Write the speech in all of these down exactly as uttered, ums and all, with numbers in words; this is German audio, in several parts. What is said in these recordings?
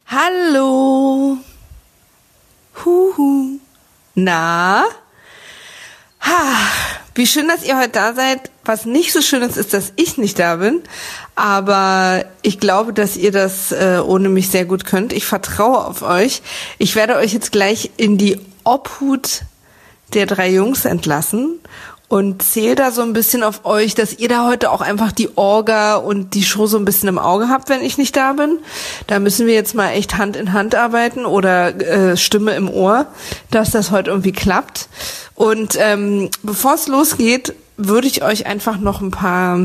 Hallo. Huhu. Na? Ha. Wie schön, dass ihr heute da seid. Was nicht so schön ist, ist, dass ich nicht da bin. Aber ich glaube, dass ihr das äh, ohne mich sehr gut könnt. Ich vertraue auf euch. Ich werde euch jetzt gleich in die Obhut der drei Jungs entlassen und zähle da so ein bisschen auf euch, dass ihr da heute auch einfach die Orga und die Show so ein bisschen im Auge habt, wenn ich nicht da bin. Da müssen wir jetzt mal echt Hand in Hand arbeiten oder äh, Stimme im Ohr, dass das heute irgendwie klappt. Und ähm, bevor es losgeht, würde ich euch einfach noch ein paar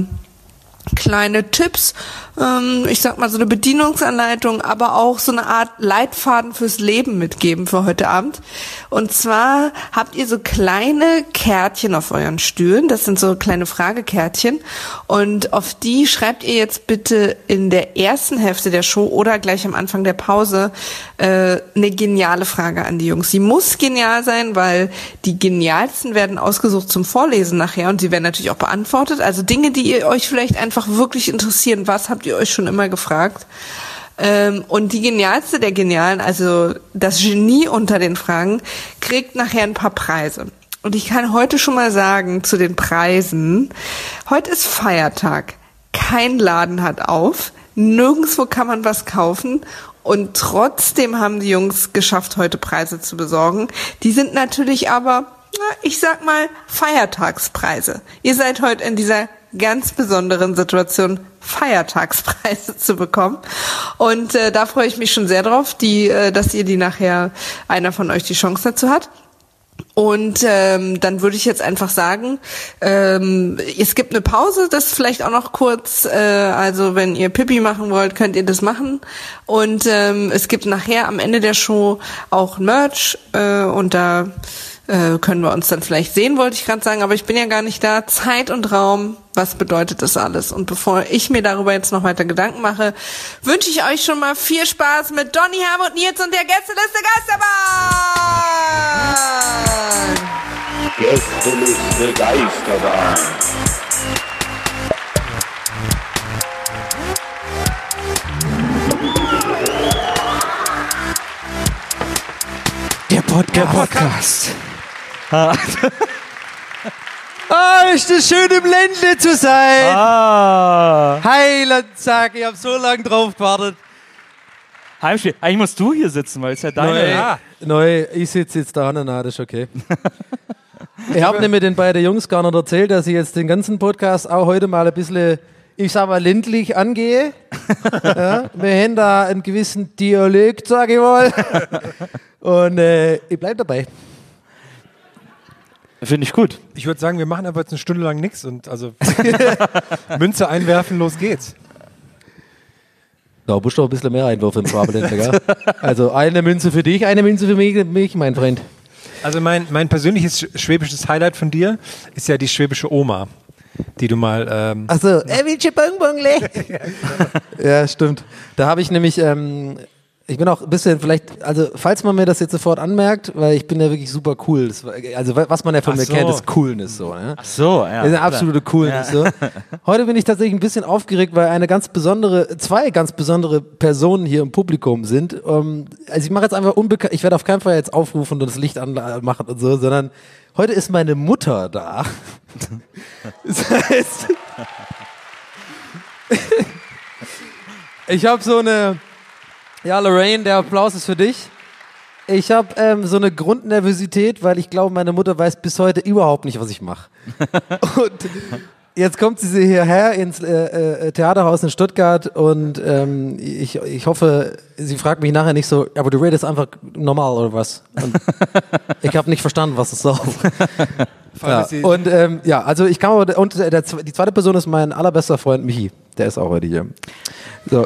kleine Tipps, ähm, ich sag mal so eine Bedienungsanleitung, aber auch so eine Art Leitfaden fürs Leben mitgeben für heute Abend. Und zwar habt ihr so kleine Kärtchen auf euren Stühlen, das sind so kleine Fragekärtchen und auf die schreibt ihr jetzt bitte in der ersten Hälfte der Show oder gleich am Anfang der Pause äh, eine geniale Frage an die Jungs. Sie muss genial sein, weil die genialsten werden ausgesucht zum Vorlesen nachher und sie werden natürlich auch beantwortet. Also Dinge, die ihr euch vielleicht einfach wirklich interessieren. Was habt ihr euch schon immer gefragt? Ähm, und die genialste der Genialen, also das Genie unter den Fragen, kriegt nachher ein paar Preise. Und ich kann heute schon mal sagen zu den Preisen, heute ist Feiertag. Kein Laden hat auf, nirgendwo kann man was kaufen und trotzdem haben die Jungs geschafft, heute Preise zu besorgen. Die sind natürlich aber, ich sag mal, Feiertagspreise. Ihr seid heute in dieser ganz besonderen Situation, Feiertagspreise zu bekommen. Und äh, da freue ich mich schon sehr drauf, die, äh, dass ihr die nachher, einer von euch die Chance dazu hat. Und ähm, dann würde ich jetzt einfach sagen, ähm, es gibt eine Pause, das vielleicht auch noch kurz, äh, also wenn ihr Pipi machen wollt, könnt ihr das machen. Und ähm, es gibt nachher am Ende der Show auch Merch äh, und da äh, können wir uns dann vielleicht sehen, wollte ich gerade sagen, aber ich bin ja gar nicht da. Zeit und Raum, was bedeutet das alles? Und bevor ich mir darüber jetzt noch weiter Gedanken mache, wünsche ich euch schon mal viel Spaß mit Donny, Helmut, Nils und der Gästeliste Geisterbahn. Gästeliste Geisterbahn. Der Podcast. Der Podcast. Ah, ist das schön im Ländle zu sein. Ah. Heilandsack, ich hab so lange drauf gewartet. Heimspiel. Eigentlich musst du hier sitzen, weil es ja deine... Neu, Ah. neu, ich sitze jetzt da, na, das ist okay. Ich habe nämlich den beiden Jungs gar nicht erzählt, dass ich jetzt den ganzen Podcast auch heute mal ein bisschen, ich sag mal, ländlich angehe. Ja, wir haben da einen gewissen Dialekt, sag ich mal. Und äh, ich bleib dabei. Finde ich gut. Ich würde sagen, wir machen einfach jetzt eine Stunde lang nichts und also Münze einwerfen, los geht's. Da musst du auch ein bisschen mehr einwürfen im Schwabeländer, gell? Also eine Münze für dich, eine Münze für mich, mich mein Freund. Also mein, mein persönliches schwäbisches Highlight von dir ist ja die schwäbische Oma, die du mal... Ähm Achso, er will Bonbonle. Ja, stimmt. Da habe ich nämlich... Ähm, Ich bin auch ein bisschen vielleicht, also falls man mir das jetzt sofort anmerkt, weil ich bin ja wirklich super cool. Das war, also was man ja von Ach mir so. kennt, ist Coolness so. Ne? Ach so, ja. Das ist eine absolute Coolness Ja. so. Heute bin ich tatsächlich ein bisschen aufgeregt, weil eine ganz besondere, zwei ganz besondere Personen hier im Publikum sind. Um, also ich mache jetzt einfach unbekannt, ich werde auf keinen Fall jetzt aufrufen und das Licht anmachen und so, sondern heute ist meine Mutter da. Das heißt, ich habe so eine... Ja, Lorraine, der Applaus ist für dich. Ich habe ähm, so eine Grundnervosität, weil ich glaube, meine Mutter weiß bis heute überhaupt nicht, was ich mache. Und jetzt kommt sie hierher ins äh, äh, Theaterhaus in Stuttgart und ähm, ich, ich hoffe, sie fragt mich nachher nicht so, aber du redest einfach normal oder was? Und ich habe nicht verstanden, was das soll. Ja. Und ähm, ja, also ich kann aber, und der, die zweite Person ist mein allerbester Freund Michi. Der ist auch heute hier. So.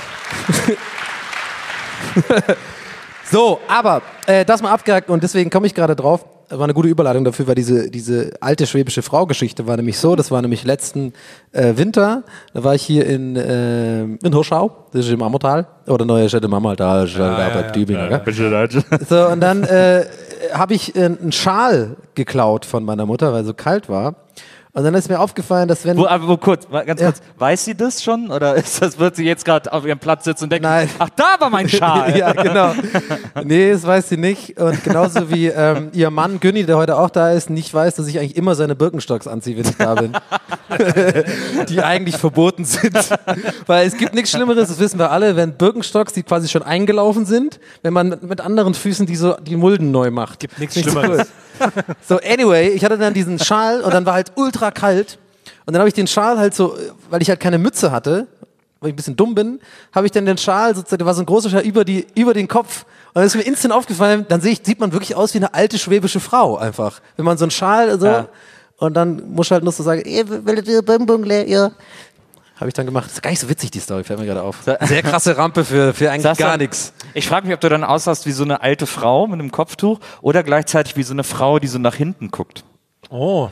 So, aber äh, das mal abgehakt und deswegen komme ich gerade drauf. Das war eine gute Überleitung dafür, weil diese, diese alte schwäbische Frau-Geschichte war nämlich so, das war nämlich letzten äh, Winter, da war ich hier in, äh, in Hirschau, das ist im Ammertal, oder neue Städte im Ammertal, ja, ja, Tübingen, Ja, bitte Leute. So, und dann äh, habe ich äh, einen Schal geklaut von meiner Mutter, weil es so kalt war. Und dann ist mir aufgefallen, dass wenn... Wo, aber wo, kurz, ganz Ja. kurz, weiß sie das schon? Oder ist das, wird sie jetzt gerade auf ihrem Platz sitzen und denken, Nein. ach, da war mein Schal. ja, genau. Nee, das weiß sie nicht. Und genauso wie ähm, ihr Mann Günni, der heute auch da ist, nicht weiß, dass ich eigentlich immer seine Birkenstocks anziehe, wenn ich da bin. Die eigentlich verboten sind. Weil es gibt nichts Schlimmeres, das wissen wir alle, wenn Birkenstocks, die quasi schon eingelaufen sind, wenn man mit, mit anderen Füßen die, so, die Mulden neu macht. Gibt nichts Nicht so Schlimmeres. cool. So, anyway, ich hatte dann diesen Schal und dann war halt ultra kalt. Und dann habe ich den Schal halt so, weil ich halt keine Mütze hatte, weil ich ein bisschen dumm bin, habe ich dann den Schal, sozusagen, der war so ein großer Schal über, die, über den Kopf. Und dann ist mir instant aufgefallen, dann sehe ich, sieht man wirklich aus wie eine alte schwäbische Frau einfach. Wenn man so einen Schal so, Ja. und dann muss ich halt nur so sagen, ey, will ihr Bonbon leer? Habe ich dann gemacht. Das ist gar nicht so witzig, die Story, fällt mir gerade auf. Sehr krasse Rampe für, für eigentlich Sagst gar dann- nichts. Ich frage mich, ob du dann aussahst wie so eine alte Frau mit einem Kopftuch oder gleichzeitig wie so eine Frau, die so nach hinten guckt. Oh,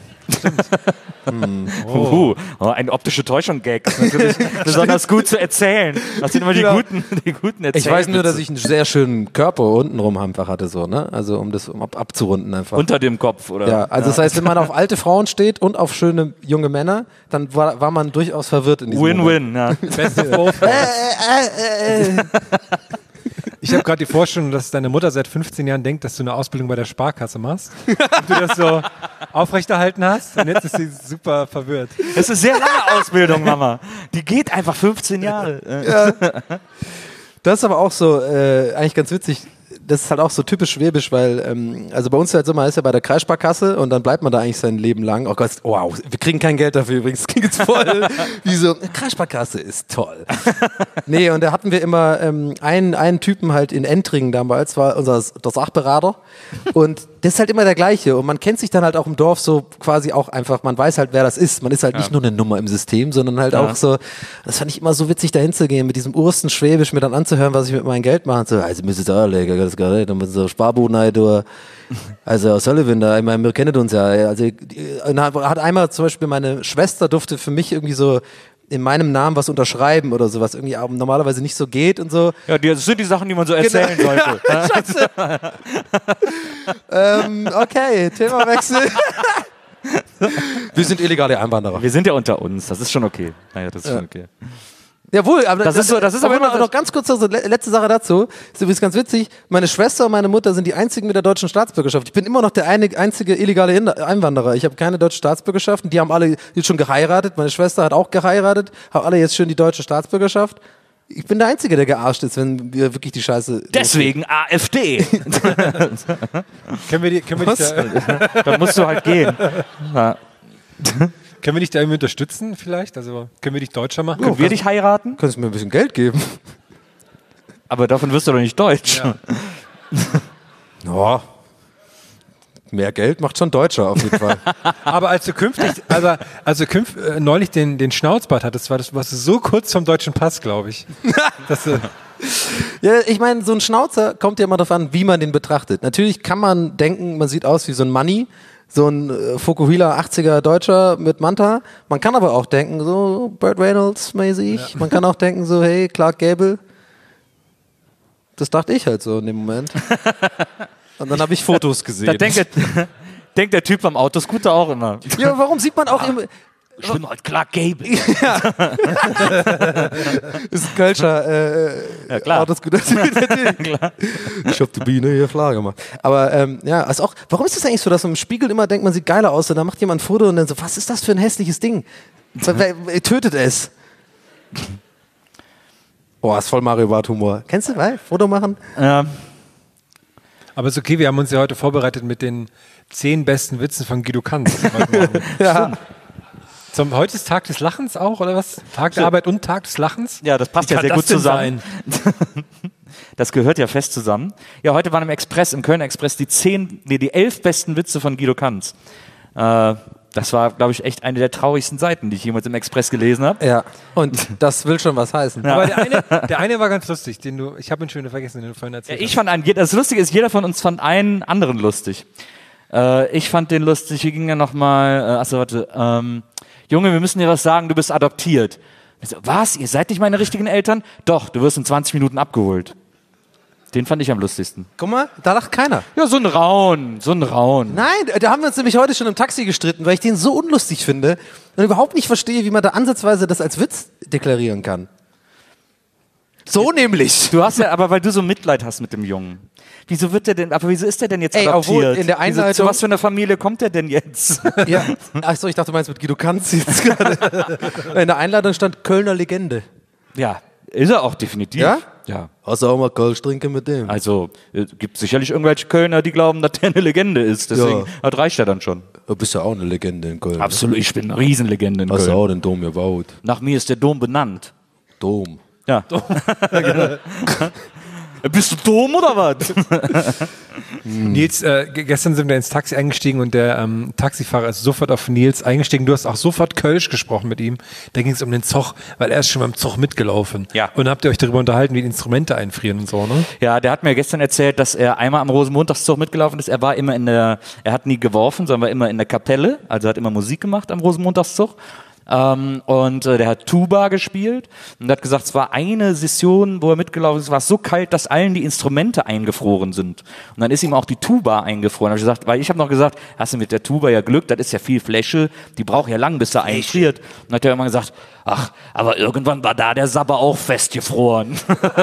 Oh. Oh, eine optische Täuschung-Gag. Das ist natürlich besonders gut zu erzählen. Das sind immer die Genau. guten, die guten Erzählwitze. Ich weiß nur, dass ich einen sehr schönen Körper untenrum einfach hatte, so, ne? Also, um das um ab, abzurunden einfach. Unter dem Kopf, oder? Ja, also das heißt, wenn man auf alte Frauen steht und auf schöne junge Männer, dann war, war man durchaus verwirrt in diesem Moment. Win-win, ja. best of both. Ich habe gerade die Vorstellung, dass deine Mutter seit fünfzehn Jahren denkt, dass du eine Ausbildung bei der Sparkasse machst. Und du das so aufrechterhalten hast. Und jetzt ist sie super verwirrt. Das ist eine sehr lange Ausbildung, Mama. Die geht einfach fünfzehn Jahre. Das ist aber auch so, äh, eigentlich ganz witzig. Das ist halt auch so typisch schwäbisch, weil, ähm, also bei uns ist halt so, man ist ja bei der Kreissparkasse und dann bleibt man da eigentlich sein Leben lang. Oh Gott, wow, wir kriegen kein Geld dafür übrigens. Das klingt jetzt voll wie so, Kreissparkasse ist toll. Nee, und da hatten wir immer ähm, einen, einen Typen halt in Entringen damals, war unser der Sachberater. Und das ist halt immer der gleiche. Und man kennt sich dann halt auch im Dorf so quasi auch einfach, man weiß halt, wer das ist. Man ist halt nicht nur eine Nummer im System, sondern halt auch so, das fand ich immer so witzig, da hinzugehen, mit diesem Ursten Schwäbisch mir dann anzuhören, was ich mit meinem Geld mache. Und so, also müsst ihr da legen, das gar nicht. Und mit so Sparbuden halt, du, also aus Sullivan da, ich meine, wir kennen uns ja. Also, die- und hat hat einmal zum Beispiel meine Schwester durfte für mich irgendwie so in meinem Namen was unterschreiben oder so, was irgendwie auch normalerweise nicht so geht und so. Ja, die- das sind die Sachen, die man so erzählen sollte. ähm, okay, Themawechsel. Wir sind illegale Einwanderer. Wir sind ja unter uns, das ist schon okay. Naja, das ist schon okay. Jawohl, aber Das ist so- das ist aber aber immer noch, noch ganz kurz so le- letzte Sache dazu. Ist übrigens ganz witzig. Meine Schwester und meine Mutter sind die einzigen mit der deutschen Staatsbürgerschaft. Ich bin immer noch der eine, einzige illegale In- Einwanderer. Ich habe keine deutsche Staatsbürgerschaft. Und die haben alle jetzt schon geheiratet. Meine Schwester hat auch geheiratet. Haben alle jetzt schon die deutsche Staatsbürgerschaft. Ich bin der Einzige, der gearscht ist, wenn wir wirklich die Scheiße. Deswegen AfD. Können wir, die, können, wir dich da, Da musst du halt gehen. Ja. können wir dich da irgendwie unterstützen vielleicht? Also können wir dich deutscher machen? Können wir dich heiraten? Könntest du mir ein bisschen Geld geben? Aber davon wirst du doch nicht deutsch. Ja. Ja. Mehr Geld macht schon Deutscher auf jeden Fall. Aber als du künftig, also, als du künft, äh, neulich den, den Schnauzbart hattest, war das, warst du so kurz vom deutschen Pass, glaube ich. Dass du, Ja, ich meine, so ein Schnauzer kommt ja immer darauf an, wie man den betrachtet. Natürlich kann man denken, man sieht aus wie so ein Manni, so ein äh, Fukuhila achtziger Deutscher mit Manta. Man kann aber auch denken, so Burt Reynolds mäßig. Man kann auch denken, so hey, Clark Gable. Das dachte ich halt so in dem Moment. Und dann habe ich Fotos gesehen. Da denkt der, denkt der Typ am Autoscooter auch immer. ja, warum sieht man auch immer... Ich bin halt Clark Gable. ist ein Kölscher äh, Ja, klar. Autoscooter. Ich hab die Biene hier klar gemacht. Aber ähm, ja, also auch, warum ist das eigentlich so, dass man im Spiegel immer denkt, man sieht geiler aus und dann macht jemand ein Foto und dann so, was ist das für ein hässliches Ding? Wer, wer, wer tötet es? Boah, ist voll Mario Barth Humor. Kennst du, weil? Foto machen? Ja. aber ist okay, wir haben uns ja heute vorbereitet mit den zehn besten Witzen von Guido Kanz. heute Morgen. Ja. Zum, heute ist Tag des Lachens auch, oder was? Tag der Arbeit und Tag des Lachens? Ja, das passt Wie ja kann sehr das gut denn zusammen. sein? Das gehört ja fest zusammen. Ja, heute waren im Express, im Kölner Express, die zehn, nee, die elf besten Witze von Guido Kanz. Äh, das war, glaube ich, echt eine der traurigsten Seiten, die ich jemals im Express gelesen habe. Ja. Und das will schon was heißen. Aber der eine, der eine war ganz lustig, den du, ich habe ihn schon wieder vergessen, den du vorhin Ja, erzählt ich fand einen, das Lustige ist, jeder von uns fand einen anderen lustig. Äh, ich fand den lustig, hier ging ja nochmal, äh, achso, warte, ähm, Junge, wir müssen dir was sagen, du bist adoptiert. Ich so, was, ihr seid nicht meine richtigen Eltern? Doch, du wirst in zwanzig Minuten abgeholt. Den fand ich am lustigsten. Guck mal, da lacht keiner. Ja, so ein Raun, so ein Raun. Nein, da haben wir uns nämlich heute schon im Taxi gestritten, weil ich den so unlustig finde und überhaupt nicht verstehe, wie man da ansatzweise das als Witz deklarieren kann. So nämlich. Du hast ja, aber weil du so Mitleid hast mit dem Jungen. Wieso wird der denn, aber wieso ist der denn jetzt Ey, adoptiert? obwohl in der Einleitung- Wieso, zu was für einer Familie kommt der denn jetzt? Ja. Achso, ich dachte, du meinst mit Guido Kanz jetzt gerade. In der Einladung stand Kölner Legende. Ja, ist er auch definitiv. Ja? Ja. Hast du auch mal Kölsch trinken mit dem? Also, es gibt sicherlich irgendwelche Kölner, die glauben, dass der eine Legende ist. Deswegen, Ja. das reicht ja dann schon. Du bist ja auch eine Legende in Köln. Absolut, ich bin eine Riesenlegende in Hast du Köln. auch den Dom gebaut? Nach mir ist der Dom benannt. Dom. Ja. Bist du dumm oder was? Nils, äh, g- gestern sind wir ins Taxi eingestiegen und der ähm, Taxifahrer ist sofort auf Nils eingestiegen. Du hast auch sofort Kölsch gesprochen mit ihm. Da ging es um den Zug, weil er ist schon beim Zug mitgelaufen. Ja. Und habt ihr euch darüber unterhalten, wie die Instrumente einfrieren und so, ne? Ja, der hat mir gestern erzählt, dass er einmal am Rosenmontagszug mitgelaufen ist. Er war immer in der, er hat nie geworfen, sondern war immer in der Kapelle. Also hat immer Musik gemacht am Rosenmontagszug. Ähm, und äh, der hat Tuba gespielt und hat gesagt, es war eine Session, wo er mitgelaufen ist, es war so kalt, dass allen die Instrumente eingefroren sind. Und dann ist ihm auch die Tuba eingefroren. Hab ich gesagt, weil ich habe noch gesagt, hast du mit der Tuba ja Glück, das ist ja viel Fläche, die braucht ja lang, bis er einfriert. Und dann hat er immer gesagt, ach, aber irgendwann war da der Sabber auch festgefroren.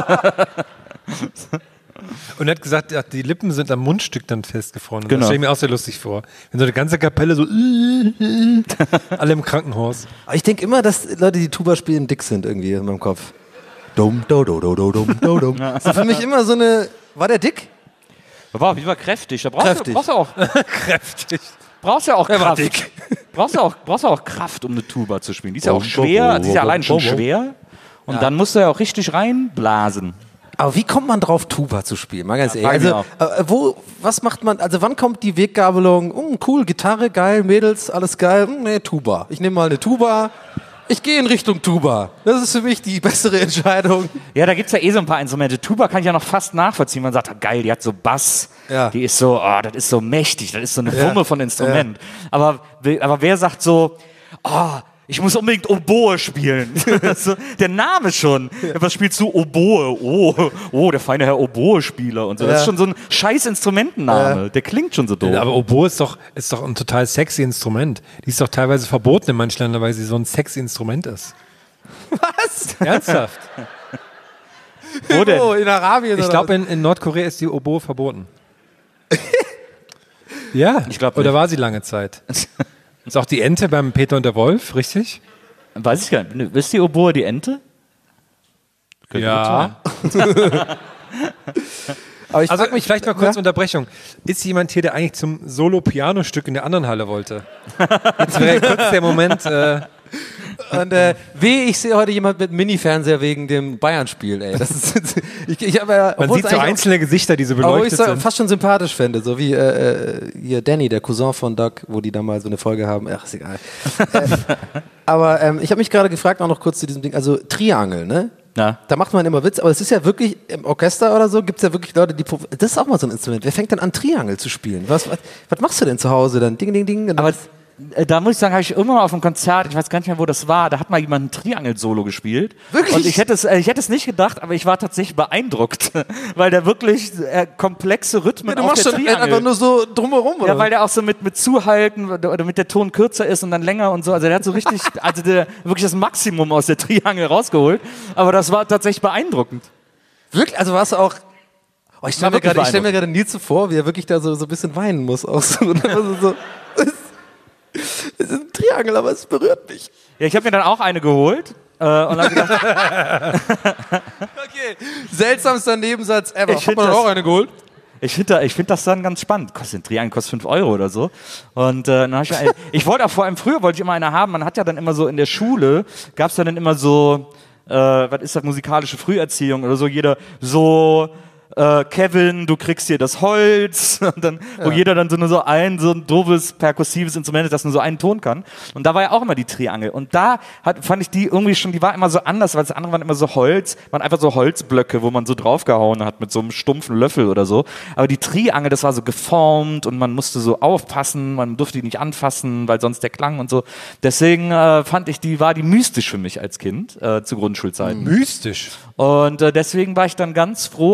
Und er hat gesagt, ja, die Lippen sind am Mundstück dann festgefroren. Und Genau. Das stelle ich mir auch sehr lustig vor. Wenn so eine ganze Kapelle so alle im Krankenhaus. Aber ich denke immer, dass Leute, die Tuba spielen, dick sind irgendwie in meinem Kopf. Dum, do, do, do, do, dum, do, dum. Das ist für mich immer so eine... War der dick? War auf jeden Fall kräftig. Da brauchst Kräftig. du brauchst du auch, Kräftig. brauchst ja auch Er war Kraft. dick. Brauchst du auch, brauchst du auch Kraft, um eine Tuba zu spielen. Die ist ja auch Bom, schwer, bom, die ist ja bom, allein schon bom, bom. schwer. Und dann musst du ja auch richtig reinblasen. Aber wie kommt man drauf, Tuba zu spielen? Mal ganz Ja, ehrlich. frag Also, äh, wo, was macht man, also wann kommt die Weggabelung? Oh, cool, Gitarre, geil, Mädels, alles geil. Hm, nee, Tuba. Ich nehme mal eine Tuba. Ich gehe in Richtung Tuba. Das ist für mich die bessere Entscheidung. Ja, da gibt's ja eh so ein paar Instrumente. Tuba kann ich ja noch fast nachvollziehen. Man sagt, ah, geil, die hat so Bass. Ja. Die ist so, oh, das ist so mächtig. Das ist so eine Ja. Wumme von Instrument. Aber, we- aber wer sagt so, oh, ich muss unbedingt Oboe spielen. So, der Name schon. Was spielst du? Oboe. Oh, oh, der feine Herr Oboe-Spieler und so. Das Ja. ist schon so ein scheiß Instrumentenname. Der klingt schon so doof. Aber Oboe ist doch, ist doch ein total sexy Instrument. Die ist doch teilweise verboten in manchen Ländern, weil sie so ein sexy Instrument ist. Was? Ernsthaft? Wo denn? Oh, in Arabien Ich oder glaube, in, in Nordkorea ist die Oboe verboten. Ja, Ich glaub oder nicht. war sie lange Zeit? Ist auch die Ente beim Peter und der Wolf, richtig? Weiß ich gar nicht. Wisst ihr Oboe die Ente? Könnte Ja. gut sein. Aber ich Also frag mich, vielleicht mal kurz ja? Unterbrechung. Ist jemand hier, der eigentlich zum Solo-Piano-Stück in der anderen Halle wollte? Jetzt wäre kurz der Moment. Äh, Und äh, weh, ich sehe heute jemand mit Mini-Fernseher wegen dem Bayern-Spiel, ey. Das ist, ich, ich hab ja, man obwohl sieht es so eigentlich einzelne Gesichter, die so auch, obwohl ich beleuchtet es sind. fast schon sympathisch fände, so wie äh, äh, hier Danny, der Cousin von Doug, wo die da mal so eine Folge haben. Ach, ist egal. äh, aber ähm, ich habe mich gerade gefragt, auch noch kurz zu diesem Ding, also Triangel, ne? Ja. Da macht man immer Witz, aber es ist ja wirklich, im Orchester oder so, gibt es ja wirklich Leute, die, prof- das ist auch mal so ein Instrument. Wer fängt denn an, Triangel zu spielen? Was, was, was machst du denn zu Hause dann? Ding, ding, ding. Und Aber dann- äh, da muss ich sagen, habe ich irgendwann mal auf einem Konzert, ich weiß gar nicht mehr, wo das war, da hat mal jemand ein Triangel-Solo gespielt. Wirklich? Und ich hätte es, äh, ich hätte es nicht gedacht, aber ich war tatsächlich beeindruckt, weil der wirklich äh, komplexe Rhythmen ja, du auf machst der schon Triangel. einfach nur so drumherum, oder? Ja, weil der auch so mit, mit Zuhalten oder damit der Ton kürzer ist und dann länger und so. Also der hat so richtig, also der, wirklich das Maximum aus der Triangel rausgeholt. Aber das war tatsächlich beeindruckend. Wirklich? Also warst du auch. Oh, ich stelle War mir wirklich gerade stell mir gerade Nils so vor, wie er wirklich da so, so ein bisschen weinen muss. Auch so, und dann so, so, es ist ein Triangel, aber es berührt mich. Ja, ich habe mir dann auch eine geholt. Äh, und hab gedacht, Okay. Seltsamster Nebensatz ever. Ich Hat find man das- auch eine geholt? ich finde da, ich find das dann ganz spannend. Kostet ein Triangel, kostet fünf Euro oder so. Und äh, dann hab ich, eine, ich wollte auch vor allem, früher wollte ich immer eine haben. Man hat ja dann immer so in der Schule, gab es dann immer so, äh, was ist das, musikalische Früherziehung oder so, jeder so, äh, Kevin, du kriegst hier das Holz. Und dann, wo jeder dann so nur so ein, so ein doofes, perkussives Instrument ist, das nur so einen Ton kann. Und da war ja auch immer die Triangel. Und da hat, fand ich die irgendwie schon, die war immer so anders, weil das andere waren immer so Holz, waren einfach so Holzblöcke, wo man so draufgehauen hat mit so einem stumpfen Löffel oder so. Aber die Triangel, das war so geformt und man musste so aufpassen, man durfte die nicht anfassen, weil sonst der Klang und so. Deswegen äh, fand ich, die war die mystisch für mich als Kind, äh, zu Grundschulzeiten. Mystisch. Und äh, deswegen war ich dann ganz froh, als ich mir dann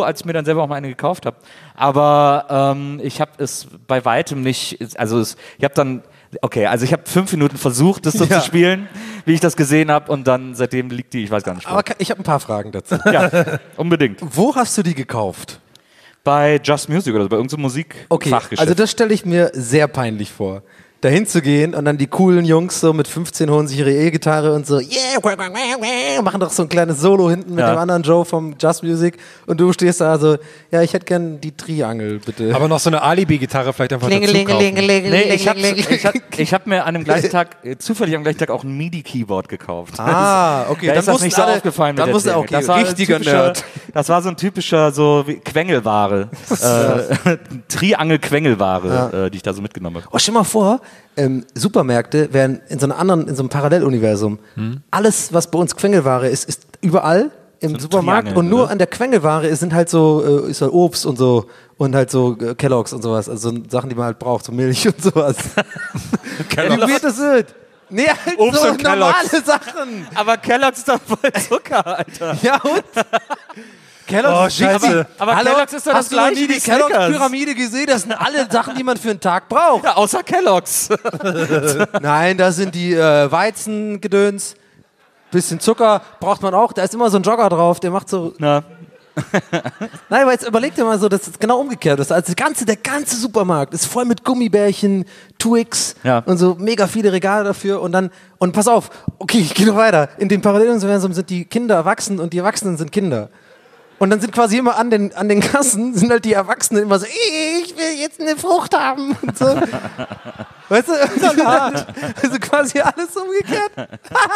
selber auch mal eine gekauft habe. Aber ähm, ich habe es bei weitem nicht, also es, ich habe dann, okay, also ich habe fünf Minuten versucht, das so Ja. zu spielen, wie ich das gesehen habe und dann seitdem liegt die, ich weiß gar nicht wo. Aber ich habe ein paar Fragen dazu. Ja, unbedingt. Wo hast du die gekauft? Bei Just Music oder so, bei irgendeinem Okay, Musikfachgeschäft. also das stelle ich mir sehr peinlich vor. Dahin zu gehen und dann die coolen Jungs so mit fünfzehn holen sich ihre E-Gitarre und so, yeah, machen doch so ein kleines Solo hinten mit Ja. dem anderen Joe vom Just Music und du stehst da so, ja, ich hätte gern die Triangel, bitte. Aber noch so eine Alibi-Gitarre vielleicht einfach dazu kaufen. Nee, ich habe ich hab, ich hab mir an dem gleichen Tag, äh, zufällig am gleichen Tag auch ein MIDI-Keyboard gekauft. Ah, okay, Da dann ist das mussten nicht so alle- aufgefallen mit dann der musste Technik. okay, das war ein richtiger typischer, Nerd. Das war so ein typischer so wie Quengelware, äh, Triangel-Quengelware, äh, die ich da so mitgenommen habe. Oh, stell mal vor, ähm, Supermärkte wären in so einem anderen, in so einem Paralleluniversum. Hm? Alles, was bei uns Quengelware ist, ist überall im ein Supermarkt Triangel, und nur oder? an der Quengelware sind halt so, äh, ist halt Obst und so und halt so äh, Kellogg's und sowas, also so Sachen, die man halt braucht, so Milch und sowas. Ja, wie weird das wird. Nee, halt Obst so und normale Kellogg's. Sachen. Aber Kellogg's ist doch voll Zucker, Alter. Ja und? Kellogg's Oh, ist richtig- Scheiße. Aber Hallo? Kellogg's ist doch das Hast du noch gleiche nie die wie Snickers. Kellogg's-Pyramide gesehen? Das sind alle Sachen, die man für einen Tag braucht. Ja, außer Kellogg's. Nein, da sind die äh, Weizengedöns. Bisschen Zucker braucht man auch. Da ist immer so ein Jogger drauf, der macht so. Na, Nein, aber jetzt überleg dir mal so, das ist genau umgekehrt. Das, also der ganze, der ganze Supermarkt ist voll mit Gummibärchen, Twix Ja. und so mega viele Regale dafür. Und dann, und pass auf, okay, ich gehe noch weiter. In dem Paralleluniversum sind die Kinder erwachsen und die Erwachsenen sind Kinder. Und dann sind quasi immer an den, an den Kassen, sind halt die Erwachsenen immer so, ich will jetzt eine Frucht haben und so. Weißt du? Also quasi alles umgekehrt.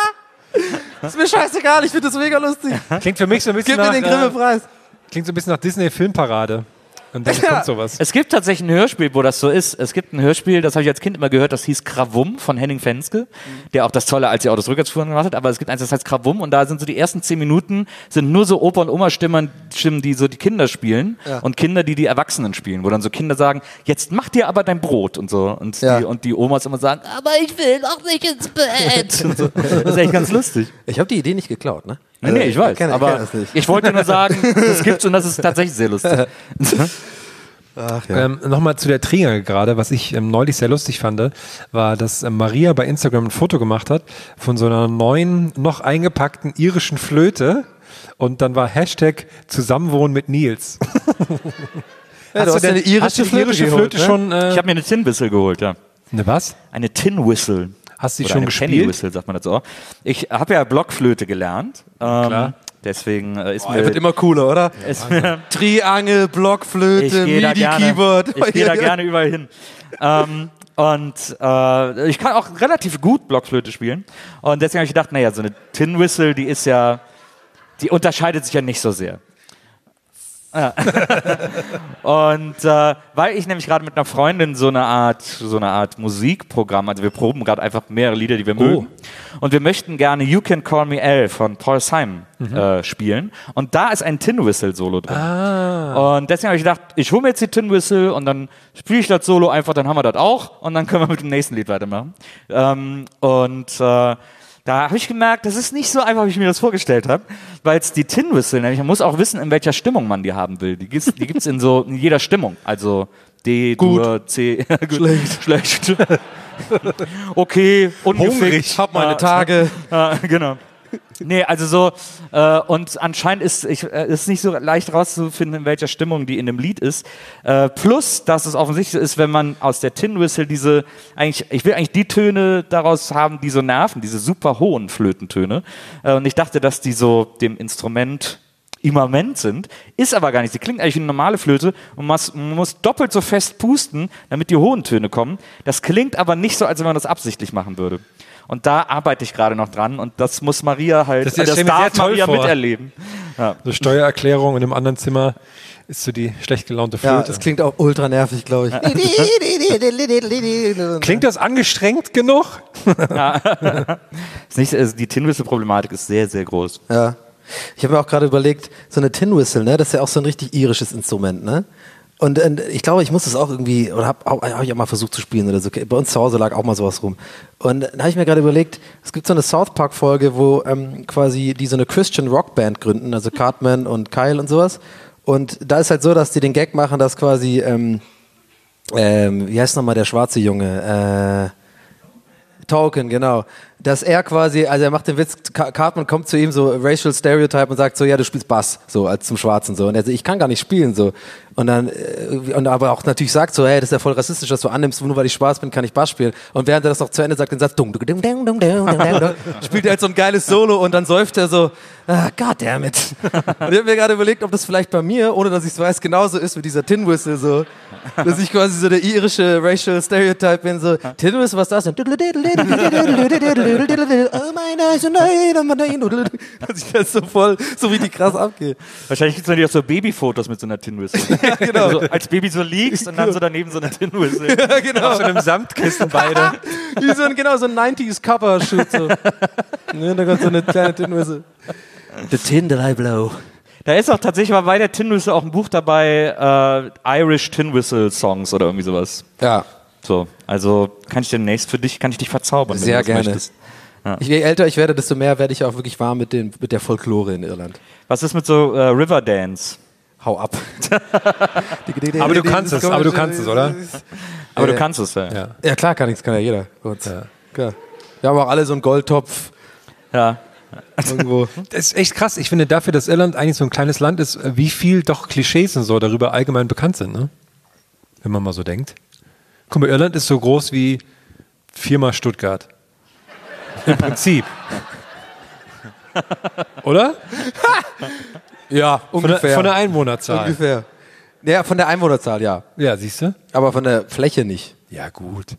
Ist mir scheißegal, ich finde das mega lustig. Klingt für mich so ein bisschen Gib mir nach, den äh, Grimme-Preis. klingt so ein bisschen nach Disney-Filmparade. Und dann kommt sowas. es gibt tatsächlich ein Hörspiel, wo das so ist. Es gibt ein Hörspiel, das habe ich als Kind immer gehört, das hieß Krawum von Henning Fenske, der auch das Tolle, als die Autos rückwärtsfuhren gemacht hat. Aber es gibt eins, das heißt Krawum und da sind so die ersten zehn Minuten sind nur so Opa- und Oma-Stimmen, Stimmen, die so die Kinder spielen und Kinder, die die Erwachsenen spielen, wo dann so Kinder sagen, jetzt mach dir aber dein Brot und so. Und, Ja. die, und die Omas immer sagen, aber ich will noch nicht ins Bett. Und so. Das ist echt ganz lustig. Ich habe die Idee nicht geklaut, ne? Nee, nee, ich weiß. kenn- ich aber kenn das nicht. ich wollte nur sagen, das gibt's und das ist tatsächlich sehr lustig. Ach ja. Ähm, Nochmal zu der Triangel gerade, was ich ähm, neulich sehr lustig fand, war, dass ähm, Maria bei Instagram ein Foto gemacht hat von so einer neuen, noch eingepackten irischen Flöte und dann war Hashtag Zusammenwohnen mit Nils. Ja, du hast denn- dir eine irische hast du die Flöte irische geholt, Flöte ne? schon, äh, Ich habe mir eine Tin Whistle geholt, ja. ne was? Eine Tin Whistle. Hast du die Oder schon eine gespielt? Penny Whistle, sagt man dazu auch. Ich habe ja Blockflöte gelernt. Ähm, Klar. Deswegen äh, ist Oh, mir... er wird immer cooler, oder? ist mir Triangel, ich Blockflöte, gehe da gerne, MIDI-Keyboard. ich gehe da gerne überall hin. ähm, und äh, ich kann auch relativ gut Blockflöte spielen. Und deswegen habe ich gedacht, naja, so eine Tin Whistle, die ist ja, die unterscheidet sich ja nicht so sehr. Ja. Und äh, weil ich nämlich gerade mit einer Freundin so eine Art, so eine Art Musikprogramm, also wir proben gerade einfach mehrere Lieder, die wir mögen. Und wir möchten gerne You Can Call Me Al von Paul Simon äh, spielen. Und da ist ein Tin Whistle Solo drin. Und deswegen habe ich gedacht, ich hole mir jetzt die Tin Whistle und dann spiele ich das Solo einfach, dann haben wir das auch und dann können wir mit dem nächsten Lied weitermachen. Ähm, und äh, da habe ich gemerkt, das ist nicht so einfach, wie ich mir das vorgestellt habe, weil es die Tin Whistle, nämlich man muss auch wissen, in welcher Stimmung man die haben will. Die gibt's, die gibt's in so in jeder Stimmung, also D, Gut. Dur, C, gut. Schlecht. schlecht, okay, ungefickt, Hungrig, hab meine Ah, Tage. Ah, genau. Nee, also so, äh, und anscheinend ist ich, äh, ist nicht so leicht rauszufinden, in welcher Stimmung die in dem Lied ist. Äh, plus, dass es offensichtlich ist, wenn man aus der Tin Whistle diese, eigentlich, ich will eigentlich die Töne daraus haben, die so nerven, diese super hohen Flötentöne. Äh, und ich dachte, dass die so dem Instrument immanent sind, ist aber gar nicht. Sie klingt eigentlich wie eine normale Flöte und man muss, man muss doppelt so fest pusten, damit die hohen Töne kommen. Das klingt aber nicht so, als wenn man das absichtlich machen würde. Und da arbeite ich gerade noch dran und das muss Maria halt, Das das, stell das mir sehr darf toll Maria vor. miterleben. Ja. So Steuererklärung und im anderen Zimmer ist so die schlecht gelaunte Ja, Flöte. das klingt auch ultra nervig, glaube ich. Klingt das angestrengt genug? Ist nicht, also die Tin Whistle Problematik ist sehr, sehr groß. Ja. Ich habe mir auch gerade überlegt, so eine Tin Whistle, ne, das ist ja auch so ein richtig irisches Instrument, ne? Und, und ich glaube, ich muss das auch irgendwie, oder habe hab ich auch mal versucht zu spielen oder so. Bei uns zu Hause lag auch mal sowas rum. Und da habe ich mir gerade überlegt, es gibt so eine South Park Folge, wo ähm, quasi die so eine Christian Rock Band gründen, also Cartman und Kyle und sowas. Und da ist halt so, dass die den Gag machen, dass quasi, ähm, ähm, wie heißt nochmal der schwarze Junge? Äh, Token, genau. Dass er quasi, also er macht den Witz, Cartman kommt zu ihm so racial stereotype und sagt so, ja, du spielst Bass, so als zum Schwarzen so. Und er so, ich kann gar nicht spielen so. Und dann, äh, und aber auch natürlich sagt so, hey, das ist ja voll rassistisch, dass du annimmst, nur weil ich schwarz bin, kann ich Bass spielen. Und während er das noch zu Ende sagt, den Satz, dung, dung, dung, dung, dung, dung, dung, spielt er halt so ein geiles Solo und dann säuft er so, ah, goddammit. Und ich habe mir gerade überlegt, ob das vielleicht bei mir, ohne dass ich es weiß, genauso ist mit dieser Tin Whistle so. Dass ich quasi so der irische racial stereotype bin, so, Tin Whistle, was ist das denn? Oh mein Gott, dass ich das so voll, so richtig krass abgehe. Wahrscheinlich gibt es natürlich auch so Babyfotos mit so einer Tin Whistle. Ja, genau. Also als Baby so liegst und dann so daneben so eine Tin Whistle. Ja, genau. Auf so einem Samtkissen beide. Wie so ein, genau, so ein neunziger Cover-Shoot. So. Ne, da kommt so eine kleine Tin Whistle. The Tin that I blow. Da ist auch tatsächlich mal bei der Tin Whistle auch ein Buch dabei, äh, Irish Tin Whistle Songs oder irgendwie sowas. Ja. So, also kann ich demnächst für dich, kann ich dich verzaubern, Sehr wenn du das gerne. möchtest. Ja. Ich, je älter ich werde, desto mehr werde ich auch wirklich warm mit, den, mit der Folklore in Irland. Was ist mit so äh, Riverdance? Hau ab. Aber du kannst es, aber du kannst es, oder? Aber Äh, du kannst es, ja. Ja. Ja, klar kann ich, kann ja jeder. Gut. Ja. Klar. Wir haben auch alle so einen Goldtopf Ja. irgendwo. Das ist echt krass. Ich finde dafür, dass Irland eigentlich so ein kleines Land ist, wie viel doch Klischees und so darüber allgemein bekannt sind, ne? Wenn man mal so denkt. Guck mal, Irland ist so groß wie viermal Stuttgart. Im Prinzip. Oder? Ja, Von der, ungefähr. von der Einwohnerzahl. Ungefähr. Ja, von der Einwohnerzahl, ja. Ja, siehst du? Aber von der Fläche nicht. Ja, gut.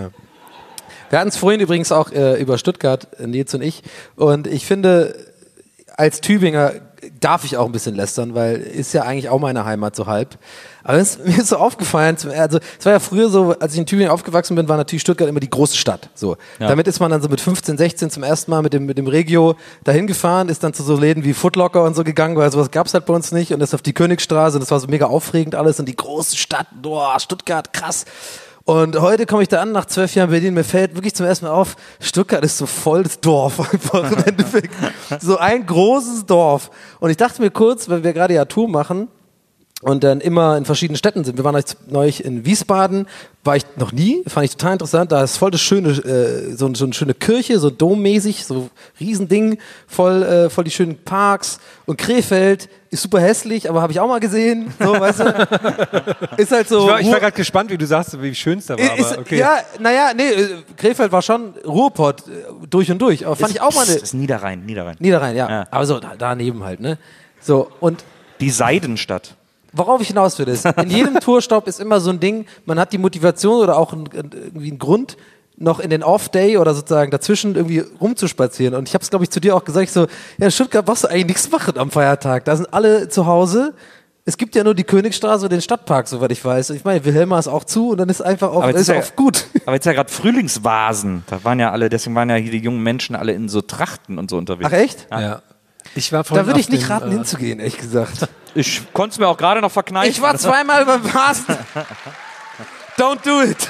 Wir hatten es vorhin übrigens auch äh, über Stuttgart, äh, Nils und ich. Und ich finde, als Tübinger darf ich auch ein bisschen lästern, weil ist ja eigentlich auch meine Heimat so halb. Aber es, mir ist so aufgefallen, zum- also es war ja früher so, als ich in Tübingen aufgewachsen bin, war natürlich Stuttgart immer die große Stadt. So. Ja. Damit ist man dann so mit fünfzehn, sechzehn zum ersten Mal mit dem, mit dem Regio dahin gefahren, ist dann zu so Läden wie Footlocker und so gegangen, weil sowas gab's halt bei uns nicht und ist auf die Königstraße, das war so mega aufregend alles und die große Stadt, boah, Stuttgart, krass. Und heute komme ich da an, nach zwölf Jahren Berlin, mir fällt wirklich zum ersten Mal auf, Stuttgart ist so voll das Dorf einfach im Endeffekt. So ein großes Dorf. Und ich dachte mir kurz, weil wir gerade ja Tour machen und dann immer in verschiedenen Städten sind. Wir waren jetzt neulich in Wiesbaden, war ich noch nie, fand ich total interessant. Da ist voll das schöne, äh, so, so eine schöne Kirche, so dommäßig, so Riesending, voll, äh, voll die schönen Parks. Und Krefeld ist super hässlich, aber habe ich auch mal gesehen. So, weißt du? Ist halt so. Ich war, ich war Ruhr- gerade gespannt, wie du sagst, wie schön es da war. ist, Aber okay. Ja, naja, nee, äh, Krefeld war schon Ruhrpott äh, durch und durch. Aber fand ich auch mal Das eine. ist Niederrhein, Niederrhein. Niederrhein, ja. Ja. Aber so da, daneben halt, ne? So, und Die Seidenstadt. worauf ich hinaus will, ist, in jedem Tourstopp ist immer so ein Ding, man hat die Motivation oder auch ein, irgendwie einen Grund, noch in den Off-Day oder sozusagen dazwischen irgendwie rumzuspazieren. Und ich habe es, glaube ich, zu dir auch gesagt, ich so, ja, in Stuttgart brauchst du eigentlich nichts machen am Feiertag. Da sind alle zu Hause. Es gibt ja nur die Königstraße und den Stadtpark, soweit ich weiß. Ich meine, Wilhelma ist auch zu und dann ist einfach auch, Aber jetzt ist ist ja- auch gut. Aber jetzt ja gerade Frühlingsvasen. Da waren ja alle, deswegen waren ja hier die jungen Menschen alle in so Trachten und so unterwegs. Ach echt? Ja. Ich war Da vorhin würde auf ich nicht dem, raten, äh, hinzugehen, ehrlich gesagt. Ich konnte es mir auch gerade noch verkneifen. Ich war zweimal beim Vasen. Don't do it.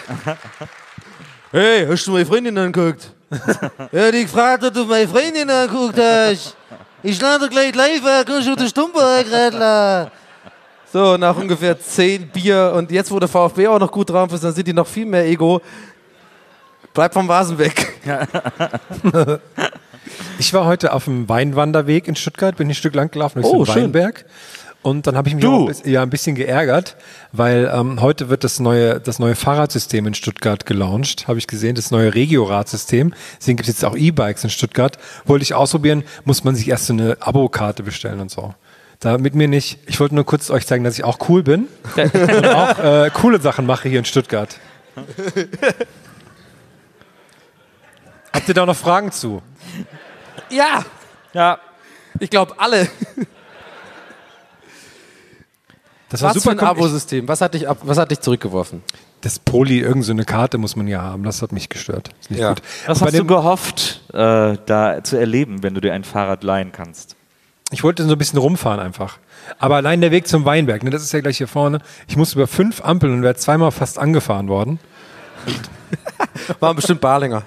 Hey, hast du meine Freundin angeguckt? Ja, die gefragt, ob du meine Freundin angeguckt hast. Ich lade gleich live, kannst du den Stumper gerade. So, nach ungefähr zehn Bier und jetzt, wo der VfB auch noch gut drauf ist, dann sind die noch viel mehr Ego. Bleib vom Vasen weg. Ich war heute auf dem Weinwanderweg in Stuttgart, bin ein Stück lang gelaufen durch Oh, so schön. einen Weinberg. Und dann habe ich mich Du. auch ein bisschen, ja, ein bisschen geärgert, weil ähm, heute wird das neue, das neue Fahrradsystem in Stuttgart gelauncht, habe ich gesehen, das neue Regio-Radsystem. Deswegen gibt es jetzt auch E-Bikes in Stuttgart. Wollte ich ausprobieren, muss man sich erst so eine Abokarte bestellen und so. Da mit mir nicht. Ich wollte nur kurz euch zeigen, dass ich auch cool bin und auch äh, coole Sachen mache hier in Stuttgart. Habt ihr da noch Fragen zu? Ja, Ja, ich glaube alle. Das war Was für ein Komm, ich- Abosystem? Was hat dich, ab, was hat dich zurückgeworfen? Das Poli, irgend so eine Karte muss man ja haben. Das hat mich gestört. Ist nicht Ja. gut. was Bei hast du dem, gehofft, äh, da zu erleben, wenn du dir ein Fahrrad leihen kannst? ich wollte so ein bisschen rumfahren einfach. Aber allein der Weg zum Weinberg, ne, das ist ja gleich hier vorne. Ich musste über fünf Ampeln und wäre zweimal fast angefahren worden. Waren bestimmt Barlinger.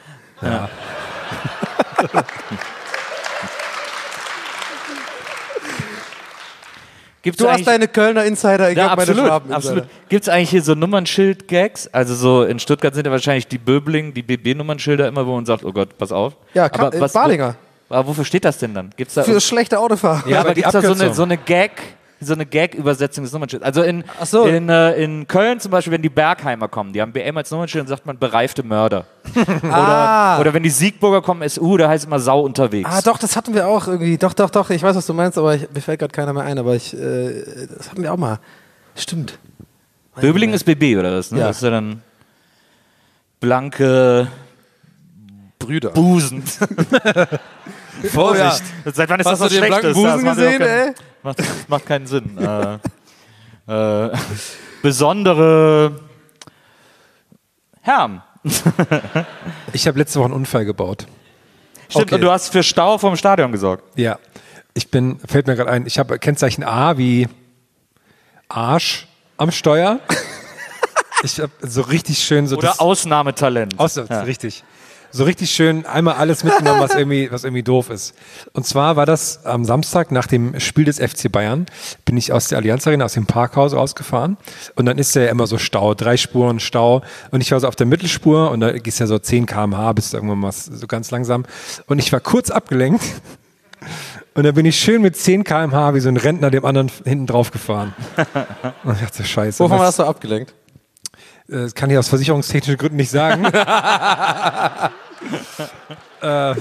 Gibt's Du hast eigentlich- deine Kölner Insider, ich Ja, hab meine absolut, Schwaben-Insider. absolut. Gibt es eigentlich hier so Nummernschild-Gags? Also so in Stuttgart sind ja wahrscheinlich die Böbling, die B B-Nummernschilder immer, wo man sagt, oh Gott, pass auf. Ja, Ka- äh, Balinger. Wo, aber wofür steht das denn dann? Gibt's da Für schlechte Autofahrer. ja, aber die gibt's da so eine, Abkürzung. so eine Gag, so eine Gag-Übersetzung des Nummernschilds? Also in, Ach so. in, äh, in Köln zum Beispiel, wenn die Bergheimer kommen, die haben B M als Nummernschild, dann sagt man bereifte Mörder. Ah. Oder, oder wenn die Siegburger kommen, S U, da heißt es immer Sau unterwegs. Ah, doch, das hatten wir auch irgendwie. Doch, doch, doch. Ich weiß, was du meinst, aber ich, mir fällt gerade keiner mehr ein. Aber ich, äh, das hatten wir auch mal. Stimmt. Böbling ist B B oder was? Ne? Ja. Das ist ja dann blanke Brüder. Busen. Vorsicht. Seit wann ist Hast das du was den blanken Schlechtes? Busen Das macht ja auch gesehen, keinen- ey? Macht, macht keinen Sinn. äh, äh, besondere Herren. Ich habe letzte Woche einen Unfall gebaut. Stimmt, Okay. und du hast für Stau vom Stadion gesorgt. Ja. Ich bin, fällt mir gerade ein, ich habe Kennzeichen A wie Arsch am Steuer. Ich habe so richtig schön so Oder das, Ausnahmetalent. Aus, Ja. richtig. So richtig schön einmal alles mitgenommen, was irgendwie, was irgendwie doof ist. Und zwar war das am Samstag nach dem Spiel des F C Bayern, bin ich aus der Allianz Arena, aus dem Parkhaus rausgefahren. Und dann ist ja immer so Stau, drei Spuren Stau. Und ich war so auf der Mittelspur und da gehst ja so zehn Kilometer pro Stunde, bist du irgendwann mal so ganz langsam. Und ich war kurz abgelenkt. Und dann bin ich schön mit zehn Kilometer pro Stunde wie so ein Rentner dem anderen hinten drauf gefahren. Und ich dachte, scheiße. Wovon was- warst du abgelenkt? das kann ich aus versicherungstechnischen Gründen nicht sagen. äh,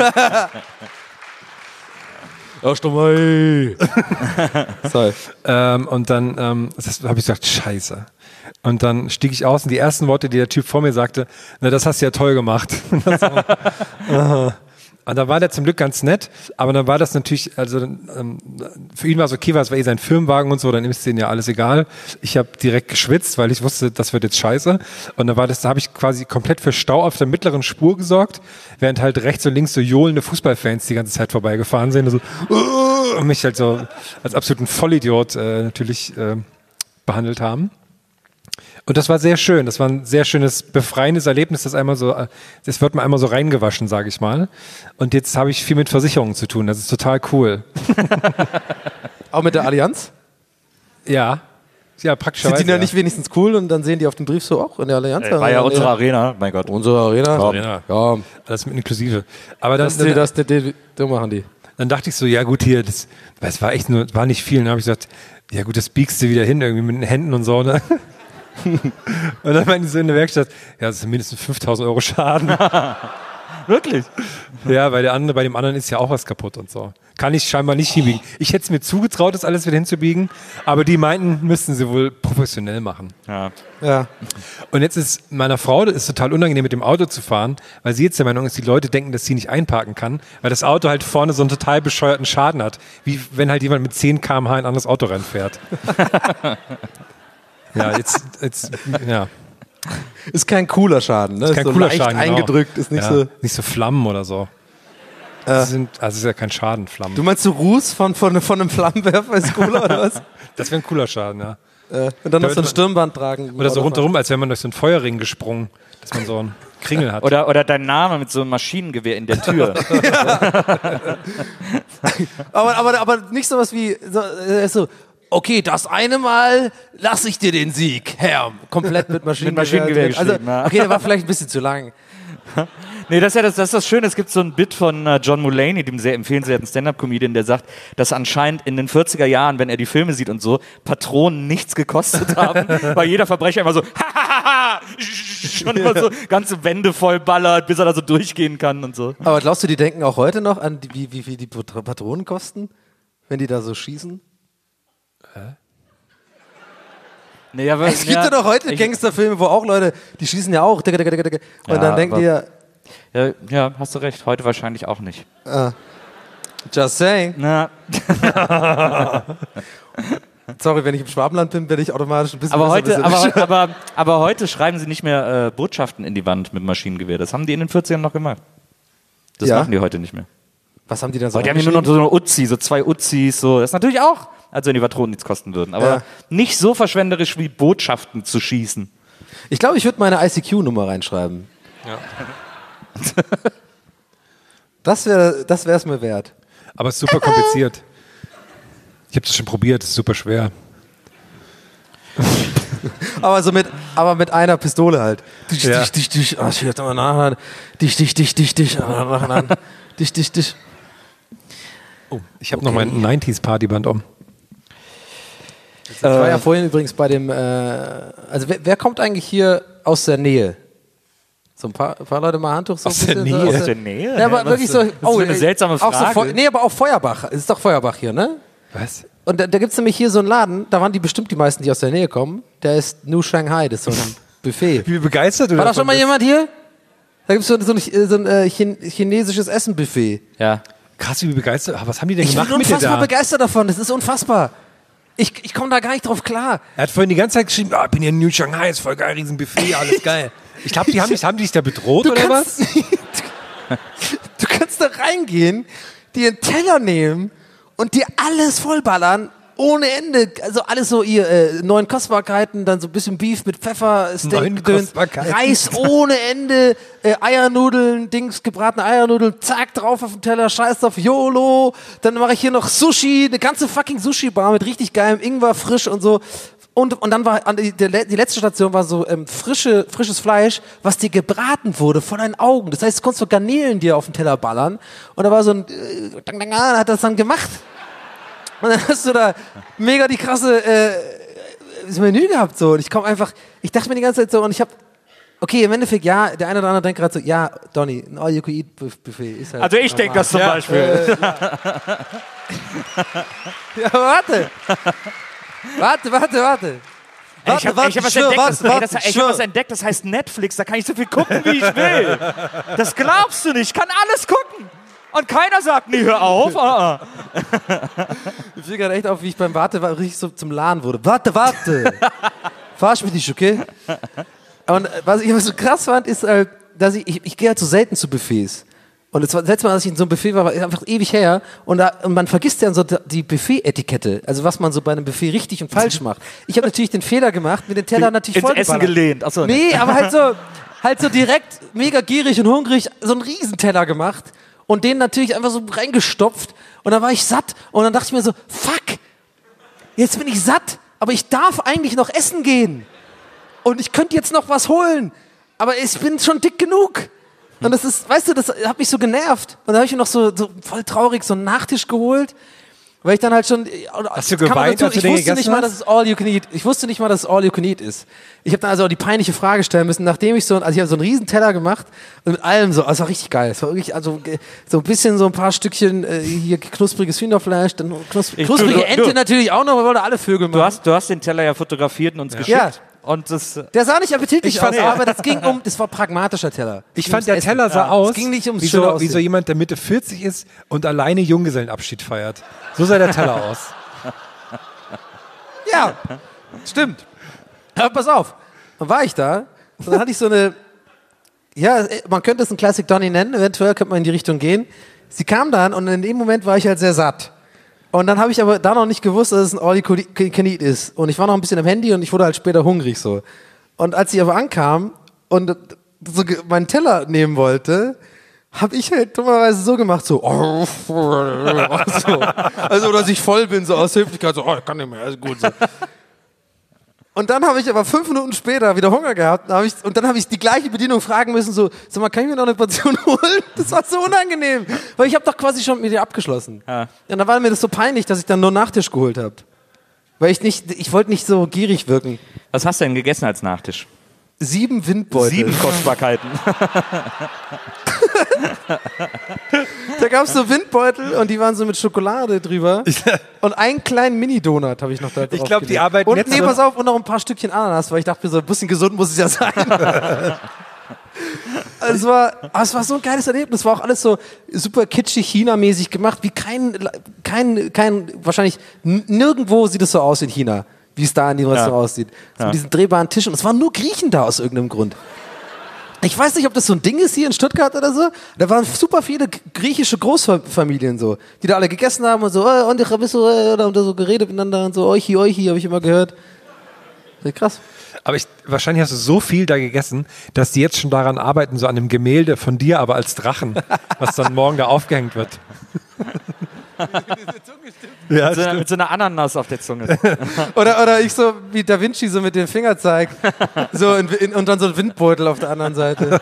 Erst einmal. Sorry. ähm, und dann ähm, das habe ich gesagt, scheiße. Und dann stieg ich aus und die ersten Worte, die der Typ vor mir sagte, na, das hast du ja toll gemacht. Und das so, aha. Und da war der zum Glück ganz nett, aber dann war das natürlich, also ähm, für ihn war es okay, weil es war eh sein Firmenwagen und so, dann ist denen ja alles egal. Ich habe direkt geschwitzt, weil ich wusste, das wird jetzt scheiße. Und dann war das, da habe ich quasi komplett für Stau auf der mittleren Spur gesorgt, während halt rechts und links so johlende Fußballfans die ganze Zeit vorbeigefahren sind und, so, uh, und mich halt so als absoluten Vollidiot äh, natürlich äh, behandelt haben. Und das war sehr schön. Das war ein sehr schönes, befreiendes Erlebnis. Das einmal so, das wird mal einmal so reingewaschen, sage ich mal. Und jetzt habe ich viel mit Versicherungen zu tun. Das ist total cool. Auch mit der Allianz? Ja, ja, praktischerweise. Sind die da ja. nicht wenigstens cool und dann sehen die auf dem Brief so auch in der Allianz? Ey, war ja unsere Arena, mein Gott. Unsere Arena? Arena. Ja, Alles mit inklusive. Aber dann, das, die, dann, das, die, die, die machen die. dann dachte ich so, ja gut, hier, das, das war echt nur, war nicht viel. Und dann habe ich gesagt, ja gut, das biegst du wieder hin, irgendwie mit den Händen und so. Ne? Und dann meinten die so in der Werkstatt, ja, das sind mindestens fünftausend Euro Schaden. Wirklich? Ja, bei der andere, bei dem anderen ist ja auch was kaputt und so. Kann ich scheinbar nicht hinbiegen. Ich hätte es mir zugetraut, das alles wieder hinzubiegen, aber die meinten, müssten sie wohl professionell machen. Ja. Ja. Und jetzt ist meiner Frau, das ist total unangenehm, mit dem Auto zu fahren, weil sie jetzt der Meinung ist, die Leute denken, dass sie nicht einparken kann, weil das Auto halt vorne so einen total bescheuerten Schaden hat, wie wenn halt jemand mit zehn Kilometer pro Stunde in ein anderes Auto reinfährt. Ja, jetzt, jetzt, ja. Ist kein cooler Schaden, ne? Ist Kein so cooler leicht Schaden, genau. eingedrückt, ist nicht ja, so. nicht so Flammen oder so. Das sind, also ist ja kein Schaden, Flammen. Du meinst so Ruß von, von, von einem Flammenwerfer ist cooler oder was? Das wäre ein cooler Schaden, ja. Äh, und dann noch so ein Stirnband tragen. Oder so rundherum, als wäre man durch so einen Feuerring gesprungen, dass man so einen Kringel hat. Oder, oder dein Name mit so einem Maschinengewehr in der Tür. Aber, aber, aber nicht sowas wie so, äh, so, okay, das eine Mal lasse ich dir den Sieg, Herr. Komplett mit Maschinengewehr. Mit Maschinengewehr drin. Also, geschrieben, ja. okay, der war vielleicht ein bisschen zu lang. Nee, das ist ja das, das, ist das Schöne. Es gibt so ein Bit von äh, John Mulaney, dem sehr empfehlenswerten Stand-Up-Comedian, der sagt, dass anscheinend in den vierziger Jahren, wenn er die Filme sieht und so, Patronen nichts gekostet haben, weil jeder Verbrecher immer so schon immer so ganze Wände voll ballert, bis er da so durchgehen kann und so. Aber glaubst du, die denken auch heute noch an, die, wie, wie viel die Pat- Patronen kosten, wenn die da so schießen? Nee, aber, Es gibt ja doch heute ich- Gangsterfilme, wo auch Leute, die schießen ja auch. Und Ja, dann denken die ja, Ja, ja, hast du recht. Heute wahrscheinlich auch nicht. just saying. Na, Sorry, wenn ich im Schwabenland bin, werde ich automatisch ein bisschen aber, heute, besserwisserisch. aber, aber, aber heute schreiben sie nicht mehr äh, Botschaften in die Wand mit Maschinengewehr. Das haben die in den vierzigern noch gemacht. Das Ja? machen die heute nicht mehr. Was haben die da so Aber die haben ja nur noch so eine Uzi, so zwei Uzis. So. Das ist natürlich auch, als wenn die Patronen nichts kosten würden. Aber Ja. nicht so verschwenderisch wie Botschaften zu schießen. Ich glaube, ich würde meine I C Q-Nummer reinschreiben. Das wäre das wäre es mir wert. Aber es ist super kompliziert. Ich habe das schon probiert, das ist super schwer. aber so mit, aber mit einer Pistole halt. Dich, Ja. dich, dich, dich. Ah, ich mal nach. Dich, dich, dich, dich, dich. Nach, nach, dich, dich, dich. Oh, ich habe noch mein neunziger-Partyband um. Ich war ja vorhin übrigens bei dem, äh, also wer, wer kommt eigentlich hier aus der Nähe? So ein paar, ein paar Leute mal Handtuch so Aus ein der bisschen, Nähe? So Aus der Nähe? Ja, aber Was- wirklich so. das ist so eine ey, seltsame auch so Frage. Feu- nee, aber auch Feuerbach. Es ist doch Feuerbach hier, ne? Was? Und da, da gibt es nämlich hier so einen Laden, da waren die bestimmt die meisten, die aus der Nähe kommen. Der ist New Shanghai, das ist so ein Buffet. Wie begeistert du War da davon schon mal bist? jemand hier? Da gibt so, so ein, so ein äh, Chin chinesisches Essenbuffet. Ja. Krass, wie begeistert. Ah, was haben die denn Ich bin gemacht mit dir unfassbar da? begeistert davon, das ist unfassbar. Ich, ich komme da gar nicht drauf klar. Er hat vorhin die ganze Zeit geschrieben, ah, ich bin hier in New Shanghai, ist voll geil, riesen Buffet, alles geil. Ich glaube, die haben, dich- haben die dich da bedroht oder was? Du kannst da reingehen, dir einen Teller nehmen und dir alles vollballern, ohne Ende. Also alles so ihr äh, neuen Kostbarkeiten, dann so ein bisschen Beef mit Pfeffer, Neuen Steak, Gedöns, Kostbarkeiten. Reis ohne Ende, äh, Eiernudeln, Dings, gebratene Eiernudeln, zack, drauf auf den Teller, scheiß auf YOLO. Dann mache ich hier noch Sushi, eine ganze fucking Sushi-Bar mit richtig geilem Ingwer, frisch und so. Und, und dann war an die, die die letzte Station war so ähm, frische, frisches Fleisch, was dir gebraten wurde vor deinen Augen. Das heißt, du konntest so Garnelen dir auf den Teller ballern. Und da war so ein, äh, dang, dang, dang, hat das dann gemacht. Und dann hast du da mega die krasse äh, das Menü gehabt. So. Und ich komme einfach, ich dachte mir die ganze Zeit so, und ich habe, okay, im Endeffekt, ja, der eine oder andere denkt gerade so, ja, Donny, ein All-You-Can-Eat-Buffet ist halt. Also ich denke das zum Ja, Beispiel. Ja, aber warte. Warte, warte, warte. Ey, ich habe warte, hab was, schwör, entdeckt, warte, das, ey, warte, das, ich schwör. hab was entdeckt, das heißt Netflix, da kann ich so viel gucken, wie ich will. Das glaubst du nicht, ich kann alles gucken. Und keiner sagt, nee, hör auf. Ah, ah. Ich fiel gerade echt auf, wie ich beim Warte war, richtig so zum Lahn wurde. Warte, warte. Verarsch mich nicht, okay? Und was ich was so krass fand, ist, äh, dass ich, ich, ich gehe halt so selten zu Buffets. Und das, war, das letzte Mal, als ich in so einem Buffet war, war einfach ewig her. Und, da, und man vergisst ja so die Buffet-Etikette. Also was man so bei einem Buffet richtig und falsch macht. Ich habe natürlich den Fehler gemacht, mir den Teller natürlich Ins vollgeballert. Essen gelehnt. Achso, Nee, aber halt so, halt so direkt mega gierig und hungrig so einen Riesenteller gemacht und den natürlich einfach so reingestopft und dann war ich satt und dann dachte ich mir so, fuck, jetzt bin ich satt, aber ich darf eigentlich noch essen gehen und ich könnte jetzt noch was holen, aber ich bin schon dick genug. Und das ist, weißt du, das hat mich so genervt. Und dann habe ich mir noch so, so voll traurig so einen Nachtisch geholt. Weil ich dann halt schon. Hast du kann man geweint, dazu- als du ich den wusste nicht gegessen mal, hast? dass es all you can eat. Ich wusste nicht mal, dass es all you can eat ist. Ich habe dann also auch die peinliche Frage stellen müssen, nachdem ich so, also ich habe so einen riesen Teller gemacht und mit allem so, es war richtig geil. Es war wirklich, also ge- so ein bisschen so ein paar Stückchen äh, hier knuspriges Hühnerfleisch, dann knus Ich- knusprige du- du- Ente du- natürlich auch noch, weil wir alle Vögel machen. Du hast, du hast den Teller ja fotografiert und uns geschickt. Ja. Und das, Der sah nicht appetitlich Ich aus, fand- aber das ging um, das war pragmatischer Teller. Ich Es fand, ging der ums Teller Essen. sah Ja. aus Es ging nicht ums wie, schöne so, wie Aussehen. so jemand, der Mitte vierzig ist und alleine Junggesellenabschied feiert. So sah der Teller aus. Ja, stimmt. Aber pass auf, dann war ich da und dann hatte ich so eine, ja, man könnte es ein Classic Donny nennen, eventuell könnte man in die Richtung gehen. Sie kam dann und in dem Moment war ich halt sehr satt. Und dann habe ich aber da noch nicht gewusst, dass es ein All You Can Eat ist. Und ich war noch ein bisschen am Handy und ich wurde halt später hungrig so. Und als sie aber ankam und so ge- meinen Teller nehmen wollte, habe ich halt dummerweise so gemacht, so, oh, so. Also, dass ich voll bin, so aus Höflichkeit, so, oh, ich kann nicht mehr, alles gut. So. Und dann habe ich aber fünf Minuten später wieder Hunger gehabt hab ich, und dann habe ich die gleiche Bedienung fragen müssen, so, sag mal, kann ich mir noch eine Portion holen? Das war so unangenehm, weil ich habe doch quasi schon mit ihr abgeschlossen. Ja. Und dann war mir das so peinlich, dass ich dann nur Nachtisch geholt habe. Weil ich nicht, ich wollte nicht so gierig wirken. was hast du denn gegessen als Nachtisch? Sieben Windbeutel. Sieben Kostbarkeiten. Da gab es so Windbeutel und die waren so mit Schokolade drüber. Und einen kleinen Mini-Donut habe ich noch da drauf Ich glaub, die gelegt. arbeiten Und jetzt nee, so- pass auf, und noch ein paar Stückchen Ananas, weil ich dachte mir so, ein bisschen gesund muss es ja sein. Also es war, aber es war so ein geiles Erlebnis. Es war auch alles so super kitschig, China-mäßig gemacht, wie kein, kein, kein, wahrscheinlich n- nirgendwo sieht es so aus in China, wie es da in dem Restaurant aussieht. So Ja. mit diesen drehbaren Tischen. Und es waren nur Griechen da aus irgendeinem Grund. Ich weiß nicht, ob das so ein Ding ist hier in Stuttgart oder so. Da waren super viele g- griechische Großfamilien so, die da alle gegessen haben und so, oh, und ich habe so, äh, oder so geredet miteinander und so, oichi, oichi, habe ich immer gehört. Krass. Aber ich, wahrscheinlich hast du so viel da gegessen, dass die jetzt schon daran arbeiten, so an einem Gemälde von dir, aber als Drachen, was dann morgen da aufgehängt wird. Ja, Mit so, einer, mit so einer Ananas auf der Zunge. Oder, oder ich so wie Da Vinci so mit dem Fingerzeig so in, in, und dann so ein Windbeutel auf der anderen Seite.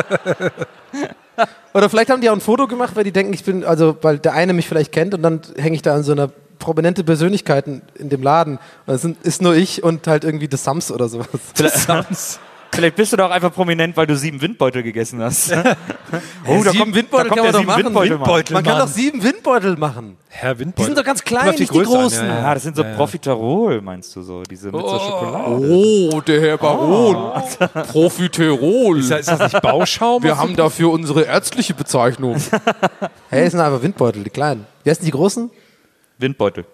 Oder vielleicht haben die auch ein Foto gemacht, weil die denken, ich bin, also weil der eine mich vielleicht kennt und dann hänge ich da an so einer prominente Persönlichkeit in, in dem Laden. Und das sind, ist nur ich und halt irgendwie The Sums oder sowas. Vielleicht, vielleicht bist du doch einfach prominent, weil du sieben Windbeutel gegessen hast. Oh, sieben Windbeutel kann man doch machen. Windbeutel Windbeutel. Man kann Mann. doch sieben Windbeutel machen. Herr Windbeutel. Die sind doch ganz klein, Kommt auf nicht die Größe an, großen. ja, Ja, das sind so Profiterol, meinst du so? Diese mit so Schokolade. Oh, der Herr Baron. Profiterol. Ist das, ist das nicht Bauschaum? Wir haben dafür unsere ärztliche Bezeichnung. Hey, es sind aber Windbeutel, die kleinen. Wie heißen die großen? Windbeutel.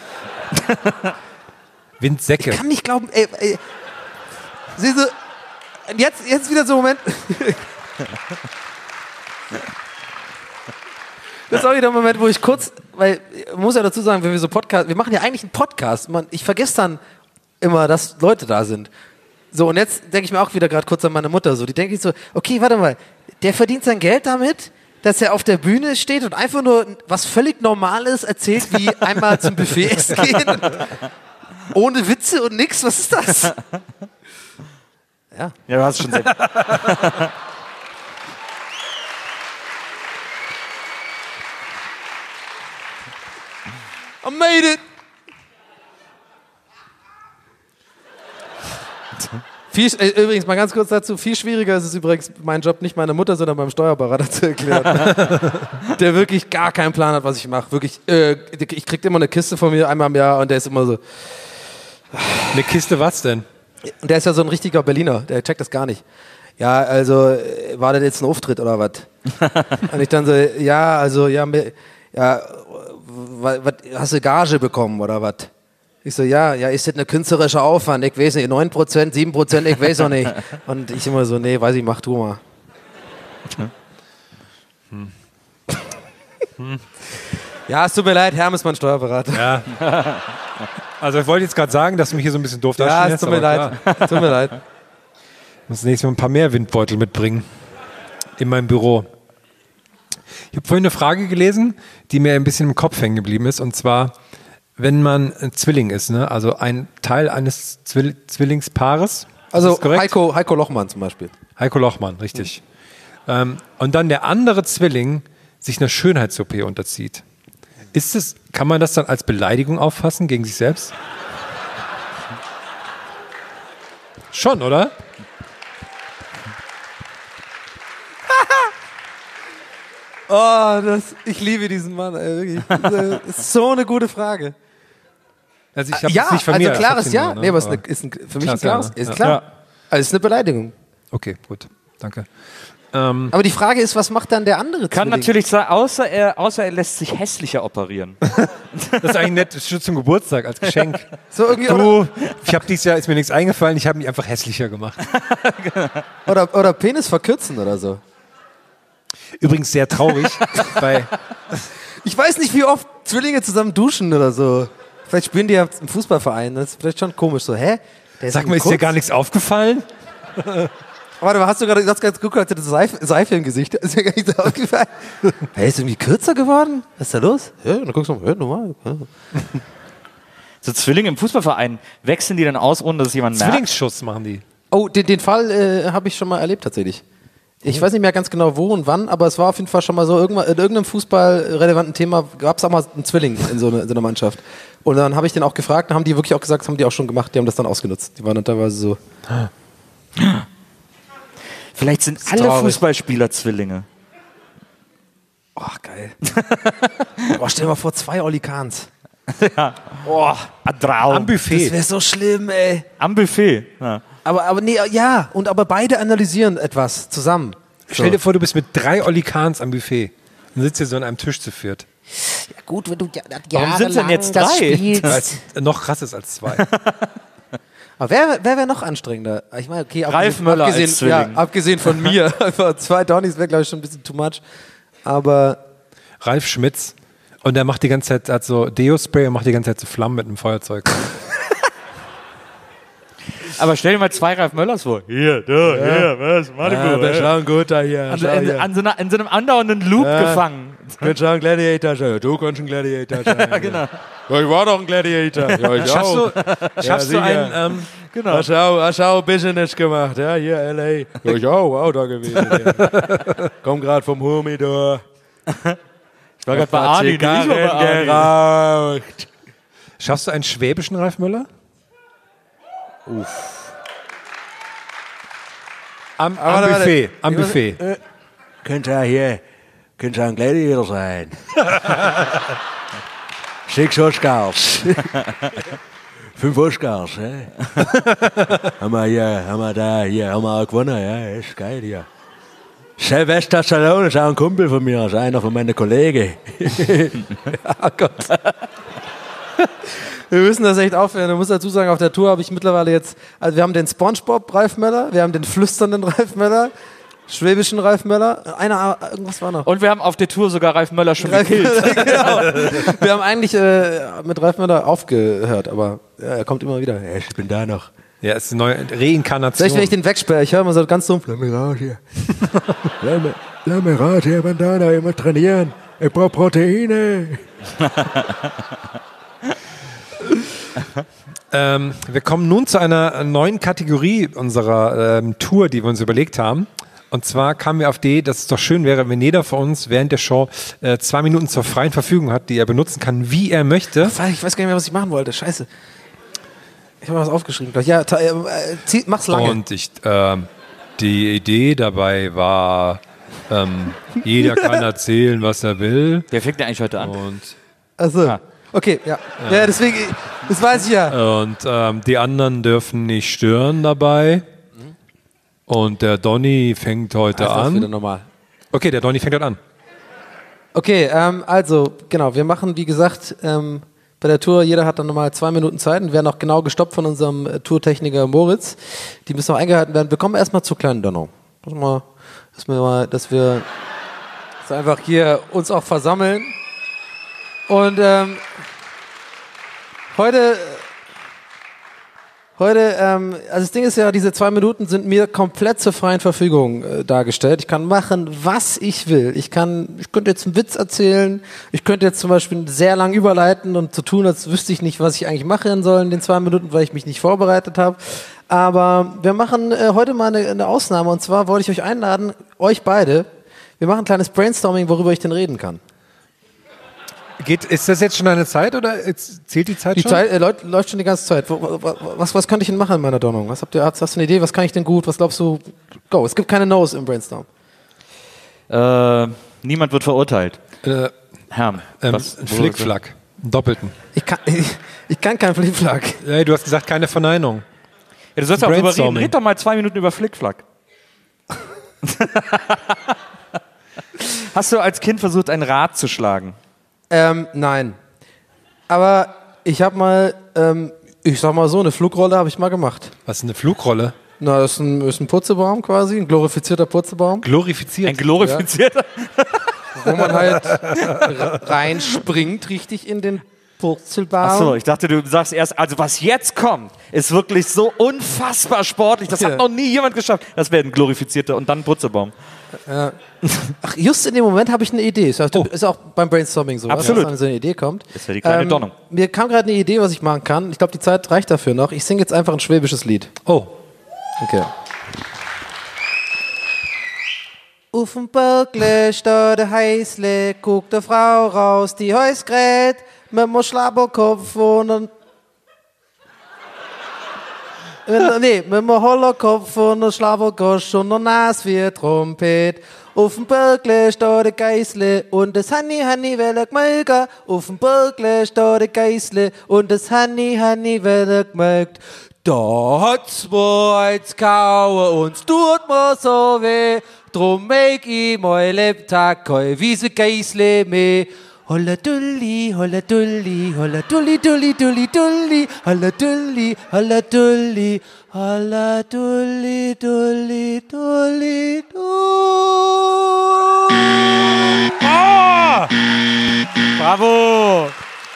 Windsäcke. Ich kann nicht glauben, ey, ey. Siehst du, jetzt, jetzt wieder so ein Moment. Das ist auch wieder ein Moment, wo ich kurz, weil, ich muss ja dazu sagen, wenn wir so Podcast, wir machen ja eigentlich einen Podcast. Man, ich vergesse dann immer, dass Leute da sind. So, und jetzt denke ich mir auch wieder gerade kurz an meine Mutter so. Die denke ich so, okay, warte mal, der verdient sein Geld damit, dass er auf der Bühne steht und einfach nur was völlig Normales erzählt, wie einmal zum Buffet essen gehen. Ohne Witze und nix, was ist das? Ja. Ja, du hast schon sehr. I made it! Viel, äh, übrigens, mal ganz kurz dazu, viel schwieriger ist es übrigens, mein Job nicht meiner Mutter, sondern beim Steuerberater zu erklären. Der wirklich gar keinen Plan hat, was ich mache. Wirklich, äh, ich krieg immer eine Kiste von mir einmal im Jahr und der ist immer so. Eine Kiste was denn? Und der ist ja so ein richtiger Berliner, der checkt das gar nicht. Ja, also, äh, war das jetzt ein Auftritt oder was? Und ich dann so, ja, also, ja, mir- ja, was, was, hast du Gage bekommen oder was? Ich so, ja, ja, ist das ein künstlerischer Aufwand? Ich weiß nicht, neun Prozent, sieben Prozent, ich weiß auch nicht. Und ich immer so, nee, weiß ich, mach du mal. Hm. Hm. Ja, es tut mir leid, Herm ist mein Steuerberater. Ja. Also ich wollte jetzt gerade sagen, dass du mich hier so ein bisschen doof Ja, darstellen es tut mir leid. Es tut mir leid. Ich muss nächstes Mal ein paar mehr Windbeutel mitbringen. In meinem Büro. Ich habe vorhin eine Frage gelesen, die mir ein bisschen im Kopf hängen geblieben ist. Und zwar, wenn man ein Zwilling ist, ne? Also ein Teil eines Zwill- Zwillingspaares. Also ist das korrekt? Heiko, Heiko Lochmann zum Beispiel. Heiko Lochmann, richtig. Ähm, und dann der andere Zwilling sich einer Schönheits-O P unterzieht. Ist es, kann man das dann als Beleidigung auffassen gegen sich selbst? Schon, oder? Oh, das, ich liebe diesen Mann, ey, wirklich. Das ist so eine gute Frage. Also ich habe Ja, es nicht von also mir. klares ich Ja. hab's ihn nur, Nee, aber es ist, aber- eine, ist ein, für mich Klares ein klares Ja, Ist ja. klar. Ja. Also es ist eine Beleidigung. Okay, gut, danke. Aber die Frage ist, was macht dann der andere Kann Zwilling? natürlich sein, außer er, außer er lässt sich hässlicher operieren. Das ist eigentlich nett, das ist schon zum Geburtstag als Geschenk. So irgendwie, oder, Du, ich habe dieses Jahr, ist mir nichts eingefallen, ich habe mich einfach hässlicher gemacht. oder, oder Penis verkürzen oder so. Übrigens sehr traurig, weil Ich weiß nicht, wie oft Zwillinge zusammen duschen oder so. Vielleicht spielen die ja im Fußballverein. Das ist vielleicht schon komisch. So, hä? Der sag so mal, ist dir kurz? gar nichts aufgefallen? Warte mal, hast du gerade gesagt, ganz gut, hatte das Seife, Seife im Gesicht. Ist dir gar nicht so aufgefallen? Hey, ist irgendwie kürzer geworden? Was ist da los? Ja, dann guckst du mal, ja, normal. Ja. So Zwillinge im Fußballverein, wechseln die dann aus, ohne dass es jemand merkt? Zwillingsschuss machen die. Oh, den, den Fall äh, habe ich schon mal erlebt tatsächlich. Ich weiß nicht mehr ganz genau wo und wann, aber es war auf jeden Fall schon mal so, irgendwann, in irgendeinem fußballrelevanten Thema gab es auch mal einen Zwilling in so, eine, in so einer Mannschaft. Und dann habe ich den auch gefragt, dann haben die wirklich auch gesagt, das haben die auch schon gemacht, die haben das dann ausgenutzt. Die waren dann teilweise so. Vielleicht sind alle traurig. Fußballspieler Zwillinge. Oh, geil. Oh, stell dir mal vor, zwei Olli Kahns. Oh, ein Traum. Am Das Buffet. wäre so schlimm, ey. Am Buffet. Ja. Aber, aber nee, ja, und aber beide analysieren etwas zusammen. Stell dir vor, du bist mit drei Olli Kahns am Buffet. Dann sitzt ihr so an einem Tisch zu viert. Ja, gut, wenn du ja, Warum sind's denn jetzt das drei? spielst. Weil es noch krasser ist als zwei. Aber wer, wer wäre noch anstrengender? Ich meine, okay, Ralf Möller als abgesehen, ja, Zwilling. abgesehen von mir. Einfach zwei Donnies wäre, glaube ich, schon ein bisschen too much. Aber Ralf Schmitz. Und der macht die ganze Zeit, hat so Deo-Spray und macht die ganze Zeit so Flammen mit einem Feuerzeug. Aber stell dir mal zwei Ralf Möllers vor. Hier, da, hier, was, Malibu. schon gut da hier. an, in, an, so einer, in so einem andauernden Loop gefangen. Könntest du auch ein Gladiator sein? Ja, du kannst ein Gladiator sein. Ja, genau. Ja, ich war doch ein Gladiator. Ja, ich Schaffst auch. du, schaffst du einen, ähm, Genau. Hast du auch, hast du auch Business gemacht, ja, hier L A. Ja, ich auch, auch da gewesen. Ja. Komm gerade vom Humidor. Ich war gerade bei Arni, nicht mal bei Arni. geraucht. schaffst du einen schwäbischen Ralf Möller? Am, am warte, Buffet, warte. am Buffet. Äh, Könnte ja hier, könnte ja ein Gladiator sein. Sechs Oscars. Fünf Oscars, hä? haben wir hier, haben wir da, hier, haben wir auch gewonnen, ja, ist geil hier. Sylvester Stallone ist auch ein Kumpel von mir, ist einer von meinen Kollegen. Oh Gott. Wir müssen das echt aufhören. Ich muss dazu sagen, auf der Tour habe ich mittlerweile jetzt, also wir haben den Spongebob Ralf Möller, wir haben den flüsternden Ralf Möller, schwäbischen Ralf Möller, einer, irgendwas war noch. Und wir haben auf der Tour sogar Ralf Möller schon Ralf gekillt. Möller, genau. Wir haben eigentlich äh, mit Ralf Möller aufgehört, aber ja, er kommt immer wieder. Ja, ich bin da noch. Ja, ist eine neue Reinkarnation. Vielleicht, wenn ich den wegsperre, ich höre immer so ganz dumpf. Lass mich raus hier. Lass mich, lass mich raus hier, Bandana, ich muss trainieren. Ich brauche Proteine. Ähm, wir kommen nun zu einer neuen Kategorie unserer ähm, Tour, die wir uns überlegt haben. Und zwar kamen wir auf die Idee, dass es doch schön wäre, wenn jeder von uns während der Show äh, zwei Minuten zur freien Verfügung hat, die er benutzen kann, wie er möchte. Ich weiß gar nicht mehr, was ich machen wollte. Scheiße. Ich habe was aufgeschrieben. Ja, ta- äh, zieh, mach's lange. Und ich, ähm, die Idee dabei war, ähm, jeder kann erzählen, was er will. Wer fängt denn eigentlich heute an? Und, Also, Ah. okay, ja. Ja, deswegen, das weiß ich ja. und ähm, die anderen dürfen nicht stören dabei. Und der Donny fängt heute Das ist wieder an. normal. Okay, der Donny fängt heute an. Okay, ähm, also, genau, wir machen, wie gesagt, ähm, bei der Tour, jeder hat dann nochmal zwei Minuten Zeit und werden auch genau gestoppt von unserem äh, Tourtechniker Moritz. Die müssen noch eingehalten werden. Wir kommen erstmal zur kleinen Donnung. Dass wir, dass wir, mal, dass wir dass wir einfach hier uns auch versammeln. Und ähm, heute, heute, ähm, also das Ding ist ja, diese zwei Minuten sind mir komplett zur freien Verfügung äh, dargestellt. Ich kann machen, was ich will. Ich kann, ich könnte jetzt einen Witz erzählen. Ich könnte jetzt zum Beispiel sehr lang überleiten und so tun, als wüsste ich nicht, was ich eigentlich machen soll in den zwei Minuten, weil ich mich nicht vorbereitet habe. Aber wir machen äh, heute mal eine, eine Ausnahme und zwar wollte ich euch einladen, euch beide. Wir machen ein kleines Brainstorming, worüber ich denn reden kann. Geht, ist das jetzt schon eine Zeit oder jetzt zählt die Zeit Die schon? Zeit äh, läuft, läuft schon die ganze Zeit. Wo- wo- wo- Was, was könnte ich denn machen in meiner Donnung? Was habt ihr, hast, hast du eine Idee? Was kann ich denn gut? Was glaubst du? Go. Es gibt keine No's im Brainstorm. Äh, niemand wird verurteilt. Äh, Herm, ähm, was? ein Flickflack. Einen doppelten. Ich kann, ich, ich kann keinen Flickflack. Hey, du hast gesagt, keine Verneinung. Ja, du sollst auch drüber reden. Brainstorming. Red doch mal zwei Minuten über Flickflack. Hast du als Kind versucht, ein Rad zu schlagen? Ähm, nein. Aber ich habe mal, ähm, ich sag mal so, eine Flugrolle habe ich mal gemacht. Was ist eine Flugrolle? Na, das ist ein, ist ein Purzelbaum quasi, ein glorifizierter Purzelbaum, Glorifiziert. Ein glorifizierter? wo man halt r- reinspringt richtig in den Purzelbaum. Achso, ich dachte, du sagst erst, also was jetzt kommt, ist wirklich so unfassbar sportlich. Das Ja. hat noch nie jemand geschafft. Das wäre ein glorifizierter und dann ein Purzelbaum. Ach, just in dem Moment habe ich eine Idee. Ist auch, Oh. ist auch beim Brainstorming so, Absolut. dass dann so eine Idee kommt. Ähm, Das wäre die kleine Donnung. Mir kam gerade eine Idee, was ich machen kann. Ich glaube, die Zeit reicht dafür noch. Ich singe jetzt einfach ein schwäbisches Lied. Oh. Okay. Auf dem Bergle steht der Heißle, guckt der Frau raus, die Häus grät, mit dem Schlabberkopf und einem Nee, mit dem Hollerkopf und einem Schlabbergosch und einer Nase wie eine Trompet. Auf dem Bergle steht der Geißle und das Hanni Hanni will er gmelken. Auf dem Bergle steht der Geißle und das Hanni Hanni will er gmelkt. Da hat's mir als kauen und es tut mir so weh. Drum make ich mein Lebtag kein Wiese Geißle mehr. Holla dulli, holla dulli, holla dulli, dulli, dulli, dulli, holla dulli, holla dulli, holla dulli, dulli, dulli, dulli. Oh! Bravo!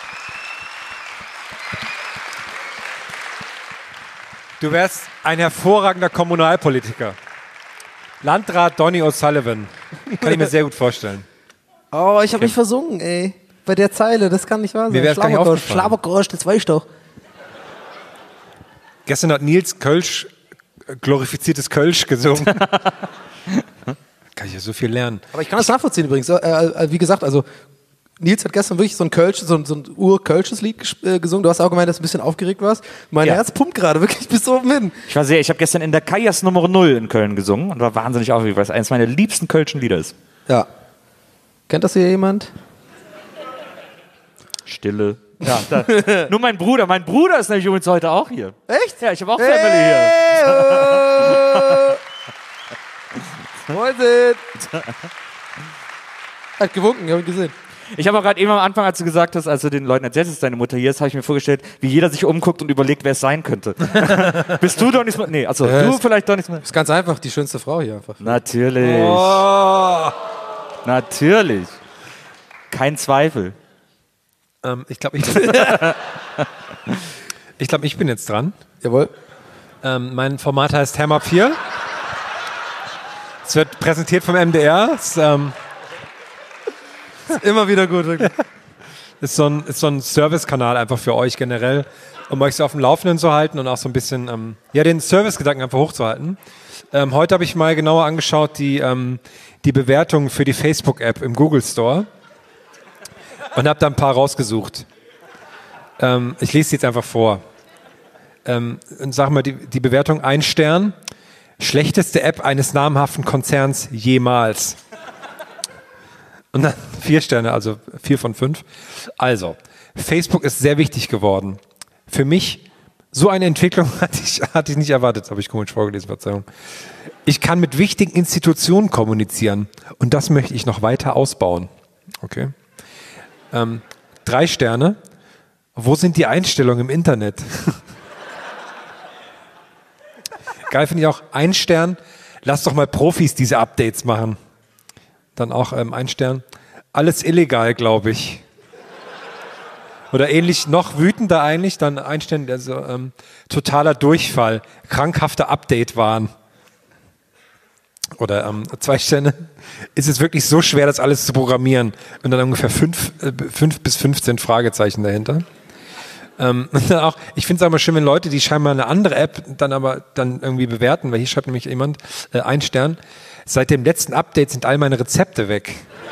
Du wärst ein hervorragender Kommunalpolitiker. Landrat Donny O'Sullivan. Kann ich mir sehr gut vorstellen. Oh, ich habe mich versungen, ey. Bei der Zeile, das kann nicht wahr sein. Mir wär's gar nicht Schlagabgeräusch, aufgefallen. Schlagabgeräusch, das weiß ich doch. Gestern hat Nils Kölsch, äh, glorifiziertes Kölsch gesungen. Kann ich ja so viel lernen. Aber ich kann das nachvollziehen übrigens. Äh, äh, wie gesagt, also Nils hat gestern wirklich so ein Kölsch, so ein, so ein Ur-Kölsches Lied ges- äh, gesungen. Du hast auch gemeint, dass du ein bisschen aufgeregt warst. Mein Ja. Herz pumpt gerade wirklich bis oben hin. Ich war sehr, ich habe gestern in der Kajas Nummer null in Köln gesungen und war wahnsinnig aufgeregt, weil es eines meiner liebsten kölschen Lieder ist. Ja. Kennt das hier jemand? Stille. Ja, da. Nur mein Bruder. Mein Bruder ist nämlich übrigens heute auch hier. Echt? Ja, ich habe auch Family hier. Hey, oh. Moin. Hat gewunken, hab ich gesehen. Ich habe auch gerade eben am Anfang, als du gesagt hast, als du den Leuten erzählst, dass deine Mutter hier ist, habe ich mir vorgestellt, wie jeder sich umguckt und überlegt, wer es sein könnte. Bist du doch nicht mehr? Nee, also Ja, du ist- vielleicht doch nicht mehr. Ist ganz einfach, die schönste Frau hier einfach. Natürlich. Oh. Natürlich. Kein Zweifel. Ähm, ich glaube, ich, ich, glaub, ich bin jetzt dran. Jawohl. Ähm, mein Format heißt Ham Up vier. Es wird präsentiert vom M D R. Es ähm, Immer wieder gut, wirklich. ist so ein, ist so ein Service-Kanal einfach für euch generell, um euch so auf dem Laufenden zu halten und auch so ein bisschen ähm, ja, den Service-Gedanken einfach hochzuhalten. Ähm, heute habe ich mal genauer angeschaut die, ähm, die Bewertungen für die Facebook-App im Google Store und habe da ein paar rausgesucht. Ähm, ich lese sie jetzt einfach vor. Ähm, und sag mal, die, die Bewertung ein Stern. Schlechteste App eines namhaften Konzerns jemals. Und dann vier Sterne, also vier von fünf. Also, Facebook ist sehr wichtig geworden. Für mich, so eine Entwicklung hatte ich, hatte ich nicht erwartet, habe ich komisch vorgelesen, Verzeihung. Ich kann mit wichtigen Institutionen kommunizieren und das möchte ich noch weiter ausbauen. Okay. Ähm, drei Sterne. Wo sind die Einstellungen im Internet? Geil finde ich auch, ein Stern. Lass doch mal Profis diese Updates machen. Dann auch ähm, ein Stern. Alles illegal, glaube ich. Oder ähnlich, noch wütender eigentlich, dann ein Stern, also ähm, totaler Durchfall, krankhafter Update-Wahn. Oder ähm, zwei Sterne. Ist es wirklich so schwer, das alles zu programmieren? Und dann ungefähr fünf, äh, fünf bis fünfzehn Fragezeichen dahinter. Ähm, und dann auch, ich finde es aber schön, wenn Leute, die scheinbar eine andere App dann aber dann irgendwie bewerten, weil hier schreibt nämlich jemand, äh, ein Stern, seit dem letzten Update sind all meine Rezepte weg.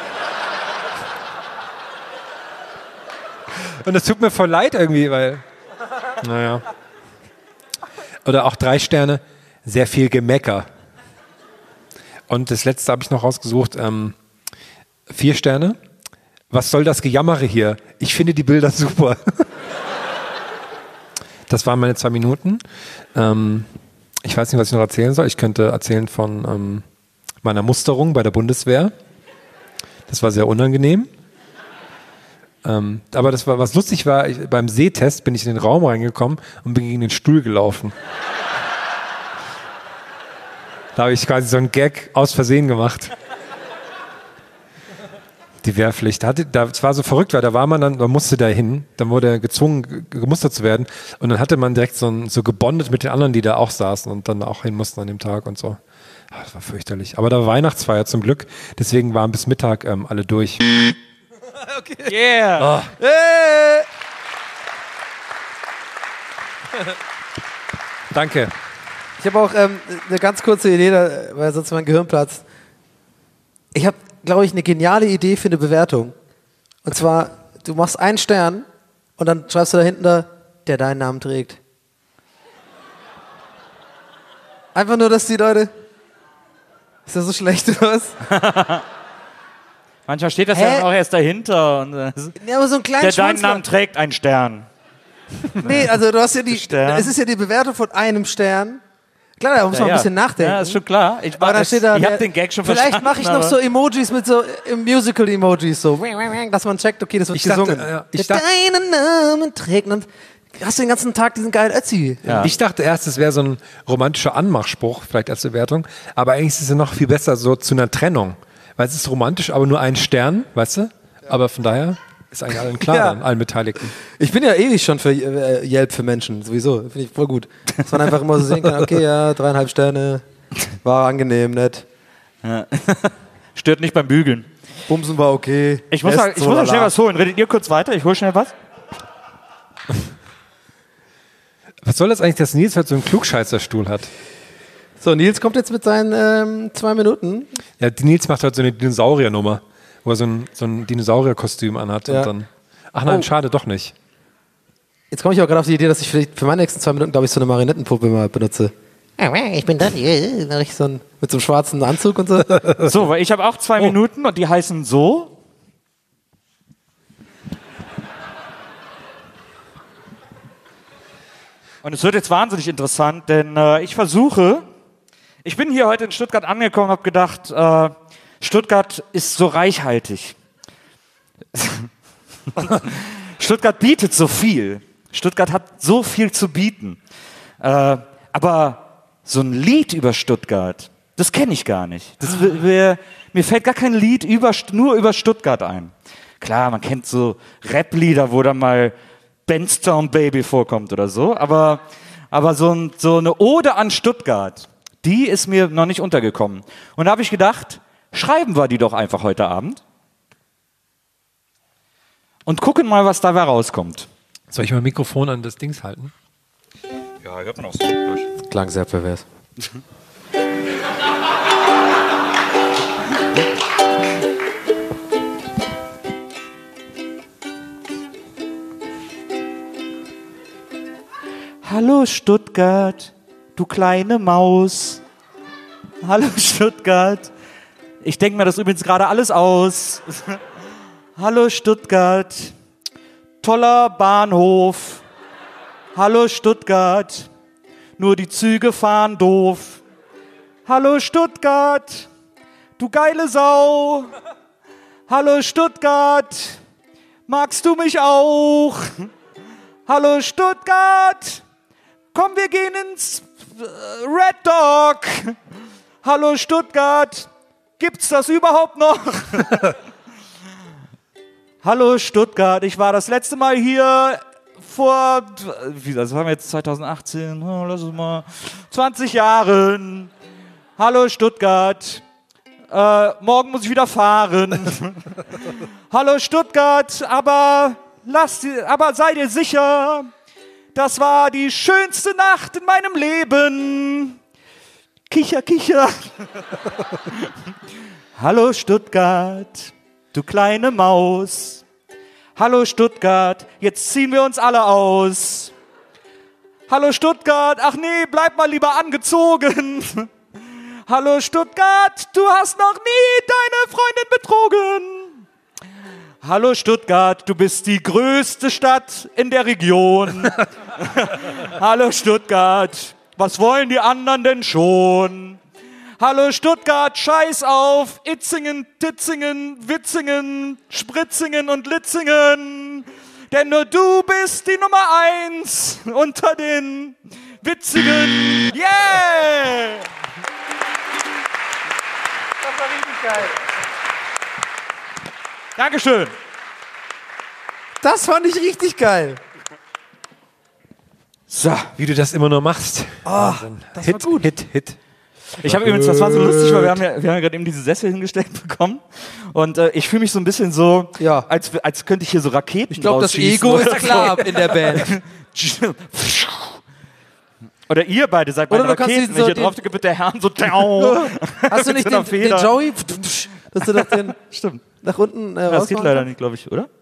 Und das tut mir voll leid irgendwie, weil, naja. Oder auch drei Sterne, sehr viel Gemecker. Und das letzte habe ich noch rausgesucht, ähm, vier Sterne. Was soll das Gejammere hier? Ich finde die Bilder super. Das waren meine zwei Minuten. Ähm, ich weiß nicht, was ich noch erzählen soll. Ich könnte erzählen von ähm, meiner Musterung bei der Bundeswehr. Das war sehr unangenehm. Ähm, aber das war, was lustig war, ich, beim Sehtest bin ich in den Raum reingekommen und bin gegen den Stuhl gelaufen. Da habe ich quasi so einen Gag aus Versehen gemacht. Die Wehrpflicht. Hatte, das war so verrückt, weil da war man dann, man musste da hin, dann wurde er gezwungen, gemustert zu werden. Und dann hatte man direkt so, ein, so gebondet mit den anderen, die da auch saßen und dann auch hin mussten an dem Tag und so. Ach, das war fürchterlich. Aber da war Weihnachtsfeier zum Glück, deswegen waren bis Mittag ähm, alle durch. Okay. Yeah. Hey. Danke. Ich habe auch ähm, eine ganz kurze Idee, da, weil sonst mein Gehirn platzt. Ich habe, glaube ich, eine geniale Idee für eine Bewertung. Und zwar, du machst einen Stern und dann schreibst du da hinten da, der deinen Namen trägt. Einfach nur, dass die Leute... Ist das so schlecht, oder was? Manchmal steht das Hä? ja dann auch erst dahinter. Und, äh, Ja, aber so einen kleinen der deinen Schmunzler. Namen trägt, ein Stern. Nee, also du hast ja die... Stern. Es ist ja die Bewertung von einem Stern. Klar, da muss man ja, ein bisschen nachdenken. Ja, ist schon klar. Ich, Aber dann steht da, ich der- habe den Gag schon vielleicht verstanden. mache ich noch aber- so Emojis mit so äh, Musical-Emojis, so, dass man checkt, okay, das wird Ich dachte, gesungen. äh, ich Der dachte- deinen Namen trägt. Und dann hast du den ganzen Tag diesen geilen Ötzi. Ja. Ich dachte erst, es wäre so ein romantischer Anmachspruch, vielleicht als Bewertung. Aber eigentlich ist es ja noch viel besser so zu einer Trennung. Weil es ist romantisch, aber nur ein Stern, weißt du? Aber von daher ist eigentlich allen klar, Ja. dann, allen Beteiligten. Ich bin ja ewig schon für äh, Yelp für Menschen, sowieso. Finde ich voll gut. Dass man einfach immer so sehen kann, okay, ja, dreieinhalb Sterne, war angenehm, nett. Stört nicht beim Bügeln. Bumsen war okay. Ich muss, Rest mal, ich so muss mal schnell lala. was holen. Redet ihr kurz weiter? Ich hole schnell was. Was soll das eigentlich, dass Nils halt so einen Klugscheißerstuhl hat? So, Nils kommt jetzt mit seinen ähm, zwei Minuten. Ja, die Nils macht halt so eine Dinosauriernummer, wo er so ein, so ein Dinosaurierkostüm anhat Ja. und dann. Ach nein, Oh. schade, doch nicht. Jetzt komme ich auch gerade auf die Idee, dass ich vielleicht für meine nächsten zwei Minuten, glaube ich, so eine Marionettenpuppe mal benutze. Ich bin dann ich so ein, mit so einem schwarzen Anzug und so. So, weil ich habe auch zwei Minuten und die heißen so. Und es wird jetzt wahnsinnig interessant, denn äh, ich versuche, ich bin hier heute in Stuttgart angekommen und habe gedacht, äh, Stuttgart ist so reichhaltig. Stuttgart bietet so viel. Stuttgart hat so viel zu bieten. Äh, aber so ein Lied über Stuttgart, das kenne ich gar nicht. Das, wär, mir fällt gar kein Lied über, nur über Stuttgart ein. Klar, man kennt so Rap-Lieder, wo dann mal Benstown Baby vorkommt oder so, aber, aber so, ein, so eine Ode an Stuttgart, die ist mir noch nicht untergekommen. Und da habe ich gedacht, schreiben wir die doch einfach heute Abend und gucken mal, was dabei rauskommt. Soll ich mal ein Mikrofon an das Dings halten? Ja, hört man auch so durch. Klang sehr pervers. Hallo Stuttgart, du kleine Maus. Hallo Stuttgart. Ich denke mir das übrigens gerade alles aus. Hallo Stuttgart. Toller Bahnhof. Hallo Stuttgart. Nur die Züge fahren doof. Hallo Stuttgart. Du geile Sau. Hallo Stuttgart. Magst du mich auch? Hallo Stuttgart. Komm, wir gehen ins äh, Red Dog. Hallo Stuttgart. Gibt's das überhaupt noch? Hallo Stuttgart. Ich war das letzte Mal hier vor, wie das waren wir jetzt zwanzig achtzehn, oh, lass es mal, zwanzig Jahren. Hallo Stuttgart. Äh, morgen muss ich wieder fahren. Hallo Stuttgart, aber lass, aber sei dir sicher, das war die schönste Nacht in meinem Leben. Kicher, kicher. Hallo Stuttgart, du kleine Maus. Hallo Stuttgart, jetzt ziehen wir uns alle aus. Hallo Stuttgart, ach nee, bleib mal lieber angezogen. Hallo Stuttgart, du hast noch nie deine Freundin betrogen. Hallo Stuttgart, du bist die größte Stadt in der Region. Hallo Stuttgart, was wollen die anderen denn schon? Hallo Stuttgart, scheiß auf Itzingen, Titzingen, Witzingen, Spritzingen und Litzingen. Denn nur du bist die Nummer eins unter den Witzigen. Yeah! Das war richtig geil. Dankeschön. Das fand ich richtig geil. So, wie du das immer nur machst. Oh, das Hit, war gut. Hit, Hit. Ich habe übrigens, das war so lustig, weil wir haben ja, wir haben ja gerade eben diese Sessel hingestellt bekommen und äh, ich fühle mich so ein bisschen so, ja. als, als könnte ich hier so Raketen Ich glaube, das rausschießen Ego ist oder klar so. in der Band. Oder ihr beide seid meine Oder du kannst Raketen. diesen so Wenn ich hier den- drauf drücke, wird der Herrn so Hast du nicht mit so einer den, den Feder. Joey, dass du doch den Stimmt. nach unten äh, Ja, das geht rausmachen leider kannst? nicht, glaube ich, oder?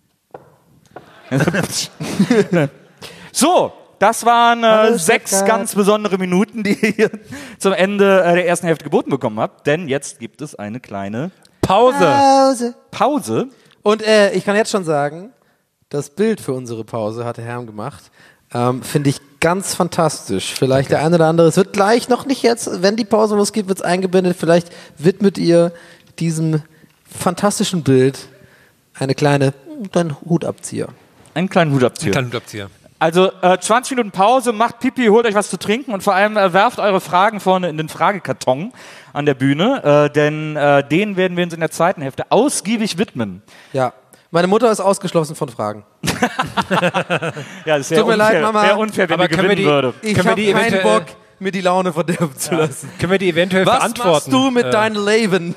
So, das waren äh, Hallo, sechs Stuttgart. ganz besondere Minuten, die ihr zum Ende äh, der ersten Hälfte geboten bekommen habt. Denn jetzt gibt es eine kleine Pause. Pause. Pause. Und äh, ich kann jetzt schon sagen, das Bild für unsere Pause hatte Herm gemacht. Ähm, Finde ich ganz fantastisch. Vielleicht der eine oder andere. Es wird gleich noch nicht jetzt, wenn die Pause losgeht, wird es eingeblendet. Vielleicht widmet ihr diesem fantastischen Bild eine kleine, dein Hutabzieher. Einen kleinen Hutabzieher. Kleinen Hutabzieher. Also äh, zwanzig Minuten Pause, macht Pipi, holt euch was zu trinken und vor allem äh, werft eure Fragen vorne in den Fragekarton an der Bühne, äh, denn äh, den werden wir uns in der zweiten Hälfte ausgiebig widmen. Ja. Meine Mutter ist ausgeschlossen von Fragen. Ja, das wäre Tut mir unfair, leid, Mama. wär unfair, wenn Aber die können wir gewinnen die- würde. Ich Können wir habe die keinen eventuell- Bock, mir die Laune verderben zu lassen. Können wir die eventuell Was beantworten? machst du mit Äh, deinem Leben?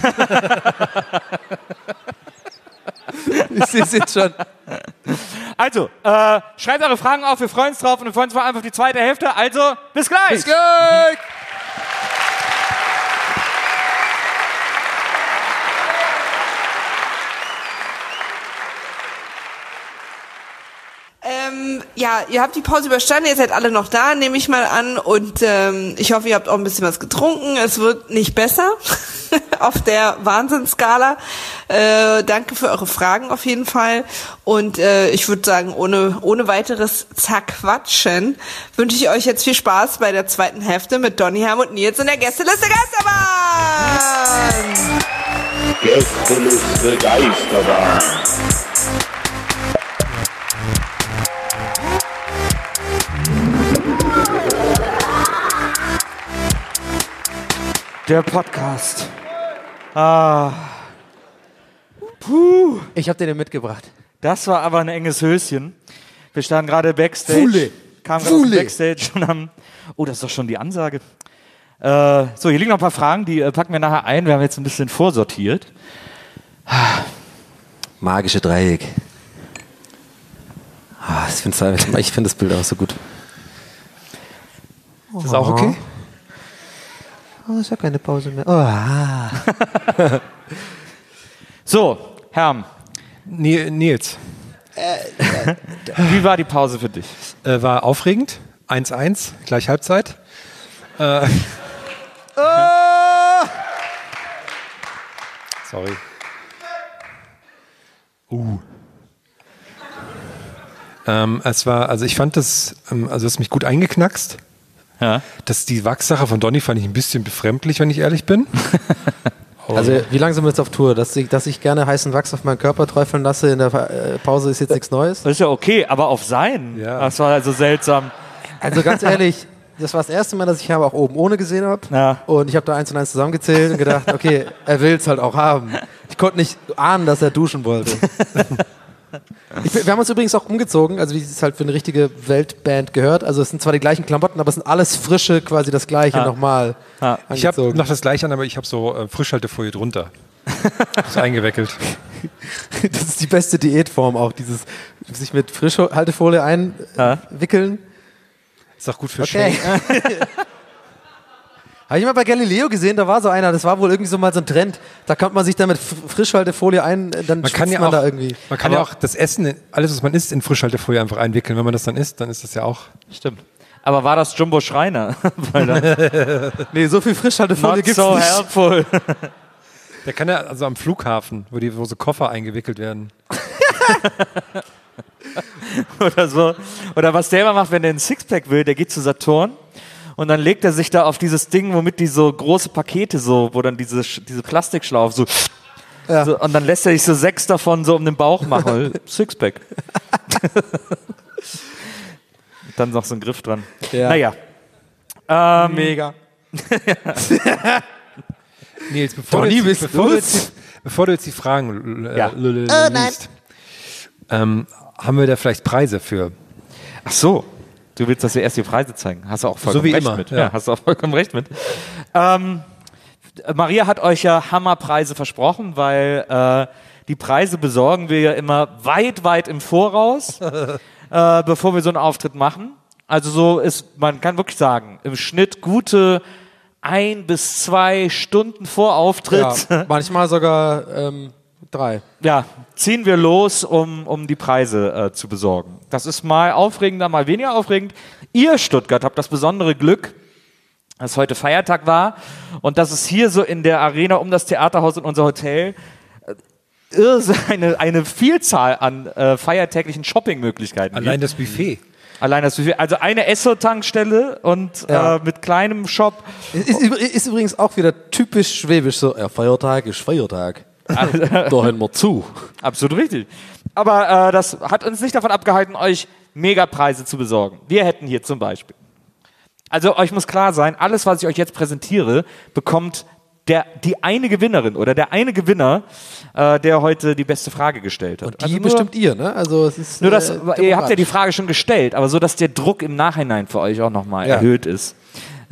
Ich sehe es jetzt schon. Also, äh, schreibt eure Fragen auf, wir freuen uns drauf und wir freuen uns vor allem auf die zweite Hälfte. Also, bis gleich! Bis gleich! Ähm, ja, ihr habt die Pause überstanden, ihr seid alle noch da, nehme ich mal an. Und ähm, ich hoffe, ihr habt auch ein bisschen was getrunken. Es wird nicht besser auf der Wahnsinnsskala. Äh, danke für eure Fragen auf jeden Fall. Und äh, ich würde sagen, ohne ohne weiteres Zerquatschen wünsche ich euch jetzt viel Spaß bei der zweiten Hälfte mit Donny, Herm und Nils in der Gästeliste Geisterbahn. Gästeliste Geisterbahn. Der Podcast. Ah. Puh. Ich habe dir den mitgebracht. Das war aber ein enges Höschen. Wir standen gerade Backstage. Fule. Kamen gerade aus dem Fule. Backstage und haben. Oh, das ist doch schon die Ansage. Äh, so, hier liegen noch ein paar Fragen, die äh, packen wir nachher ein. Wir haben jetzt ein bisschen vorsortiert. Magische Dreieck. Ah, ich finde ich find das Bild auch so gut. Ist das auch okay? Oh, ist ja keine Pause mehr. Oh, ah. So, Herm, Ni- Nils, wie war die Pause für dich? äh, war aufregend. eins eins, gleich Halbzeit. Äh, Sorry. Uh. Ähm, es war, also ich fand das, ähm, also es hat mich gut eingeknackst. Ja. Das, die Wachssache von Donny fand ich ein bisschen befremdlich, wenn ich ehrlich bin. Also, wie lange sind wir jetzt auf Tour? Dass ich, dass ich gerne heißen Wachs auf meinen Körper träufeln lasse in der äh, Pause ist jetzt nichts Neues. Das ist ja okay, aber auf sein. Ja. Das war also seltsam. Also ganz ehrlich, das war das erste Mal, dass ich Herm auch oben ohne gesehen habe. Ja. Und ich habe da eins und eins zusammengezählt und gedacht, okay, er will es halt auch haben. Ich konnte nicht ahnen, dass er duschen wollte. Ich, wir haben uns übrigens auch umgezogen, also wie es halt für eine richtige Weltband gehört. Also es sind zwar die gleichen Klamotten, aber es sind alles frische, quasi das gleiche Ja. nochmal Ja. Ich habe angezogen. noch das gleiche an, aber ich habe so äh, Frischhaltefolie drunter. Das ist eingewickelt. Das ist die beste Diätform auch, dieses sich mit Frischhaltefolie einwickeln. Ist auch gut für Okay. Shake. Habe ich mal bei Galileo gesehen, da war so einer, das war wohl irgendwie so mal so ein Trend. Da konnte man sich dann mit F- Frischhaltefolie ein, dann Man kann schwitzt ja man auch, da irgendwie. man kann ja auch das Essen, in- alles was man isst, in Frischhaltefolie einfach einwickeln. Wenn man das dann isst, dann ist das ja auch. Stimmt. Aber war das Jumbo Schreiner? Weil dann Nee, so viel Frischhaltefolie not gibt's Oh, so nicht. helpful. Der kann ja also am Flughafen, wo, die, wo so Koffer eingewickelt werden. Oder so. Oder was der immer macht, wenn der ein Sixpack will, der geht zu Saturn und dann legt er sich da auf dieses Ding, womit die so große Pakete so, wo dann diese, Sch- diese Plastikschlaufe so, Ja. so und dann lässt er sich so sechs davon so um den Bauch machen. Sixpack. Dann noch so ein Griff dran. Ja. Naja. Ähm, Mega. Nils, bevor, Donny, du, jetzt, bist bevor, du, du's? jetzt, die- bevor du jetzt die Fragen äh, Ja. l- l- liest, ähm, haben wir da vielleicht Preise für? Ach so. Du willst, dass wir erst die Preise zeigen. Hast du auch vollkommen wie recht immer, mit. ja. Ja, hast du auch vollkommen recht mit. Ähm, Maria hat euch ja Hammerpreise versprochen, weil äh, die Preise besorgen wir ja immer weit, weit im Voraus, äh, bevor wir so einen Auftritt machen. Also so ist, man kann wirklich sagen, im Schnitt gute ein bis zwei Stunden vor Auftritt. Ja, manchmal sogar ähm, drei. Ja, ziehen wir los, um, um die Preise äh, zu besorgen. Das ist mal aufregender, mal weniger aufregend. Ihr, Stuttgart, habt das besondere Glück, dass heute Feiertag war und dass es hier so in der Arena um das Theaterhaus und unser Hotel äh, irrs- eine, eine Vielzahl an äh, feiertäglichen Shoppingmöglichkeiten Allein gibt. das Buffet. Allein das Buffet. Also eine Esso-Tankstelle und Ja. äh, mit kleinem Shop. Ist, ist, übr- ist übrigens auch wieder typisch schwäbisch so, ja, Feiertag ist Feiertag. Da hören wir zu. Absolut richtig. Aber äh, das hat uns nicht davon abgehalten, euch Megapreise zu besorgen. Wir hätten hier zum Beispiel. Also euch muss klar sein, alles, was ich euch jetzt präsentiere, bekommt der, die eine Gewinnerin oder der eine Gewinner, äh, der heute die beste Frage gestellt hat. Und die Also nur, bestimmt ihr, ne? Also es ist nur das, äh, ihr habt ja die demokratisch. Frage schon gestellt, aber so, dass der Druck im Nachhinein für euch auch nochmal Ja. erhöht ist.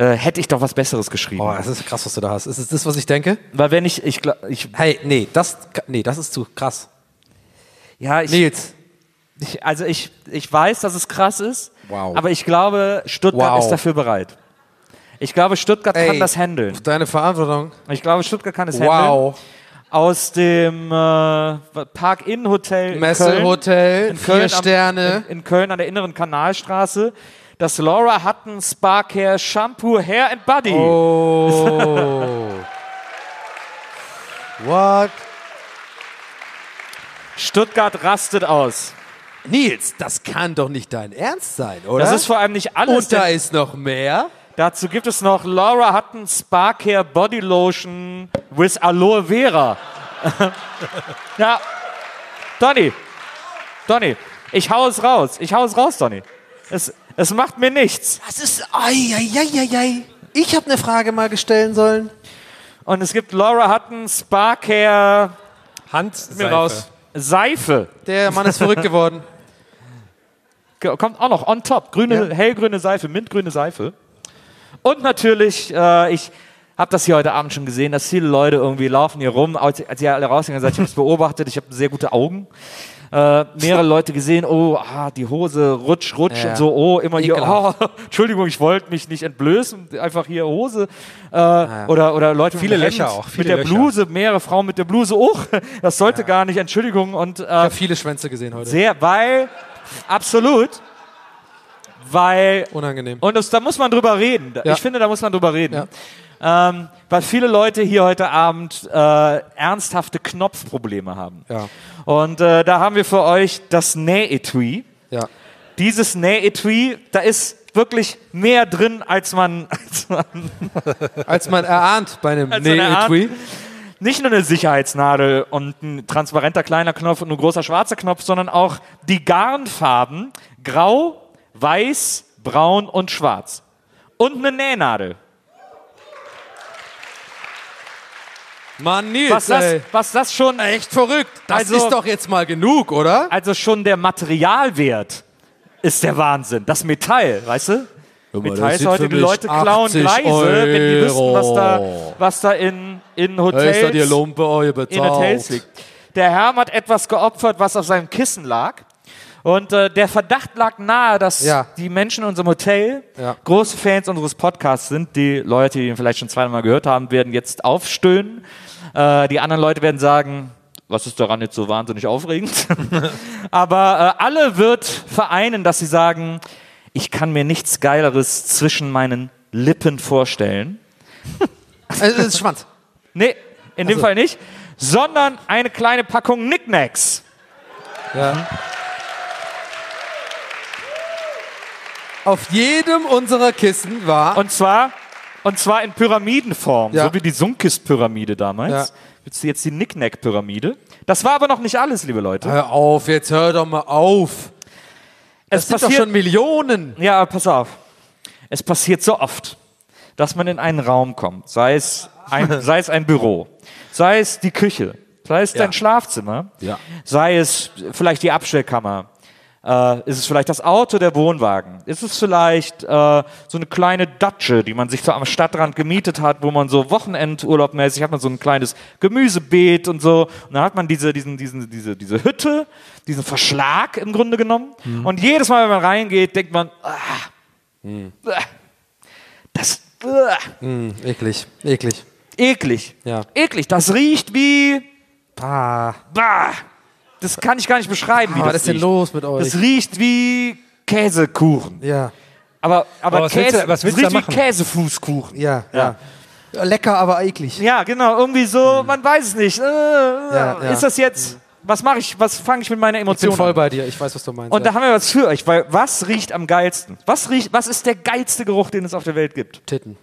äh, hätte ich doch was Besseres geschrieben. Boah, das ist krass, was du da hast. Ist es das, was ich denke? Weil wenn ich, ich, glaub- ich Hey, nee, das, nee, das ist zu krass. ja, ich, Nils. ich, also ich, ich weiß, dass es krass ist, Wow. aber ich glaube, Stuttgart Wow. ist dafür bereit. Ich glaube, Stuttgart Ey, kann das handeln. Deine Verantwortung. Ich glaube, Stuttgart kann es Wow. handeln. Aus dem äh, Park-Inn-Hotel in Messehotel, Köln, in vier Köln am- Sterne. In, in Köln an der inneren Kanalstraße. Das Laura Hutton Spa Care Shampoo Hair and Body. Oh. What? Stuttgart rastet aus. Nils, das kann doch nicht dein Ernst sein, oder? Das ist vor allem nicht alles. Und da denn ist noch mehr. dazu gibt es noch Laura Hutton Spa Care Body Lotion with Aloe Vera. Ja, Donny, Donny, ich hau es raus. Ich hau es raus, Donny. Es, es macht mir nichts. Das ist. Ai, ai, ai, ai, ai. Ich habe eine Frage mal stellen sollen. Und es gibt Laura Hutton Spa Care Hand mir raus. Seife. Der Mann ist verrückt geworden. Ge- Kommt auch noch on top. Grüne, Ja. hellgrüne Seife, mintgrüne Seife. Und natürlich, äh, ich habe das hier heute Abend schon gesehen, dass viele Leute irgendwie laufen hier rum. Als, als ihr alle rausgehen, gesagt, ich habe es beobachtet, ich habe sehr gute Augen. Äh, mehrere Leute gesehen, oh, ah, die Hose rutsch, rutsch Ja. und so, oh, immer hier, oh, Ekelhaft. Entschuldigung, ich wollte mich nicht entblößen, einfach hier Hose. Äh, oder, oder Leute Viele mit dem Löcher Hemd, auch, mit viele der Löcher. Bluse, mehrere Frauen mit der Bluse, oh, das sollte gar nicht, Entschuldigung. Und Ich äh, habe viele Schwänze gesehen heute. sehr, weil, absolut, weil Unangenehm. und das, da muss man drüber reden. Ja. Ich finde, da muss man drüber reden. Ja. Ähm, weil viele Leute hier heute Abend äh, ernsthafte Knopfprobleme haben. Ja. Und äh, da haben wir für euch das Nähetui. Ja. Dieses Nähetui, da ist wirklich mehr drin, als man, als man Als man erahnt bei einem Als man erahnt. Nähetui. nicht nur eine Sicherheitsnadel und ein transparenter kleiner Knopf und ein großer schwarzer Knopf, sondern auch die Garnfarben grau, weiß, braun und schwarz. Und eine Nähnadel. Mann, Nils, Was das, ey. was das schon, Echt verrückt. Das Also- ist doch jetzt mal genug, oder? also schon der Materialwert ist der Wahnsinn. Das Metall, weißt du? Metall das ist sind heute, für die mich Leute klauen achtzig Gleise, wenn die wüssten, was da, Euro. was da in, in Ist da die Hotels, Lumpe euch in bezahlt? Hotels liegt. Der Herr hat etwas geopfert, was auf seinem Kissen lag. Und äh, der Verdacht lag nahe, dass Ja. die Menschen in unserem Hotel Ja. große Fans unseres Podcasts sind. Die Leute, die ihn vielleicht schon zweimal gehört haben, werden jetzt aufstöhnen. Äh, die anderen Leute werden sagen, was ist daran jetzt so wahnsinnig aufregend? Aber äh, alle wird vereinen, dass sie sagen, ich kann mir nichts Geileres zwischen meinen Lippen vorstellen. Also, das ist Schwanz. Nee, in dem Fall nicht. Sondern eine kleine Packung Knickknacks. Ja. Auf jedem unserer Kissen war. Und zwar, und zwar in Pyramidenform, Ja. so wie die Sunkist-Pyramide damals. Ja. Willst du jetzt die Knickknack-Pyramide? Das war aber noch nicht alles, liebe Leute. Hör auf, jetzt hör doch mal auf. Es Das sind doch schon Millionen. Ja, aber pass auf. Es passiert so oft, dass man in einen Raum kommt, sei es ein, sei es ein Büro, sei es die Küche, sei es dein Schlafzimmer, Ja. sei es vielleicht die Abstellkammer, äh, ist es vielleicht das Auto, der Wohnwagen, ist es vielleicht äh, so eine kleine Datsche, die man sich so am Stadtrand gemietet hat, wo man so Wochenendurlaubmäßig hat man so ein kleines Gemüsebeet und so, und dann hat man diese, diesen, diesen, diese, diese Hütte, diesen Verschlag im Grunde genommen, und jedes Mal, wenn man reingeht, denkt man, ah, das, ah, Hm, eklig, eklig. eklig, Ja. eklig, das riecht wie, Ah. bah, das kann ich gar nicht beschreiben, wie Was das ist denn riecht. los mit euch? Das riecht wie Käsekuchen. Ja, Aber, aber, Aber was willst Käse, du- was willst es du riecht da wie machen? Käsefußkuchen. ja, ja. Lecker, aber eklig. Ja, genau, irgendwie so, man weiß es nicht. Äh, ja. Ist das jetzt, was mache ich, was fange ich mit meiner Ich bin Emotion voll an? bei dir. Ich weiß, was du meinst. Und da ja. haben wir was für euch, weil was riecht am geilsten? Was riecht, was ist der geilste Geruch, den es auf der Welt gibt? Titten.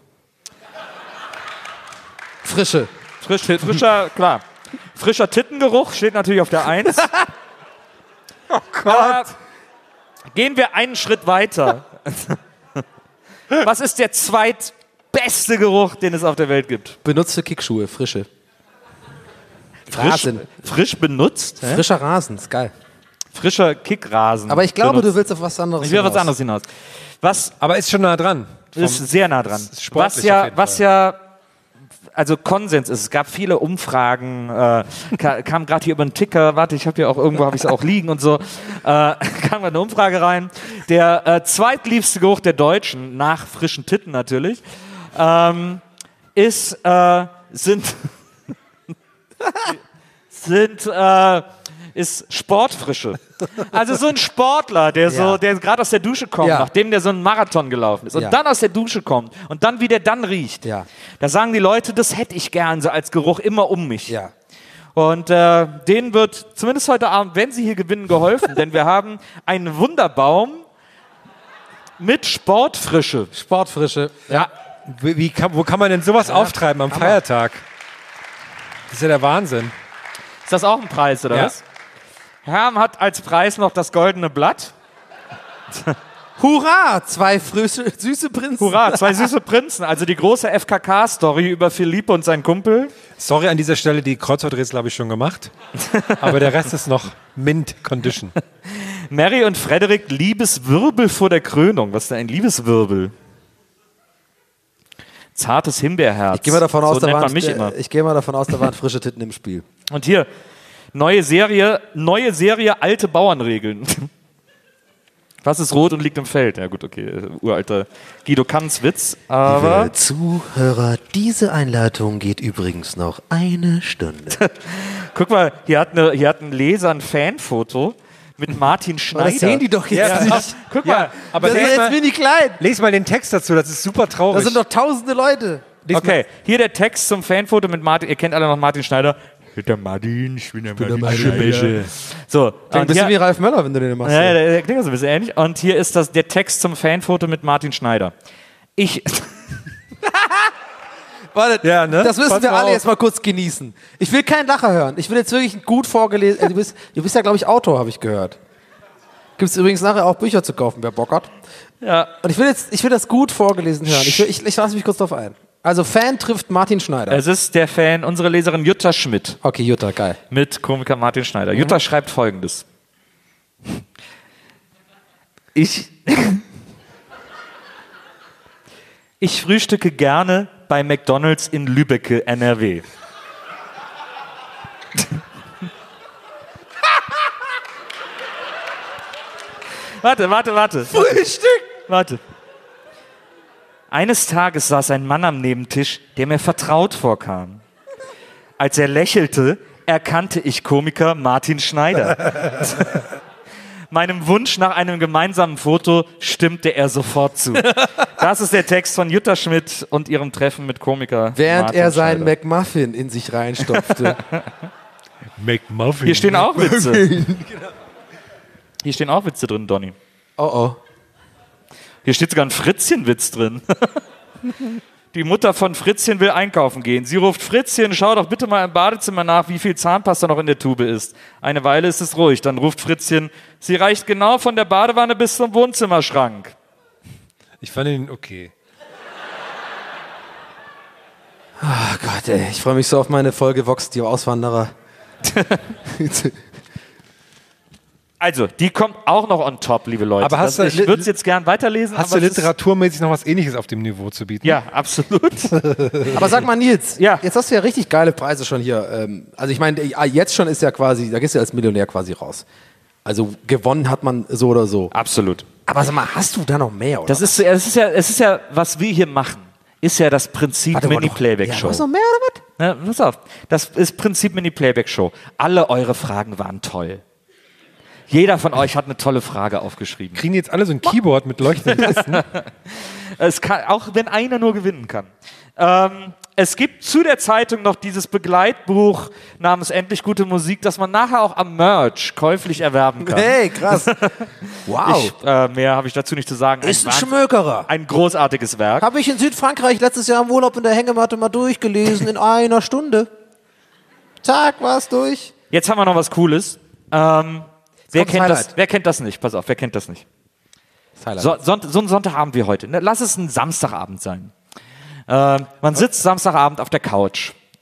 Frische. Frisch, frischer, klar. Frischer Tittengeruch steht natürlich auf der Eins. Oh Gott. Gehen wir einen Schritt weiter. Was ist der zweitbeste Geruch, den es auf der Welt gibt? Benutzte Kickschuhe, frische. Frisch, Rasen. frisch benutzt? Hä? Frischer Rasen, ist geil. frischer Kickrasen. Aber ich glaube, benutzt. du willst auf was anderes Ich will auf hinaus. was anderes hinaus. Was Aber ist schon nah dran. ist sehr nah dran. ist sportlich Was ja, auf jeden was Fall. ja, also Konsens ist. Es gab viele Umfragen, äh, ka kam gerade hier über den Ticker, warte, ich habe hier auch irgendwo, habe ich es auch liegen und so, äh, kam eine Umfrage rein. Der äh, zweitliebste Geruch der Deutschen, nach frischen Titten natürlich, ähm, ist, äh, sind, sind, äh, ist Sportfrische. Also so ein Sportler, der so, Ja. der gerade aus der Dusche kommt, Ja. nachdem der so einen Marathon gelaufen ist und Ja. dann aus der Dusche kommt und dann wie der dann riecht. Ja. Da sagen die Leute, das hätte ich gern so als Geruch immer um mich. Ja. Und äh, denen wird zumindest heute Abend, wenn sie hier gewinnen, geholfen, denn wir haben einen Wunderbaum mit Sportfrische. Sportfrische. Ja. Wie, wie kann, wo kann man denn sowas auftreiben am Feiertag? Das ist ja der Wahnsinn. Ist das auch ein Preis, oder Ja. was? Herm hat als Preis noch das goldene Blatt. Hurra! Zwei frische, süße Prinzen. Hurra, zwei süße Prinzen. Also die große F K K-Story über Philippe und seinen Kumpel. Sorry an dieser Stelle, die Kreuzworträtsel habe ich schon gemacht. Aber der Rest ist noch Mint Condition. Mary und Frederik, Liebeswirbel vor der Krönung. Was ist denn ein Liebeswirbel? Zartes Himbeerherz. Ich gehe mal davon aus, so da nennt waren, man mich äh, immer. ich gehe mal davon aus, da waren frische Titten im Spiel. Und hier, neue Serie, neue Serie, alte Bauernregeln. Was ist rot und liegt im Feld? Ja gut, okay, äh, uralter Guido Kanz Witz. Aber Liebe Zuhörer, diese Einleitung geht übrigens noch eine Stunde. guck mal, hier hat, eine, hier hat ein Leser ein Fanfoto mit Martin Schneider. Das sehen die doch jetzt Ja, nicht. guck mal, Aber Das ist les, jetzt mal, mini klein. les mal den Text dazu, das ist super traurig. Das sind doch tausende Leute. okay, hier der Text zum Fanfoto mit Martin, ihr kennt alle noch Martin Schneider. Ich bin der Martin, ich bin der Martin Schneider. So, Ein und bisschen wie hier, Ralf Möller, wenn du den machst. ja, der, der klingt so ein bisschen ähnlich. Und hier ist das, der Text zum Fanfoto mit Martin Schneider. Ich, Warte, Ja, ne? das müssen Pass wir mal alle auf. jetzt mal kurz genießen. Ich will keinen Lacher hören. Ich will jetzt wirklich ein gut vorgelesen. Äh, du, bist, du bist ja, glaube ich, Autor, habe ich gehört. Gibt es übrigens nachher auch Bücher zu kaufen, wer Bock hat. ja, Und ich will jetzt, ich will das gut vorgelesen hören. Ich, will, ich, ich lasse mich kurz drauf ein. Also Fan trifft Martin Schneider. es ist der Fan, unsere Leserin Jutta Schmidt Okay, Jutta, geil. mit Komiker Martin Schneider. Jutta schreibt Folgendes. Ich, ich frühstücke gerne bei McDonald's in Lübbecke, N R W. Warte, warte, warte. Frühstück! Warte. Eines Tages saß ein Mann am Nebentisch, der mir vertraut vorkam. Als er lächelte, erkannte ich Komiker Martin Schneider. Meinem Wunsch nach einem gemeinsamen Foto stimmte er sofort zu. Das ist der Text von Jutta Schmidt und ihrem Treffen mit Komiker Während Martin er seinen Schneider. McMuffin in sich reinstopfte. McMuffin. Hier stehen auch Witze. Hier stehen auch Witze drin, Donny. Oh oh. Hier steht sogar ein Fritzchen-Witz drin. Die Mutter von Fritzchen will einkaufen gehen. Sie ruft: Fritzchen, schau doch bitte mal im Badezimmer nach, wie viel Zahnpasta noch in der Tube ist. Eine Weile ist es ruhig. Dann ruft Fritzchen: Sie reicht genau von der Badewanne bis zum Wohnzimmerschrank. Ich fand ihn okay. Oh Gott, ey. Ich freue mich so auf meine Folge Vox, die Auswanderer. Also, die kommt auch noch on top, liebe Leute. Aber hast das, du- ich würde es jetzt gern weiterlesen. Hast du aber es ist- literaturmäßig noch was Ähnliches auf dem Niveau zu bieten? Ja, absolut. Aber sag mal, Nils, Ja. jetzt hast du ja richtig geile Preise schon hier. ähm, Also ich meine, ah, jetzt schon ist ja quasi, da gehst du als Millionär quasi raus. Also gewonnen hat man so oder so. Absolut. Aber sag mal, hast du da noch mehr, oder? Das ist, es ist ja, es ist ja, was wir hier machen, ist ja das Prinzip Warte mal, noch- Mini-Playback-Show. Ja, hast du noch mehr oder was? Ja, pass auf, das ist Prinzip Mini-Playback-Show. Alle eure Fragen waren toll. Jeder von euch hat eine tolle Frage aufgeschrieben. Kriegen die jetzt alle so ein Keyboard mit leuchtenden Tasten? Es kann, auch wenn einer nur gewinnen kann. Ähm, es gibt zu der Zeitung noch dieses Begleitbuch namens Endlich gute Musik, das man nachher auch am Merch käuflich erwerben kann. Hey, krass. Wow. Ich, äh, mehr habe ich dazu nicht zu sagen. ist ein Wahnsinn- Schmökerer. ein großartiges Werk. Habe ich in Südfrankreich letztes Jahr im Urlaub in der Hängematte mal durchgelesen in einer Stunde. Zack, war's durch. Jetzt haben wir noch was Cooles. Ähm, wer, kommt das kennt das, Highlight. wer kennt das nicht? Pass auf, wer kennt das nicht? Highlight. So, Sonnt- so einen Sonntagabend wie heute. Ne? Lass es ein Samstagabend sein. Äh, man sitzt Samstagabend auf der Couch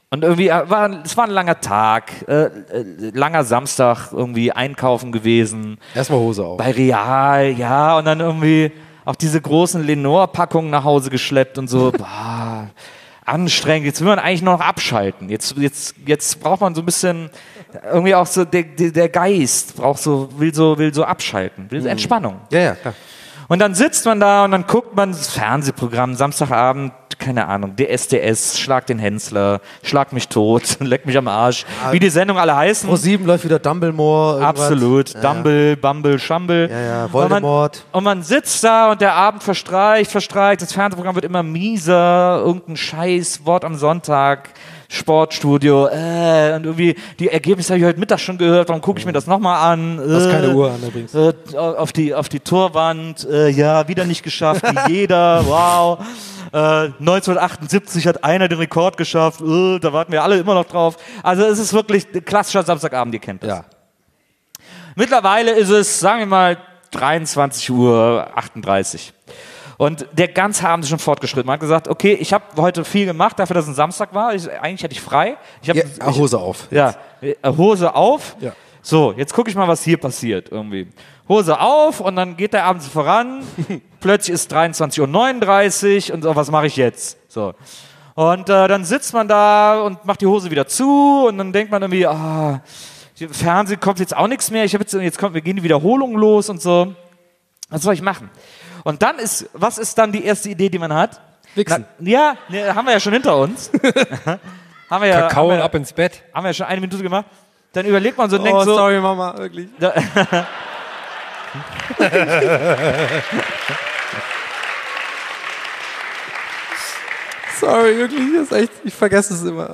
Und irgendwie, äh, war, es war ein langer Tag, äh, äh, langer Samstag, irgendwie einkaufen gewesen. Erstmal Hose auf. Bei Real, ja, und dann irgendwie auch diese großen Lenore-Packungen nach Hause geschleppt und so, boah, anstrengend. Jetzt will man eigentlich nur noch abschalten. Jetzt, jetzt, jetzt braucht man so ein bisschen, irgendwie auch so, der, der der Geist braucht so, will so, will so abschalten, will so Entspannung. Ja, ja, klar. Und dann sitzt man da und dann guckt man das Fernsehprogramm, Samstagabend, keine Ahnung, D S D S, Schlag den Hensler, Schlag mich tot, leck mich am Arsch, wie die Sendungen alle heißen. Pro sieben läuft wieder Dumbledore. Irgendwas. Absolut, Ja, Dumble, Bumble, Schumble. Ja, ja, Voldemort. Und man, und man sitzt da und der Abend verstreicht, verstreicht, das Fernsehprogramm wird immer mieser, irgendein Scheiß, Wort am Sonntag, Sportstudio, äh, und irgendwie, die Ergebnisse habe ich heute Mittag schon gehört, warum gucke ich mir das nochmal an? Äh, Du hast keine Uhr an übrigens. Äh, auf, die, auf die Torwand, äh, ja, wieder nicht geschafft, wie jeder, wow. Äh, neunzehnhundertachtundsiebzig hat einer den Rekord geschafft, äh, da warten wir alle immer noch drauf. Also es ist wirklich ein klassischer Samstagabend, ihr kennt das. Ja. Mittlerweile ist es, sagen wir mal, dreiundzwanzig Uhr achtunddreißig. Und der ganze Abend ist schon fortgeschritten. Man hat gesagt, okay, ich habe heute viel gemacht, dafür, dass es ein Samstag war. Ich, eigentlich hatte ich frei. Ich hab, Ja, ich, Hose auf. Ja, äh, Hose auf. Ja. So, jetzt gucke ich mal, was hier passiert irgendwie. Hose auf und dann geht der Abend so voran. Plötzlich ist dreiundzwanzig Uhr neununddreißig und so, was mache ich jetzt? So. Und äh, dann sitzt man da und macht die Hose wieder zu und dann denkt man irgendwie, ah, Fernsehen kommt jetzt auch nichts mehr. Ich habe jetzt, jetzt kommt, wir gehen die Wiederholung los und so. Was soll ich machen? Und dann ist, was ist dann die erste Idee, die man hat? Wichsen. Na, ja, ne, haben wir ja schon hinter uns. haben wir ja, Kakao haben und wir, ab ins Bett. haben wir ja schon eine Minute gemacht. Dann überlegt man so und Oh, denkt so. sorry, Mama, wirklich. Da, Sorry, wirklich, das ist echt, ich vergesse es immer.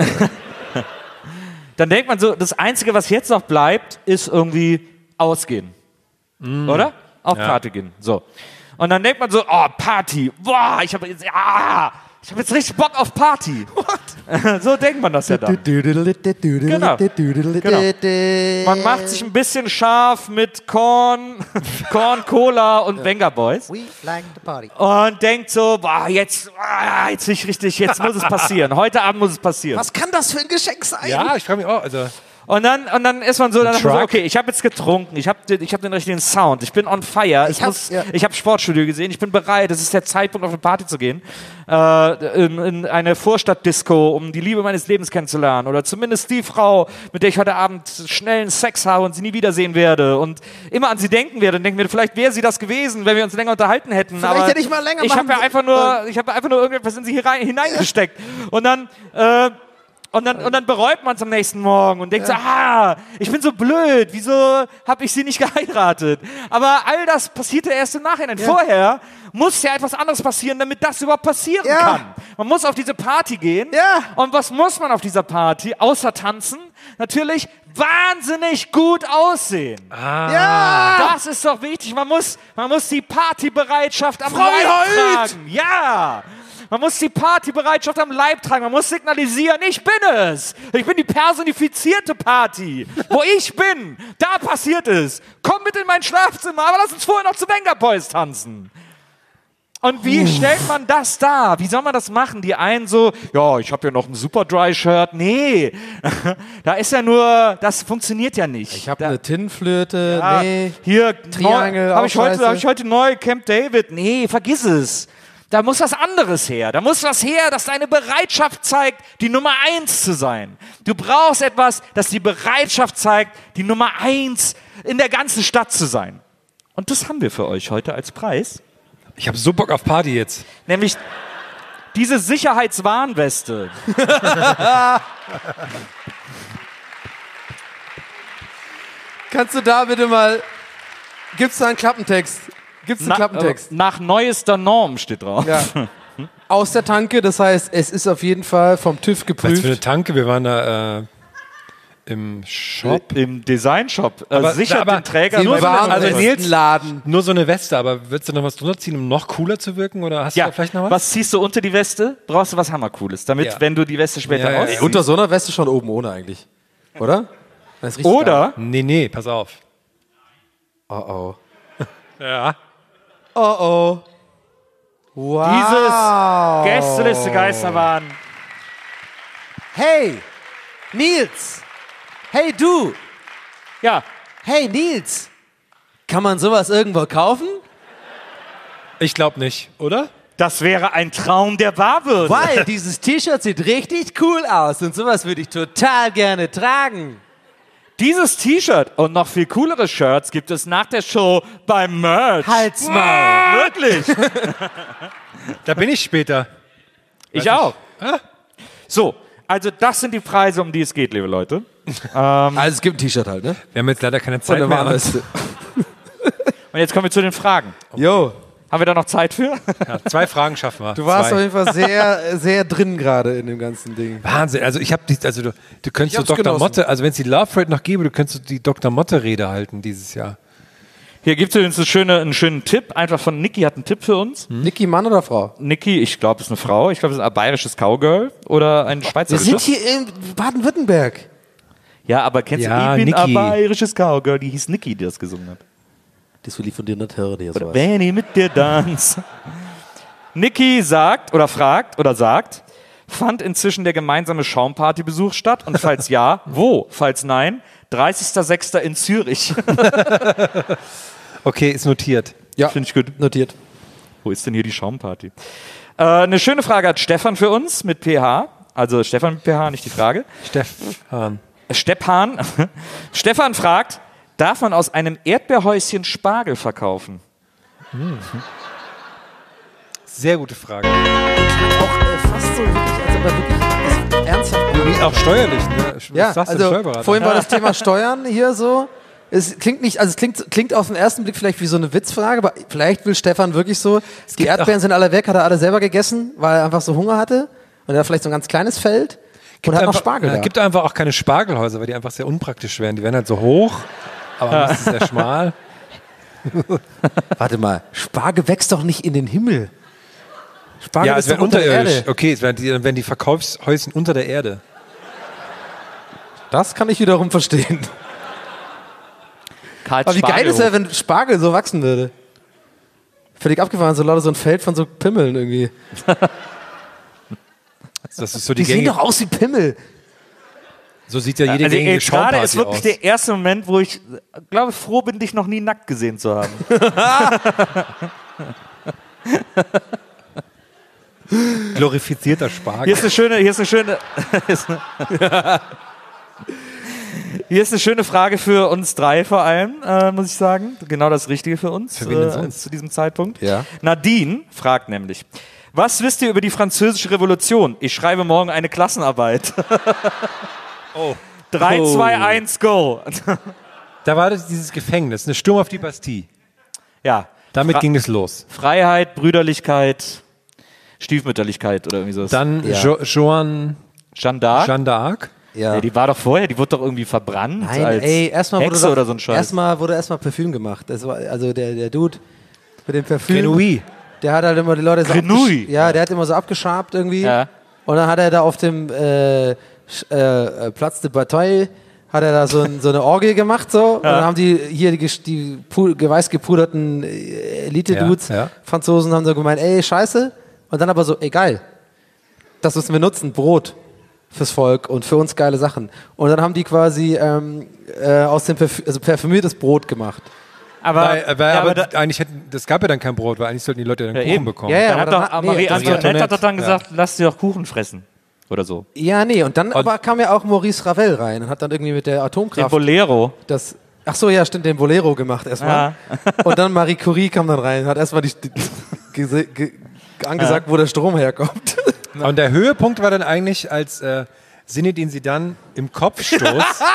dann denkt man so, das Einzige, was jetzt noch bleibt, ist irgendwie ausgehen. Oder? Auf Ja. Party gehen. So. Und dann denkt man so, oh, Party. Boah, ich habe jetzt, ah, ich habe jetzt richtig Bock auf Party. so denkt man das ja dann. Genau. Man macht sich ein bisschen scharf mit Korn, Korn, Cola und Venga Boys. We like the party. Und denkt so, boah, jetzt, ah, jetzt nicht richtig, jetzt muss es passieren. Heute Abend muss es passieren. Was kann das für ein Geschenk sein? Ja, ich frage mich auch. Also, Und dann, und dann ist man so, dann sagt man so, Truck. okay, ich habe jetzt getrunken, ich habe ich hab den richtigen Sound, ich bin on fire, ich, hab- muss, ja. ich habe Sportstudio gesehen, ich bin bereit, es ist der Zeitpunkt, auf eine Party zu gehen, äh, in, in eine Vorstadtdisco, um die Liebe meines Lebens kennenzulernen oder zumindest die Frau, mit der ich heute Abend schnellen Sex habe und sie nie wiedersehen werde und immer an sie denken werde und denken werde, vielleicht wäre sie das gewesen, wenn wir uns länger unterhalten hätten. Vielleicht aber hätte ich mal länger Ich habe machen ja einfach nur, ich habe einfach nur irgendetwas in sie hier rein, hineingesteckt und dann, äh, Und dann, und dann bereut man es am nächsten Morgen und denkt so, ah, ich bin so blöd, wieso habe ich sie nicht geheiratet? Aber all das passierte erst im Nachhinein. Vorher muss ja etwas anderes passieren, damit das überhaupt passieren Ja. kann. Man muss auf diese Party gehen. Ja. Und was muss man auf dieser Party, außer tanzen? Natürlich wahnsinnig gut aussehen. Ja! Das ist doch wichtig. Man muss, man muss die Partybereitschaft am Leib Freiheit! tragen. Ja! Man muss die Partybereitschaft am Leib tragen. Man muss signalisieren, ich bin es. Ich bin die personifizierte Party. Wo ich bin, da passiert es. Komm mit in mein Schlafzimmer, aber lass uns vorher noch zu Venga Boys tanzen. Und wie stellt man das dar? Wie soll man das machen? Die einen so, ja, ich habe ja noch ein Superdry-Shirt. Nee, da ist ja nur, das funktioniert ja nicht. Ich habe Da- eine Tintenflöte, ja, nee. hier, Triangel, habe ich, auch heute- scheiße. hab ich heute neu, Camp David. Nee, vergiss es. Da muss was anderes her. Da muss was her, das deine Bereitschaft zeigt, die Nummer eins zu sein. Du brauchst etwas, das die Bereitschaft zeigt, die Nummer eins in der ganzen Stadt zu sein. Und das haben wir für euch heute als Preis. ich habe so Bock auf Party jetzt. Nämlich diese Sicherheitswarnweste. Kannst du da bitte mal, gibt's da einen Klappentext? Gibt's einen Na- Klappentext? äh, nach neuester Norm steht drauf. Ja. Aus der Tanke, das heißt, es ist auf jeden Fall vom TÜV Was für geprüft. eine Tanke, wir waren da äh, im Shop. Im Designshop. Äh, Aber- sichert aber den Träger Sie nur so waren- eine- also Nils- Laden. Nur so eine Weste, aber würdest du noch was drunter ziehen, um noch cooler zu wirken? Oder hast du Ja, da vielleicht noch was? was ziehst du unter die Weste? Brauchst du was Hammercooles, damit, Ja. wenn du die Weste später Ja, ja, ausziehst. ja. Unter so einer Weste schon oben ohne eigentlich. Oder? Das ist richtig Oder Nee, nee, pass auf. geil. Oh oh. Ja. Oh oh. Wow. dieses Gästeliste Geisterbahn Hey, Nils. Hey, du. Ja, Hey, Nils. Kann man sowas irgendwo kaufen? Ich glaube nicht, oder? das wäre ein Traum der Barwürde. Weil dieses T-Shirt sieht richtig cool aus und sowas würde ich total gerne tragen. Dieses T-Shirt und noch viel coolere Shirts gibt es nach der Show beim Merch. Halt's mal. Wirklich? Da bin ich später. Ich auch. So, also das sind die Preise, um die es geht, liebe Leute. Also es gibt ein T-Shirt halt, ne? Wir haben jetzt leider keine Von Zeit der mehr. Warnweste. Und jetzt kommen wir zu den Fragen. Jo. Haben wir da noch Zeit für? Ja, zwei Fragen schaffen wir. Du warst zwei. auf jeden Fall sehr, sehr drin gerade in dem ganzen Ding. Wahnsinn. Also ich habe die, also du, du könntest Ich so hab's Doktor genossen. Motte, also wenn es die Love Rate noch gäbe, du könntest die Doktor Motte Rede halten dieses Jahr. Hier gibt es übrigens eine schöne, einen schönen Tipp. Einfach von Niki hat einen Tipp für uns. Niki, Mann oder Frau? Niki, ich glaube, es ist eine Frau. Ich glaube, es ist ein bayerisches Cowgirl oder ein Wir schweizerisches. sind hier in Baden-Württemberg. Ja, aber kennst Ja, du, ich bin Niki. ein bayerisches Cowgirl. Die hieß Niki, die das gesungen hat. Das will ich von dir nicht hören, dir sowas. Wenn ich mit dir tanz. Niki sagt oder fragt oder sagt, fand inzwischen der gemeinsame Schaumpartybesuch statt? Und falls ja, wo? Falls nein, dreißigster sechster in Zürich. Okay, ist notiert. Ja, Finde ich gut. notiert. Wo ist denn hier die Schaumparty? Äh, eine schöne Frage hat Stefan für uns mit P H. Also Stefan mit P H, nicht die Frage. Stefan. Stephan. Stefan fragt, darf man aus einem Erdbeerhäuschen Spargel verkaufen? Sehr gute Frage. Auch äh, fast so wirklich, als ob er wirklich das ernsthaft Wie auch steuerlich, ne? Was Ja, sagst du, also Steuerberater? vorhin war das Thema Steuern hier so. Es klingt nicht, also es klingt, klingt auf den ersten Blick vielleicht wie so eine Witzfrage, aber vielleicht will Stefan wirklich so, die gibt Erdbeeren auch- sind alle weg, hat er alle selber gegessen, weil er einfach so Hunger hatte und er hat vielleicht so ein ganz kleines Feld und hat noch einfach, Spargel ja, da. gibt einfach auch keine Spargelhäuser, weil die einfach sehr unpraktisch wären. Die wären halt so hoch, aber meistens sehr schmal. Warte mal, Spargel wächst doch nicht in den Himmel. Spargel Ja, es ist wäre doch unter der unterirdisch. Erde. Okay, es wären die, dann wären die Verkaufshäuschen unter der Erde. Das kann ich wiederum verstehen. Karls Aber wie geil ist Spargelhof. er, wenn Spargel so wachsen würde? Völlig abgefahren, so lauter so ein Feld von so Pimmeln irgendwie. Das ist so die Die sehen gängige, doch aus wie Pimmel. so sieht ja jede Also gängige jetzt gerade ist Schaumparty wirklich aus. der erste Moment, wo ich, äh, glaube, froh bin, dich noch nie nackt gesehen zu haben. Glorifizierter Spargel. Hier ist eine schöne, hier ist eine schöne, hier ist eine, hier ist eine schöne Frage für uns drei vor allem, äh, muss ich sagen. Genau das Richtige für uns, Für wen denn äh, sonst? zu diesem Zeitpunkt. Ja. Nadine fragt nämlich, was wisst ihr über die französische Revolution? Ich schreibe morgen eine Klassenarbeit. Oh. drei, Oh. zwei, eins, go. Da war das dieses Gefängnis, eine Sturm auf die Bastille. Ja. Damit Fra- ging es los. Freiheit, Brüderlichkeit, Stiefmütterlichkeit oder irgendwie sowas. Dann Ja. jo Joan Jeanne d'Arc. Jeanne d'Arc. Ja, die war doch vorher, die wurde doch irgendwie verbrannt Nein, als ey, erstmal wurde, Hexe doch- oder so ein Scheiß. erstmal wurde erstmal Parfüm gemacht. Das war, also der, der Dude mit dem Parfüm, Grenouille. der hat halt immer die Leute so Grenouille. abgesch- Ja, der hat immer so abgeschabt irgendwie. Ja. Und dann hat er da auf dem äh, Sch- äh, Platz de Bataille hat er da so, ein, so eine Orgie gemacht so. Und dann haben die hier die, ges- die pu- geweiß gepuderten äh, Elite-Dudes, Ja, ja. Franzosen, haben so gemeint, ey, scheiße. Und dann aber so, ey, geil. Das müssen wir nutzen, Brot fürs Volk und für uns geile Sachen. Und dann haben die quasi ähm, äh, aus dem Parfü also parfümiertes Brot gemacht. aber, Weil, äh, weil, ja, aber aber da, eigentlich hätten, das gab ja dann kein Brot, weil eigentlich sollten die Leute dann Ja, Kuchen eben. bekommen. Ja, ja. dann aber hat dann doch hat- nee, Marie das- Antoinette hat doch dann Ja. gesagt, lass dir doch Kuchen fressen. Oder so. Ja, nee, und dann aber kam ja auch Maurice Ravel rein und hat dann irgendwie mit der Den Atomkraft Bolero. das. Ach so, ja, stimmt, den Bolero gemacht erstmal. Und dann Marie Curie kam dann rein, hat erstmal die, die, gese- ge, angesagt, wo der Strom herkommt. Und der Höhepunkt war dann eigentlich, als äh, Zinedine Zidane im Kopfstoß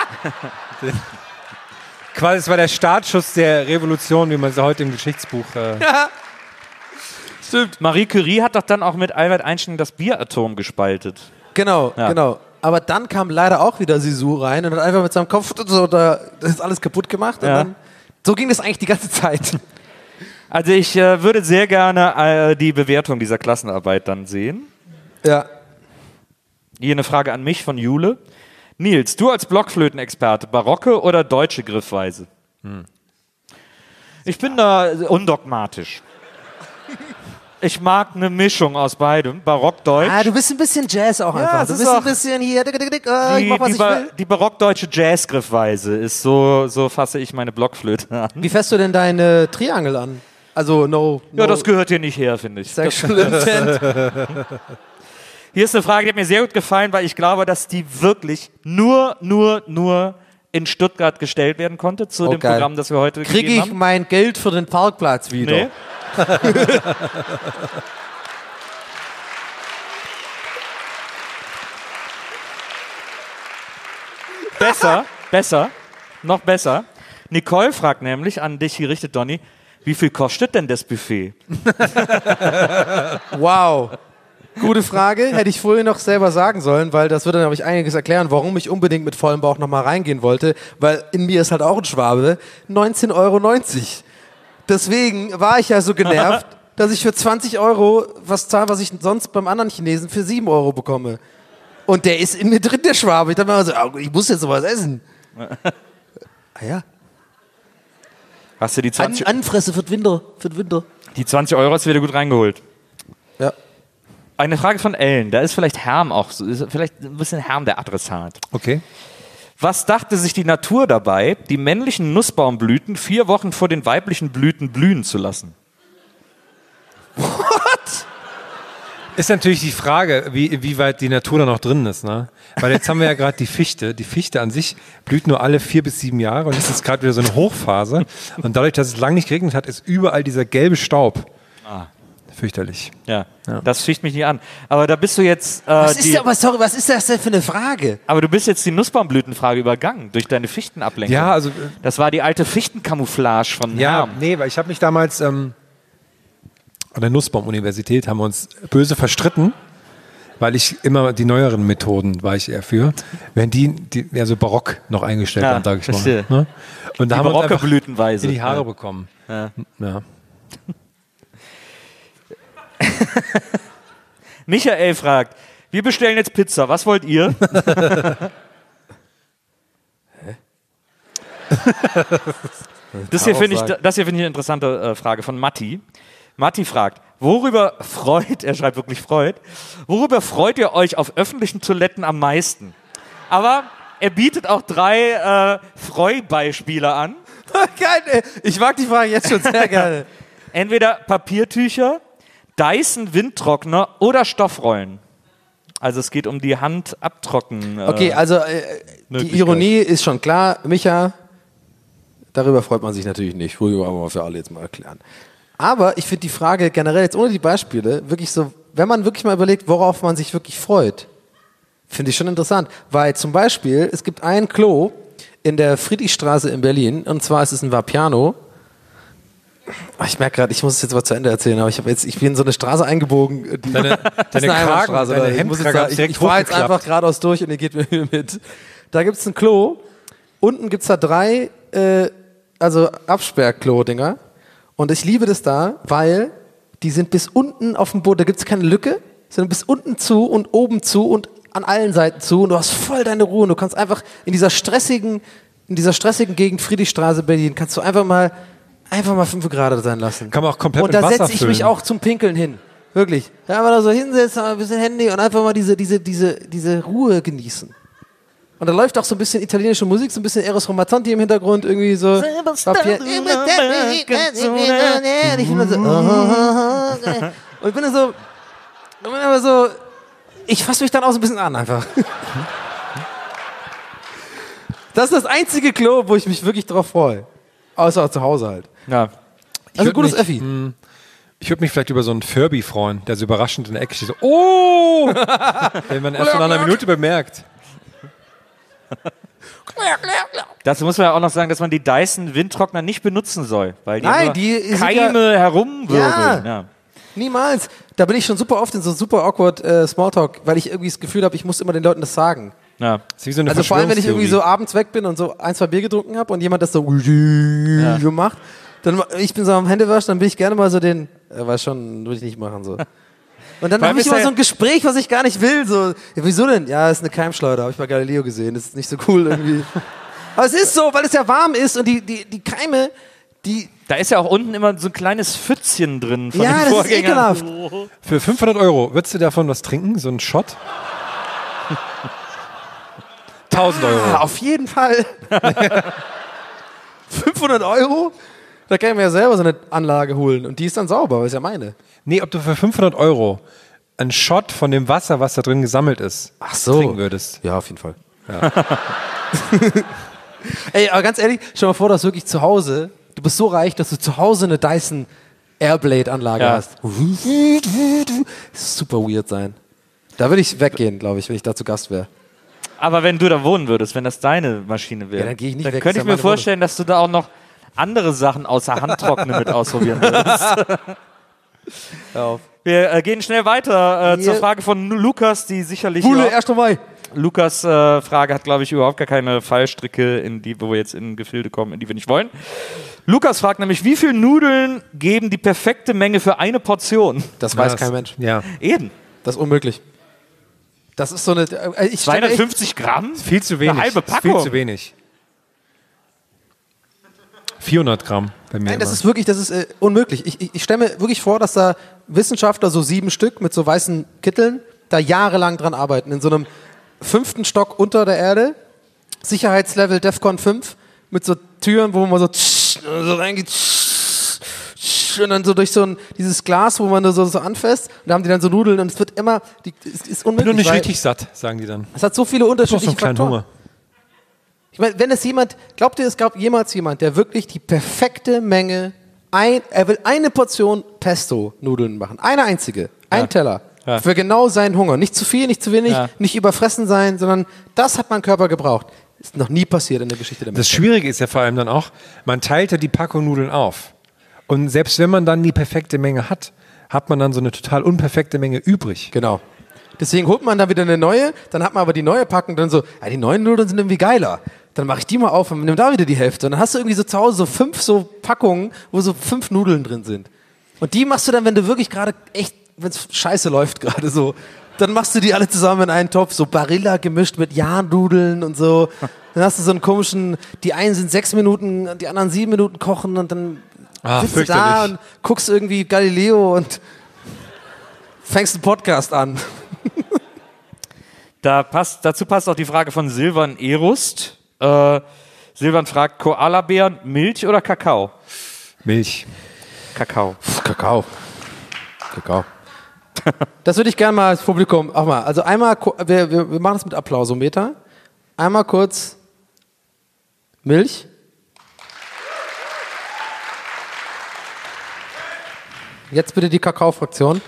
quasi, es war der Startschuss der Revolution, wie man sie heute im Geschichtsbuch äh, Stimmt. Marie Curie hat doch dann auch mit Albert Einstein das Bieratom gespaltet. Genau, Ja. genau. Aber dann kam leider auch wieder Sisu rein und hat einfach mit seinem Kopf so da, das ist alles kaputt gemacht. Und Ja. dann, so ging das eigentlich die ganze Zeit. Also ich äh, würde sehr gerne äh, die Bewertung dieser Klassenarbeit dann sehen. Ja. Hier eine Frage an mich von Jule. Nils, du als Blockflötenexperte, barocke oder deutsche Griffweise? Ich bin da undogmatisch. Ich mag eine Mischung aus beidem, Barockdeutsch. Ah, du bist ein bisschen Jazz auch einfach. es Du ist bist ein auch- bisschen hier, dick, dick, dick, oh, ich Die, mach, was die, ich ba will. die barockdeutsche Jazzgriffweise ist so, so fasse ich meine Blockflöte an. Wie fährst du denn deine Triangel an? Also, no, no Ja, das gehört hier nicht her, finde ich. sexual intent. Hier ist eine Frage, die hat mir sehr gut gefallen, weil ich glaube, dass die wirklich nur, nur, nur in Stuttgart gestellt werden konnte zu Oh, dem geil. Programm, das wir heute Kriege gegeben ich haben. mein Geld für den Parkplatz wieder? Nee. Besser, besser, noch besser. Nicole fragt nämlich an dich gerichtet, Donny, wie viel kostet denn das Buffet? Wow. Gute Frage. Hätte ich vorher noch selber sagen sollen, weil das würde, glaube ich, einiges erklären, warum ich unbedingt mit vollem Bauch nochmal reingehen wollte, weil in mir ist halt auch ein Schwabe. neunzehn Euro neunzig. Deswegen war ich ja so genervt, dass ich für zwanzig Euro was zahle, was ich sonst beim anderen Chinesen für sieben Euro bekomme. Und der ist in mir drin, der Schwabe. Ich dachte mir so, oh, ich muss jetzt sowas essen. Ah ja. Hast du die An, zwanzig, Anfresse für den Winter. Für den Winter. die zwanzig Euro hast du wieder gut reingeholt? Ja. Eine Frage von Ellen, da ist vielleicht Herm auch, so- ist vielleicht ein bisschen Herm der Adressat. Okay. Was dachte sich die Natur dabei, die männlichen Nussbaumblüten vier Wochen vor den weiblichen Blüten blühen zu lassen? Ist natürlich die Frage, wie, wie weit die Natur da noch drin ist, ne? Weil jetzt haben wir ja gerade die Fichte. Die Fichte an sich blüht nur alle vier bis sieben Jahre und es ist gerade wieder so eine Hochphase. Und dadurch, dass es lange nicht geregnet hat, ist überall dieser gelbe Staub. Ah. Fürchterlich. Ja, das ficht mich nicht an. Aber da bist du jetzt, äh, Was ist, die, da, aber sorry, was ist das denn für eine Frage? aber du bist jetzt die Nussbaumblütenfrage übergangen durch deine Fichtenablenkung. Ja, also, äh, das war die alte Fichtenkamouflage von Ja, Herm. nee, weil ich habe mich damals ähm, an der Nussbaum-Universität haben wir uns böse verstritten, weil ich immer die neueren Methoden war ich eher für, wenn die, die ja so barock noch eingestellt Ja, haben, sag ich verstehe. mal. Ne? Und da Die haben wir uns barocke einfach Blütenweise. in die Haare Ja. bekommen. Ja. Ja. Michael fragt, wir bestellen jetzt Pizza, was wollt ihr? Das hier finde ich, das hier finde ich eine interessante äh, Frage von Matti. Matti fragt, worüber freut, er schreibt wirklich freut, worüber freut ihr euch auf öffentlichen Toiletten am meisten? Aber er bietet auch drei äh, Freubeispiele an. Geil, ey. Ich mag die Frage jetzt schon sehr gerne. Entweder Papiertücher, Dyson Windtrockner oder Stoffrollen. Also es geht um die Handabtrocken. Äh, Okay, also äh, die Möglichkeit. Ironie ist schon klar. Micha, darüber freut man sich natürlich nicht. Wollen wir aber für alle jetzt mal erklären. Aber ich finde die Frage generell, jetzt ohne die Beispiele, wirklich so, wenn man wirklich mal überlegt, worauf man sich wirklich freut, finde ich schon interessant. Weil zum Beispiel, es gibt ein Klo in der Friedrichstraße in Berlin, und zwar ist es ein Vapiano. Ich merke gerade, ich muss es jetzt mal zu Ende erzählen, aber ich, hab jetzt, ich bin in so eine Straße eingebogen. Die, Deine, das ist deine eine Kragen, Einbahnstraße, deine Leute. Ich muss jetzt Hemdkragen sagen, haben ich, direkt ich fahre jetzt hochgeklappt. einfach geradeaus durch und ihr geht mit mir mit. Da gibt es ein Klo. Unten gibt es da drei äh, also Absperrklo-Dinger. Und ich liebe das da, weil die sind bis unten auf dem Boden, da gibt es keine Lücke, sondern bis unten zu und oben zu und an allen Seiten zu. Und du hast voll deine Ruhe. Und du kannst einfach in dieser stressigen, in dieser stressigen Gegend Friedrichstraße Berlin, kannst du einfach mal einfach mal fünf Grad sein lassen. Kann man auch komplett Und mit da Wasser setze ich mich füllen. auch zum Pinkeln hin. Wirklich. Ja, aber da so hinsetzen, ein bisschen Handy und einfach mal diese, diese, diese, diese Ruhe genießen. Und da läuft auch so ein bisschen italienische Musik, so ein bisschen Eros Ramazzotti im Hintergrund, irgendwie so. Papier. Und ich bin dann so. Und ich bin dann so. Ich bin aber so. Ich fasse mich dann auch so ein bisschen an, einfach. Das ist das einzige Klo, wo ich mich wirklich drauf freue. Außer zu Hause halt. ja. Ich Also würd gutes mich- Öffi. Ich würde mich vielleicht über so einen Furby freuen, der so überraschend in der Ecke steht. So, oh! Wenn man erst nach einer Minute bemerkt. Dazu muss man ja auch noch sagen, dass man die Dyson Windtrockner nicht benutzen soll, weil die, Nein, nur die sind Keime ja- herumwirbeln. Ja. Niemals. Da bin ich schon super oft in so super awkward äh, Smalltalk, weil ich irgendwie das Gefühl habe, ich muss immer den Leuten das sagen. Ja. Das ist wie so eine Also vor allem, wenn ich irgendwie so Verschwörungstheorie. abends weg bin und so ein, zwei Bier getrunken habe und jemand das so, so macht, dann ich bin so am Händewaschen, dann bin ich gerne mal so den, äh, weiß schon, würde ich nicht machen so. Und dann Vor allem habe ich ist immer ja- so ein Gespräch, was ich gar nicht will. So, ja, wieso denn? Ja, ist eine Keimschleuder, habe ich bei Galileo gesehen. Das ist nicht so cool irgendwie. Aber es ist so, weil es ja warm ist und die, die, die Keime, Die, Da ist ja auch unten immer so ein kleines Pfützchen drin von ja, den das ist Vorgängern. ekelhaft. Für fünfhundert Euro, würdest du davon was trinken? So einen Shot? tausend Euro. Ah, auf jeden Fall. fünfhundert Euro? Da kann ich mir ja selber so eine Anlage holen. Und die ist dann sauber, das ist ja meine. Nee, ob du für fünfhundert Euro einen Shot von dem Wasser, was da drin gesammelt ist, Ach so. trinken würdest. Ja, auf jeden Fall. Ja. Ey, aber ganz ehrlich, stell dir mal vor, dass wirklich zu Hause, du bist so reich, dass du zu Hause eine Dyson Airblade-Anlage Ja. hast. Das ist super weird sein. Da würde ich weggehen, glaube ich, wenn ich da zu Gast wäre. Aber wenn du da wohnen würdest, wenn das deine Maschine wäre, Ja, dann gehe ich nicht dann weg, könnte ist ich ja mir meine vorstellen, dass du da auch noch andere Sachen außer Handtrocknen mit ausprobieren würdest. Hör auf. Wir äh, gehen schnell weiter äh, zur Hier. Frage von Lukas, die sicherlich... Hule, überhaupt- erster Mai. Lukas äh, Frage hat, glaube ich, überhaupt gar keine Fallstricke, in die, wo wir jetzt in Gefilde kommen, in die wir nicht wollen. Lukas fragt nämlich, wie viele Nudeln geben die perfekte Menge für eine Portion? Das weiß Das- kein Mensch. Ja. Eben. Das ist unmöglich. Das ist so eine. äh, Ich stell mir echt- zweihundertfünfzig Gramm? Viel zu wenig. Eine halbe Ist Packung. Viel zu wenig. vierhundert Gramm bei mir. Nein, das immer. ist wirklich, das ist äh, unmöglich. Ich, ich, ich stelle mir wirklich vor, dass da Wissenschaftler, so sieben Stück mit so weißen Kitteln, da jahrelang dran arbeiten. In so einem fünften Stock unter der Erde, Sicherheitslevel DEFCON fünf, mit so Türen, wo man so, tsch, so reingeht, tsch, tsch, und dann so durch so ein, dieses Glas, wo man so, so anfasst, und da haben die dann so Nudeln und es wird immer, die, es ist Ich bin unmöglich. noch nicht weil richtig satt, sagen die dann. Es hat so viele Ich brauch so unterschiedliche einen kleinen Faktoren. Hunger. Ich meine, wenn es jemand, glaubt ihr, es gab jemals jemand, der wirklich die perfekte Menge, ein, er will eine Portion Pesto-Nudeln machen, eine einzige, ein Ja. Teller, Ja. für genau seinen Hunger. Nicht zu viel, nicht zu wenig, Ja. nicht überfressen sein, sondern das hat mein Körper gebraucht. Ist noch nie passiert in der Geschichte der Das Menschheit. Schwierige ist ja vor allem dann auch, man teilt ja die Packung Nudeln auf. Und selbst wenn man dann die perfekte Menge hat, hat man dann so eine total unperfekte Menge übrig. Genau. Deswegen holt man dann wieder eine neue, dann hat man aber die neue Packung dann so, ja, die neuen Nudeln sind irgendwie geiler. Dann mache ich die mal auf und nehme da wieder die Hälfte. Und dann hast du irgendwie so zu Hause so fünf so Packungen, wo so fünf Nudeln drin sind. Und die machst du dann, wenn du wirklich gerade echt, wenn es scheiße läuft gerade so, dann machst du die alle zusammen in einen Topf, so Barilla gemischt mit Jahrnudeln und so. Dann hast du so einen komischen, die einen sind sechs Minuten, die anderen sieben Minuten kochen und dann Ah, sitzt du da fürchterlich. und guckst irgendwie Galileo und fängst einen Podcast an. Da passt, dazu passt auch die Frage von Silvan Erust. Äh, Silvan fragt, Koalabären, Milch oder Kakao? Milch. Kakao. Pff, Kakao. Kakao. Das würde ich gerne mal als Publikum auch mal. Also einmal, ku- wir, wir, wir machen das mit Applausometer. Einmal kurz Milch. Jetzt bitte die Kakao-Fraktion.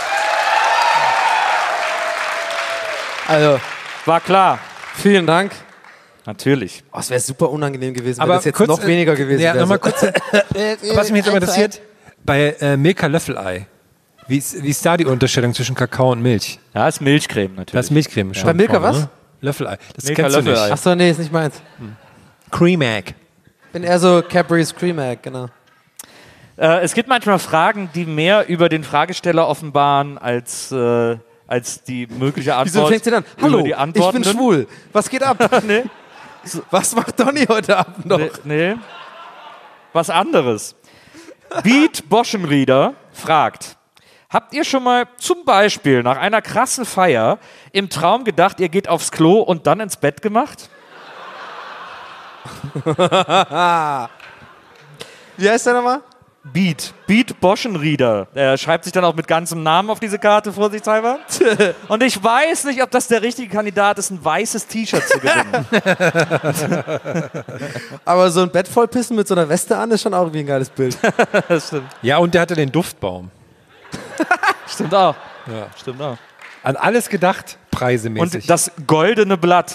Also, War klar. vielen Dank. Natürlich. Oh, es wäre super unangenehm gewesen, Aber wenn das jetzt kurz, noch äh, weniger gewesen ja, wäre. nochmal kurz. Was mich jetzt aber interessiert, bei äh, Milka Löffelei, wie ist, wie ist da die Unterscheidung zwischen Kakao und Milch? Ja, ist Milchcreme natürlich. Das ist Milchcreme. schon Bei Milka vorne, was? ne? Löffelei. Das Milka kennst du Löffelei. nicht. Achso, nee, ist nicht meins. Cream Egg. Bin eher so Cadbury's Cream Egg, genau. Äh, es gibt manchmal Fragen, die mehr über den Fragesteller offenbaren als, äh, als die mögliche Antwort. Wieso fängt sie dann? über Hallo, die ich bin Antwortenden. schwul. Was geht ab? Nee. Was macht Donny heute Abend noch? Nee, nee. Was anderes. Beat Boschenrieder fragt, habt ihr schon mal zum Beispiel nach einer krassen Feier im Traum gedacht, ihr geht aufs Klo und dann ins Bett gemacht? Wie heißt der nochmal? Beat. Beat Boschenrieder. Er schreibt sich dann auch mit ganzem Namen auf diese Karte, vorsichtshalber. Und ich weiß nicht, ob das der richtige Kandidat ist, ein weißes T-Shirt zu gewinnen. Aber so ein Bett voll pissen mit so einer Weste an ist schon auch irgendwie ein geiles Bild. Das stimmt. Ja, und der hatte den Duftbaum. Stimmt auch. Ja. Stimmt auch. An alles gedacht, preisemäßig. Und das goldene Blatt.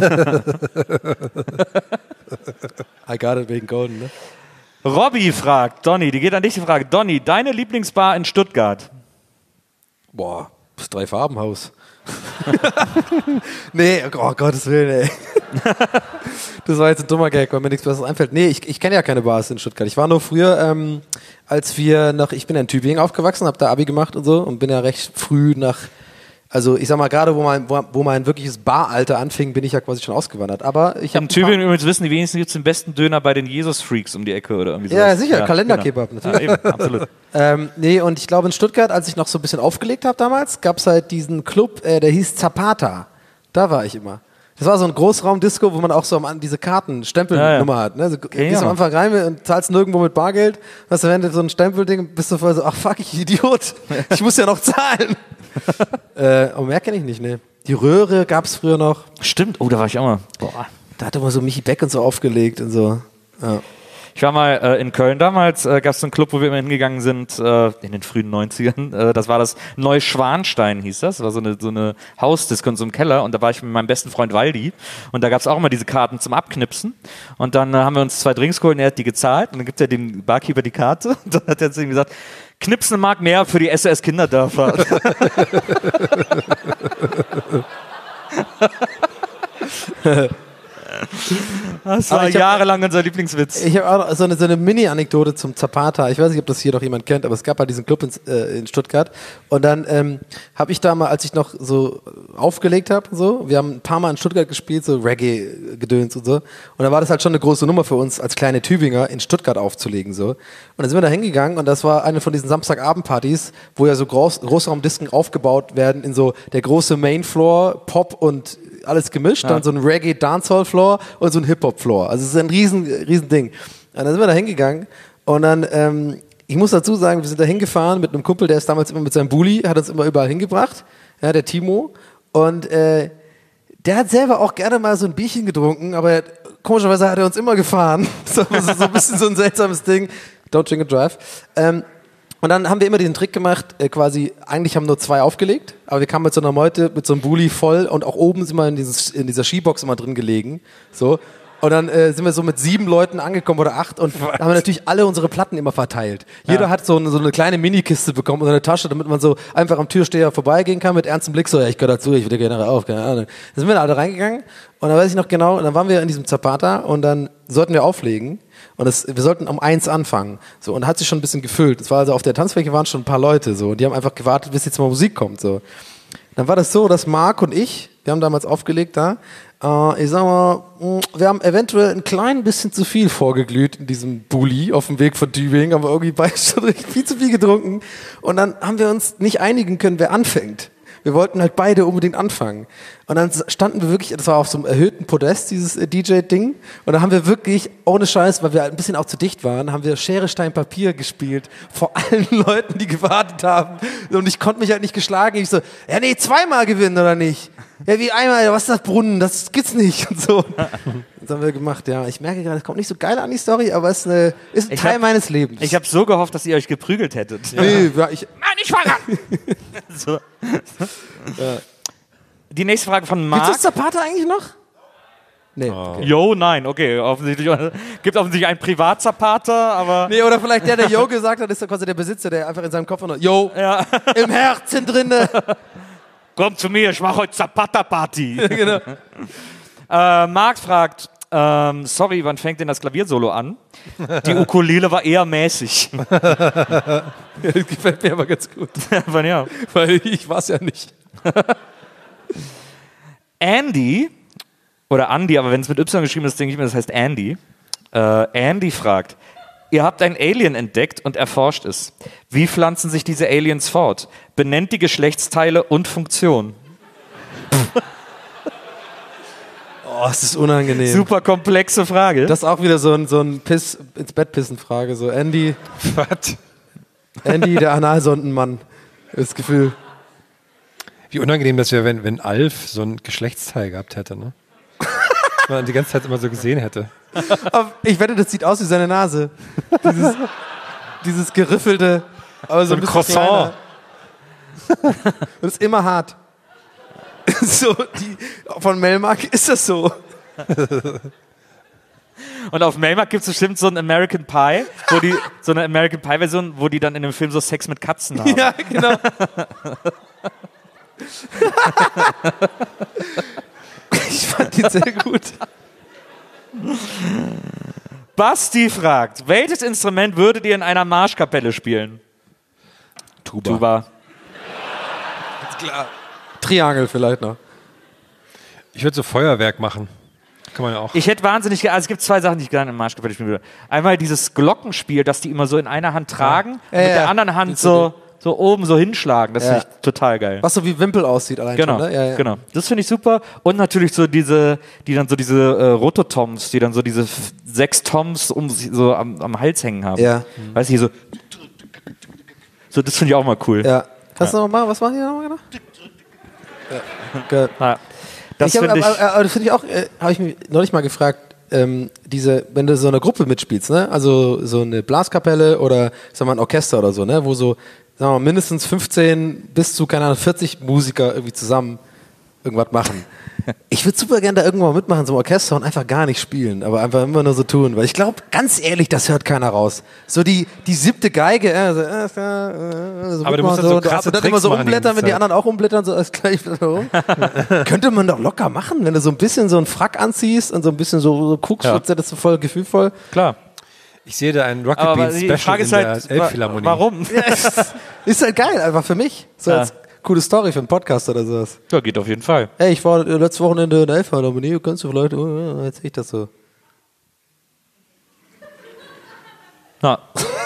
I got it wegen Golden, ne? Robby fragt, Donny, die geht an dich die Frage. Donny, deine Lieblingsbar in Stuttgart? Boah, das Drei-Farben-Haus. Nee, oh Gottes Willen, ey. Das war jetzt ein dummer Gag, weil mir nichts Besseres einfällt. Nee, ich, ich kenne ja keine Bars in Stuttgart. Ich war nur früher, ähm, als wir nach, ich bin ja in Tübingen aufgewachsen, habe da Abi gemacht und so und bin ja recht früh nach, Also ich sag mal, gerade wo mein, wo, wo mein wirkliches Baralter anfing, bin ich ja quasi schon ausgewandert. Aber ich habe In Tübingen übrigens wissen die wenigsten, gibt es den besten Döner bei den Jesus-Freaks um die Ecke oder irgendwie sowas. Ja, sicher, Kalenderkebab genau. natürlich. Ja, eben, absolut. Ähm, nee, und ich glaube in Stuttgart, als ich noch so ein bisschen aufgelegt habe damals, gab es halt diesen Club, äh, der hieß Zapata. Da war ich immer. Das war so ein Großraumdisco, wo man auch so am, diese Karten, Stempelnummer ja, ja. hat. Ne? So, Okay, gehst ja. am Anfang rein und zahlst nirgendwo mit Bargeld. Hast du am Ende so ein Stempelding, bist du voll so, ach fuck, ich Idiot. Ich muss ja noch zahlen. äh, aber mehr kenne ich nicht, ne. Die Röhre gab es früher noch. Stimmt, oh, da war ich auch mal. Boah. Da hat immer so Michi Beck und so aufgelegt und so. Ja. Ich war mal äh, in Köln damals, äh, gab es so einen Club, wo wir immer hingegangen sind, äh, in den frühen neunzigern. Äh, das war das Neuschwanstein, hieß das. Das war so eine, so eine Hausdisco in so einem Keller. Und da war ich mit meinem besten Freund Waldi. Und da gab es auch immer diese Karten zum Abknipsen. Und dann äh, haben wir uns zwei Drinks geholt und er hat die gezahlt. Und dann gibt er dem Barkeeper die Karte. Und dann hat er zu ihm gesagt, knipsen Mark mehr für die S O S Kinderdörfer. Das war Aber ich hab- jahrelang unser Lieblingswitz. Ich habe auch noch so eine, so eine Mini-Anekdote zum Zapata. Ich weiß nicht, ob das hier noch jemand kennt, aber es gab halt diesen Club in, äh, in Stuttgart. Und dann ähm, habe ich da mal, als ich noch so aufgelegt habe, so, wir haben ein paar Mal in Stuttgart gespielt, so Reggae-Gedöns und so. Und dann war das halt schon eine große Nummer für uns, als kleine Tübinger in Stuttgart aufzulegen. So. Und dann sind wir da hingegangen und das war eine von diesen Samstagabend-Partys, wo ja so Groß Großraumdisken aufgebaut werden in so der große Mainfloor, Pop und alles gemischt, Ja. dann so ein Reggae-Dancehall-Floor und so ein Hip-Hop-Floor. Also es ist ein riesen, riesen Ding. Und dann sind wir da hingegangen und dann, ähm, ich muss dazu sagen, wir sind da hingefahren mit einem Kumpel, der ist damals immer mit seinem Bulli, hat uns immer überall hingebracht, ja, der Timo. Und äh, der hat selber auch gerne mal so ein Bierchen getrunken, aber komischerweise hat er uns immer gefahren. So, so, so ein bisschen so ein seltsames Ding. Don't drink and drive. Ähm, Und dann haben wir immer diesen Trick gemacht, äh, quasi, eigentlich haben nur zwei aufgelegt, aber wir kamen mit so einer Meute, mit so einem Bulli voll und auch oben sind wir in, dieses, in dieser Skibox immer drin gelegen. So. Und dann äh, sind wir so mit sieben Leuten angekommen oder acht und da haben wir natürlich alle unsere Platten immer verteilt. Jeder Ja. hat so eine, so eine kleine Minikiste bekommen und eine Tasche, damit man so einfach am Türsteher vorbeigehen kann mit ernstem Blick, so, ja, ich gehöre dazu, ich will gerne auf, keine Ahnung. Dann sind wir da alle reingegangen und dann weiß ich noch genau, dann waren wir in diesem Zapata und dann sollten wir auflegen. Und das, wir sollten um eins anfangen. So, und hat sich schon ein bisschen gefüllt. Es war also auf der Tanzfläche waren schon ein paar Leute so. Und die haben einfach gewartet, bis jetzt mal Musik kommt. So. Dann war das so, dass Marc und ich, wir haben damals aufgelegt da, äh, ich sag mal, mh, wir haben eventuell ein klein bisschen zu viel vorgeglüht in diesem Bulli auf dem Weg von Tübingen, aber irgendwie beide schon richtig viel zu viel getrunken. Und dann haben wir uns nicht einigen können, wer anfängt. Wir wollten halt beide unbedingt anfangen. Und dann standen wir wirklich, das war auf so einem erhöhten Podest, dieses äh, D J-Ding. Und da haben wir wirklich, ohne Scheiß, weil wir halt ein bisschen auch zu dicht waren, haben wir Schere, Stein, Papier gespielt. Vor allen Leuten, die gewartet haben. Und ich konnte mich halt nicht geschlagen. Ich so, ja nee, zweimal gewinnen oder nicht? Ja, wie einmal, was ist das Brunnen? Das gibt's nicht. Und so. Das haben wir gemacht, ja. Ich merke gerade, es kommt nicht so geil an die Story, aber es ist, eine, ist ein Ich Teil hab- meines Lebens. Ich habe so gehofft, dass ihr euch geprügelt hättet. nee, ja, ich, Nein, ich fange an! So. Die nächste Frage von gibt's Marc. das Zapata eigentlich noch? Nee. Okay. Jo, nein, okay. Offensichtlich gibt offensichtlich einen Privatzapata, aber Nee, oder vielleicht der, der Yo gesagt hat, ist ja quasi der Besitzer, der einfach in seinem Kopf noch Yo, ja. im Herzen drinne. Komm zu mir, ich mache heute Zapata-Party. Genau. äh, Marc fragt, ähm, sorry, wann fängt denn das Klaviersolo an? Die Ukulele war eher mäßig. Das gefällt mir aber ganz gut, Aber ja. weil ich war's ja nicht. Andy, oder Andy, aber wenn es mit Y geschrieben ist, denke ich mir, das heißt Andy. Äh, Andy fragt, ihr habt ein Alien entdeckt und erforscht es. Wie pflanzen sich diese Aliens fort? Benennt die Geschlechtsteile und Funktion. Oh, es ist unangenehm. Super komplexe Frage. Das ist auch wieder so ein, so ein Piss, ins Bett pissen Frage. So Andy, Was? Andy, der Analsondenmann. Das Gefühl. Wie unangenehm das wäre, wenn, wenn Alf so ein Geschlechtsteil gehabt hätte, ne? Man die ganze Zeit immer so gesehen hätte. Aber ich wette, das sieht aus wie seine Nase. Dieses, dieses geriffelte, aber so, So ein ein bisschen Croissant. kleiner. Und ist immer hart. So, die, von Melmark ist das so. Und auf Melmark gibt es bestimmt so ein American Pie, wo die, so eine American Pie-Version, wo die dann in dem Film so Sex mit Katzen haben. Ja, genau. Ich fand die sehr gut. Basti fragt, welches Instrument würdet ihr in einer Marschkapelle spielen? Tuba. Tuba. Triangel vielleicht noch. Ich würde so Feuerwerk machen. Kann man ja auch. Ich hätte wahnsinnig, ge- also es gibt zwei Sachen, die ich gerne im Marschkapelle spielen würde. Einmal dieses Glockenspiel, das die immer so in einer Hand tragen Ja, und mit ja. der anderen Hand so, so oben so hinschlagen. Das Ja. finde ich total geil. Was so wie Wimpel aussieht allein Genau, schon, ne? Ja, ja. genau. Das finde ich super. Und natürlich so diese, die dann so diese äh, Rototoms, die dann so diese f- sechs Toms um sich so am, am Hals hängen haben. Ja. Weißt du, so, so das finde ich auch mal cool. Ja. Kannst du noch mal, was machen die nochmal genau? Ja. Geil. Ja. Das Ich hab, finde ich, aber, aber das finde ich auch, äh, habe ich mich neulich mal gefragt, ähm, diese, wenn du so eine Gruppe mitspielst, ne, also so eine Blaskapelle oder sag mal ein Orchester oder so, ne, wo so, sagen wir mal, mindestens fünfzehn bis zu, keine Ahnung, vierzig Musiker irgendwie zusammen irgendwas machen. Ich würde super gerne da irgendwann mal mitmachen, so ein Orchester und einfach gar nicht spielen, aber einfach immer nur so tun, weil ich glaube, ganz ehrlich, das hört keiner raus. So die, die siebte Geige, äh, so, äh, äh, so Aber du musst dann so krasse und dann immer Tricks so machen die umblättern, ganze wenn die Zeit. anderen auch umblättern, so alles gleich rum. Könnte man doch locker machen, wenn du so ein bisschen so einen Frack anziehst und so ein bisschen so, so guckst, Ja. ja. das ist voll gefühlvoll. klar. Ich sehe da ein Rocket Aber Beans die Special Frage in ist der halt, wa- Elbphilharmonie. warum? Ist halt geil, einfach für mich. So Ja. als coole Story für einen Podcast oder sowas. Ja, geht auf jeden Fall. Ey, ich war äh, letztes Wochenende in der Elbphilharmonie, kannst du vielleicht, oh, ja, jetzt sehe ich das so. Ja.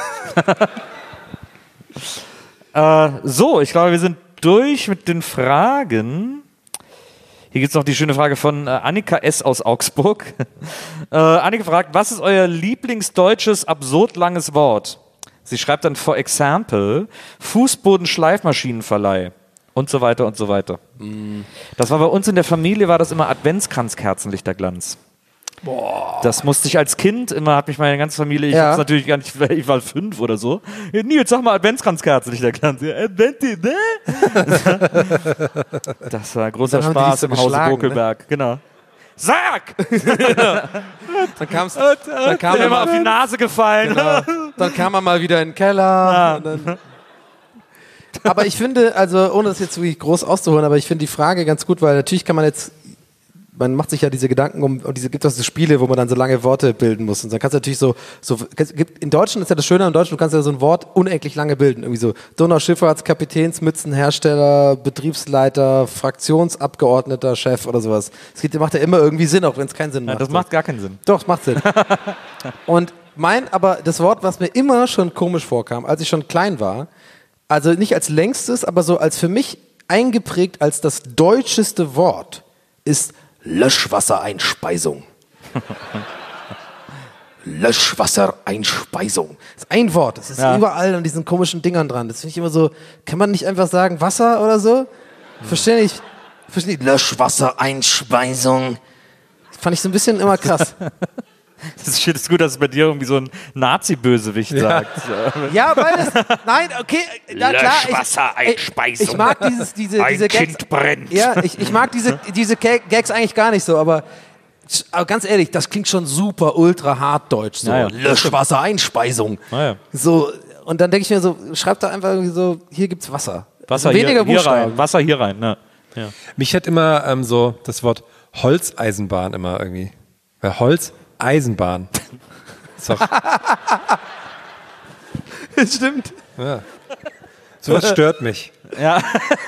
äh, so, ich glaube, wir sind durch mit den Fragen. Hier gibt es noch die schöne Frage von äh, Annika S. aus Augsburg. äh, Annika fragt, was ist euer lieblingsdeutsches absurd langes Wort? Sie schreibt dann, for example, Fußboden-Schleifmaschinenverleih und so weiter und so weiter. Das war bei uns in der Familie, war das immer Adventskranz-Kerzenlichterglanz. Boah. Das musste ich als Kind immer, hat mich meine ganze Familie, ich Ja. hab's natürlich gar nicht, ich war fünf oder so. Nils, sag mal Adventskranzkerzenlichterglanz. Ja, Adventi, ne? Das war großer Dann haben die Spaß dich so im Hause geschlagen, Bokelberg, genau. Sag! Dann, kam's, dann, kam Bin er immer auf die mal, Nase gefallen. genau, dann kam er mal wieder in den Keller. Und dann, aber ich finde, also ohne das jetzt wirklich groß auszuholen, aber ich finde die Frage ganz gut, weil natürlich kann man jetzt, man macht sich ja diese Gedanken um, und diese gibt es so Spiele, wo man dann so lange Worte bilden muss. Und dann kannst du natürlich so, so gibt, in Deutschland ist ja das Schöne an Deutschland, du kannst ja so ein Wort unendlich lange bilden. Irgendwie so Donauschifffahrtskapitänsmützenhersteller, Betriebsleiter, Fraktionsabgeordneter, Chef oder sowas. Das geht, macht ja immer irgendwie Sinn, auch wenn es keinen Sinn Ja, macht. das macht gar keinen Sinn. Doch, es macht Sinn. Und mein, aber das Wort, was mir immer schon komisch vorkam, als ich schon klein war, also nicht als längstes, aber so als für mich eingeprägt als das deutscheste Wort, ist Löschwassereinspeisung. Löschwassereinspeisung. Das ist ein Wort, das ist Ja. überall an diesen komischen Dingern dran. Das finde ich immer so, kann man nicht einfach sagen Wasser oder so? Verstehe ich. Verstehe ich. Löschwassereinspeisung. Das fand ich so ein bisschen immer krass. Das ist, shit, ist gut, dass es bei dir irgendwie so ein Nazi-Bösewicht sagt. So. Ja, weil es, nein, okay, na klar, ich, Löschwassereinspeisung. ich mag dieses, diese, Ein diese Gags, Kind brennt. ja, ich, ich mag diese, diese Ga- Gags eigentlich gar nicht so, aber, aber ganz ehrlich, das klingt schon super ultra hart deutsch, so, Ja, ja. Löschwassereinspeisung, Ah, ja. so, und dann denke ich mir so, schreibt da einfach irgendwie so, hier gibt's Wasser. Wasser also weniger hier, hier Buchstaben. rein. Wasser hier rein. Ne? Ja. Mich hat immer ähm, so das Wort Holzeisenbahn immer irgendwie. Weil Holzeisenbahn. Ist doch, Stimmt. ja. Sowas stört mich. Ja.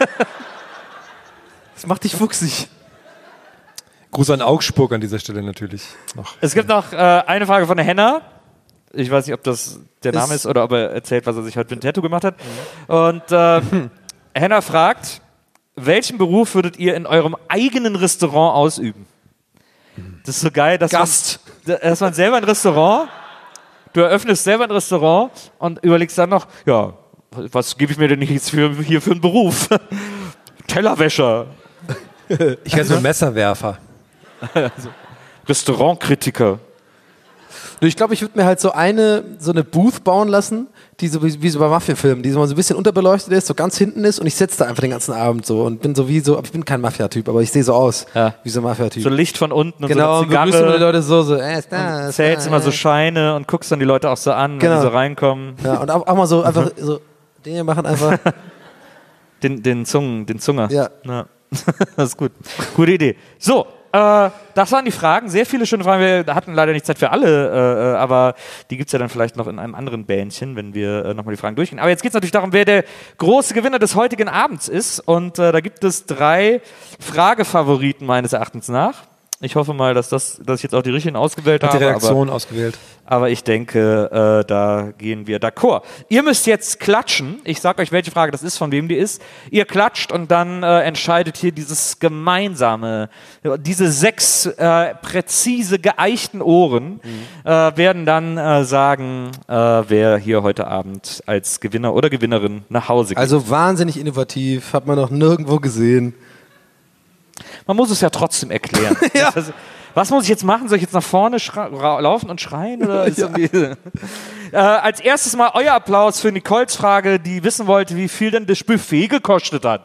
Das macht dich fuchsig. Gruß an Augsburg an dieser Stelle natürlich noch. Es gibt noch äh, eine Frage von der Henna. Ich weiß nicht, ob das der Name Ist- ist oder ob er erzählt, was er sich heute für ein Tattoo gemacht hat. Und äh, Henna fragt, welchen Beruf würdet ihr in eurem eigenen Restaurant ausüben? Das ist so geil, dass, Gast. Man, dass man selber ein Restaurant, du eröffnest selber ein Restaurant und überlegst dann noch, ja, was gebe ich mir denn jetzt für, hier für einen Beruf? Tellerwäscher, Ich wäre so ein Messerwerfer. Restaurantkritiker. Ich glaube, ich würde mir halt so eine, so eine Booth bauen lassen, die so wie, wie so bei Mafia-Filmen, die so mal so ein bisschen unterbeleuchtet ist, so ganz hinten ist und ich sitze da einfach den ganzen Abend so und bin so wie so, aber ich bin kein Mafia-Typ, aber ich sehe so aus Ja. wie so ein Mafia-Typ. So Licht von unten und Genau, so und eine begrüßt immer die Zigarre. Leute so, so, äh, ist da, ist Zählst da, immer so äh. Scheine und guckst dann die Leute auch so an, wenn Genau. die so reinkommen. Ja, und auch, auch mal so einfach so, den hier machen einfach, Den, den Zungen, den Zunger. Ja. Das ist gut. Gute Idee. So, Äh, das waren die Fragen. Sehr viele schöne Fragen. Wir hatten leider nicht Zeit für alle, äh, aber die gibt es ja dann vielleicht noch in einem anderen Bändchen, wenn wir äh, nochmal die Fragen durchgehen. Aber jetzt geht es natürlich darum, wer der große Gewinner des heutigen Abends ist. Und äh, da gibt es drei Fragefavoriten meines Erachtens nach. Ich hoffe mal, dass, das, dass ich jetzt auch die richtigen ausgewählt Hat habe. die Redaktion aber, ausgewählt. aber ich denke, äh, da gehen wir d'accord. Ihr müsst jetzt klatschen. Ich sage euch, welche Frage das ist, von wem die ist. Ihr klatscht und dann äh, entscheidet hier dieses gemeinsame, diese sechs äh, präzise geeichten Ohren mhm. äh, werden dann äh, sagen, äh, wer hier heute Abend als Gewinner oder Gewinnerin nach Hause geht. Also wahnsinnig innovativ, hat man noch nirgendwo gesehen. Man muss es ja trotzdem erklären. Ja. Das, was muss ich jetzt machen? Soll ich jetzt nach vorne laufen und schreien? Oder ist Ja. äh, als erstes mal euer Applaus für Nicoles Frage, die wissen wollte, wie viel denn das Buffet gekostet hat.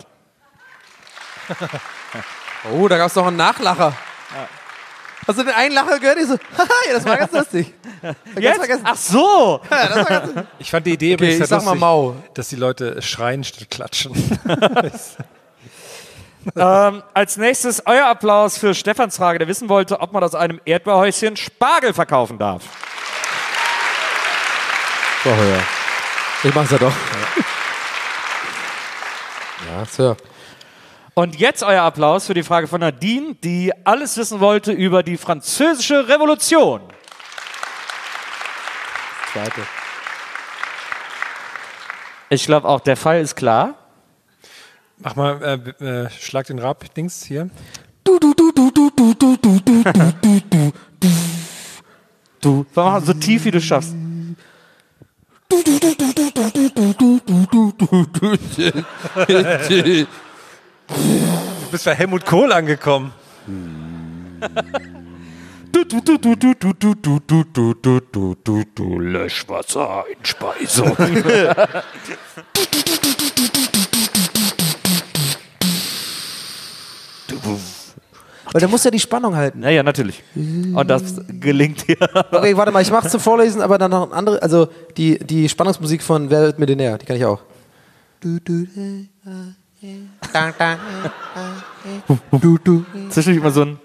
Oh, da gab es noch einen Nachlacher. Ja. Hast du den einen Lacher gehört? Ich so, haha, ja, das war ganz lustig. Jetzt? Ach so! Ja, das war ganz lustig. Ich fand die Idee Okay, übrigens ich sag mal lustig, Mau. dass die Leute schreien statt klatschen. ähm, als nächstes euer Applaus für Stefans Frage, der wissen wollte, ob man aus einem Erdbeerhäuschen Spargel verkaufen darf. So, ja. Ich mach's ja doch. Ja, Sir. Und jetzt euer Applaus für die Frage von Nadine, die alles wissen wollte über die Französische Revolution. Zweite. Ich glaube auch, der Fall ist klar. Mach mal, äh, äh, schlag den Rab-Dings hier. Du, du, du, du, du, du, du, du, du, du, du, du. Du, mach so tief, wie du schaffst. Du, du, du, du, du, du, du, du, du, du, du, du. Du bist bei Helmut Kohl angekommen. Du, du, du, du, du, du, du, du, du, du, du, du, du, du, Löschwasser in Speisung. Weil der muss ja die Spannung halten. Naja, natürlich. Und das gelingt dir. Okay, warte mal, ich mach's zum Vorlesen, aber dann noch ein andere, also die, die Spannungsmusik von Wer wird Millionär, die kann ich auch. Zwischendurch immer so ein...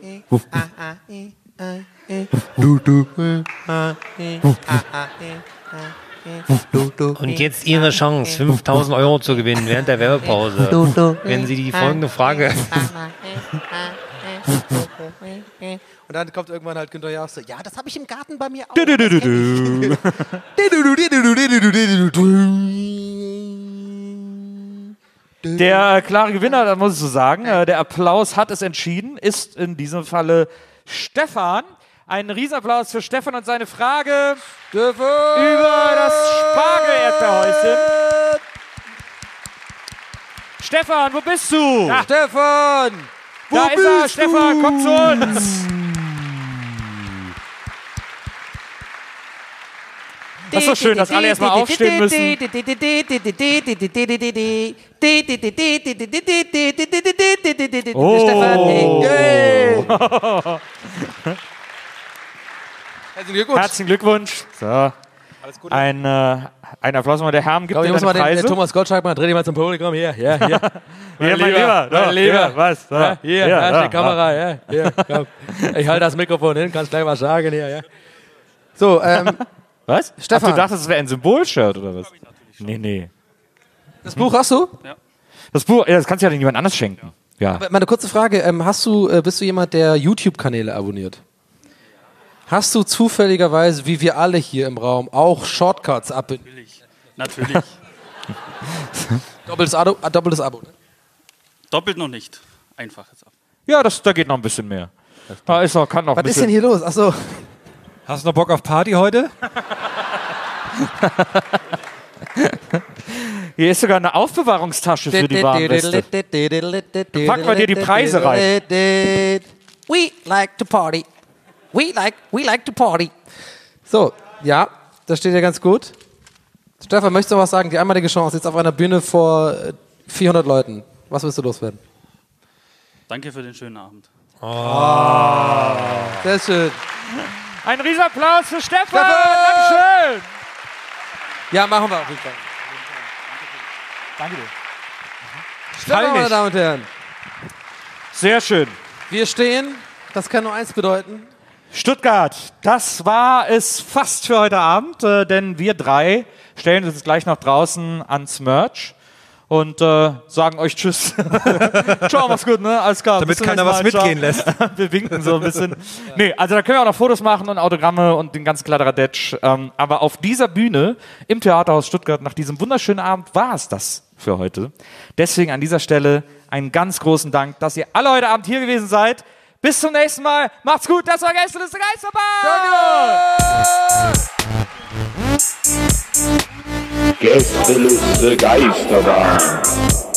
Und jetzt Ihre Chance, fünftausend Euro zu gewinnen während der Werbepause. Wenn Sie die folgende Frage... Und dann kommt irgendwann halt Günther Jauch so, ja, das habe ich im Garten bei mir auch. Du, du, du, du, du. Der äh, klare Gewinner, da muss ich so sagen, äh, der Applaus hat es entschieden, ist in diesem Falle Stefan. Ein Riesenapplaus für Stefan und seine Frage über das Spargel-Erdbeerhäuschen. Stefan, wo bist du? Ja, Stefan! Wo Da ist er, bist Stefan, du? komm zu uns. Das ist so schön, dass alle erstmal aufstehen müssen. Oh. Herzlichen Glückwunsch. Herzlichen Glückwunsch. So. Ein, äh, ein Applaus mal, der Herm gibt Ich dir muss mal deine den, Preise. den Thomas Gottschalk mal, dreh dich mal zum Publikum. Hier, hier, hier. Hier, mein Lieber, mein so, Lieber. hier, was? So. Ja, hier, Hier, da ist ja, die Kamera. Ja, hier, komm. Ich halte das Mikrofon hin, kannst gleich was sagen. Hier, ja. So, ähm, Was? Stefan. Ach, du dachtest, es wäre ein Symbolshirt oder was? Nee, nee. das Buch hast du? Das Buch, ja, das kannst du ja dann jemand anders schenken. Ja. Meine kurze Frage, ähm, hast du, äh, bist du jemand, der YouTube-Kanäle abonniert? Hast du zufälligerweise, wie wir alle hier im Raum, auch Shortcuts ab? Natürlich. Natürlich. Doppeltes Abo, äh, doppeltes Abo. Ne? Doppelt noch nicht. Einfaches ab. Ja, das, da geht noch ein bisschen mehr. Da ist noch, kann noch ein Was ist bisschen. denn hier los? Achso. Hast du noch Bock auf Party heute? Hier ist sogar eine Aufbewahrungstasche für die Warnweste. Packen wir dir die Preise rein. We like to party. We like, we like to party. So, ja, das steht ja ganz gut. Stefan, möchtest du was sagen? Die einmalige Chance, jetzt auf einer Bühne vor äh, vierhundert Leuten. Was willst du loswerden? Danke für den schönen Abend. Sehr schön. Ein Riesenapplaus für Stefan. Stefan! Dankeschön. Ja, machen wir auf jeden Fall. Danke dir. Stefan, meine Damen und Herren. Sehr schön. Wir stehen Das kann nur eins bedeuten. Stuttgart, das war es fast für heute Abend, äh, denn wir drei stellen uns gleich noch draußen ans Merch und äh, sagen euch Tschüss. Ciao, mach's gut, ne? Alles klar. Damit bis zum keiner was nächsten Mal. mitgehen Ciao. lässt. Wir winken so ein bisschen. Nee, also da können wir auch noch Fotos machen und Autogramme und den ganzen Kladderadatsch. Ähm, aber auf dieser Bühne im Theaterhaus Stuttgart nach diesem wunderschönen Abend war es das für heute. Deswegen an dieser Stelle einen ganz großen Dank, dass ihr alle heute Abend hier gewesen seid. Bis zum nächsten Mal. Macht's gut. Das war Gästeliste Geisterbahn. Gästeliste Geisterbahn.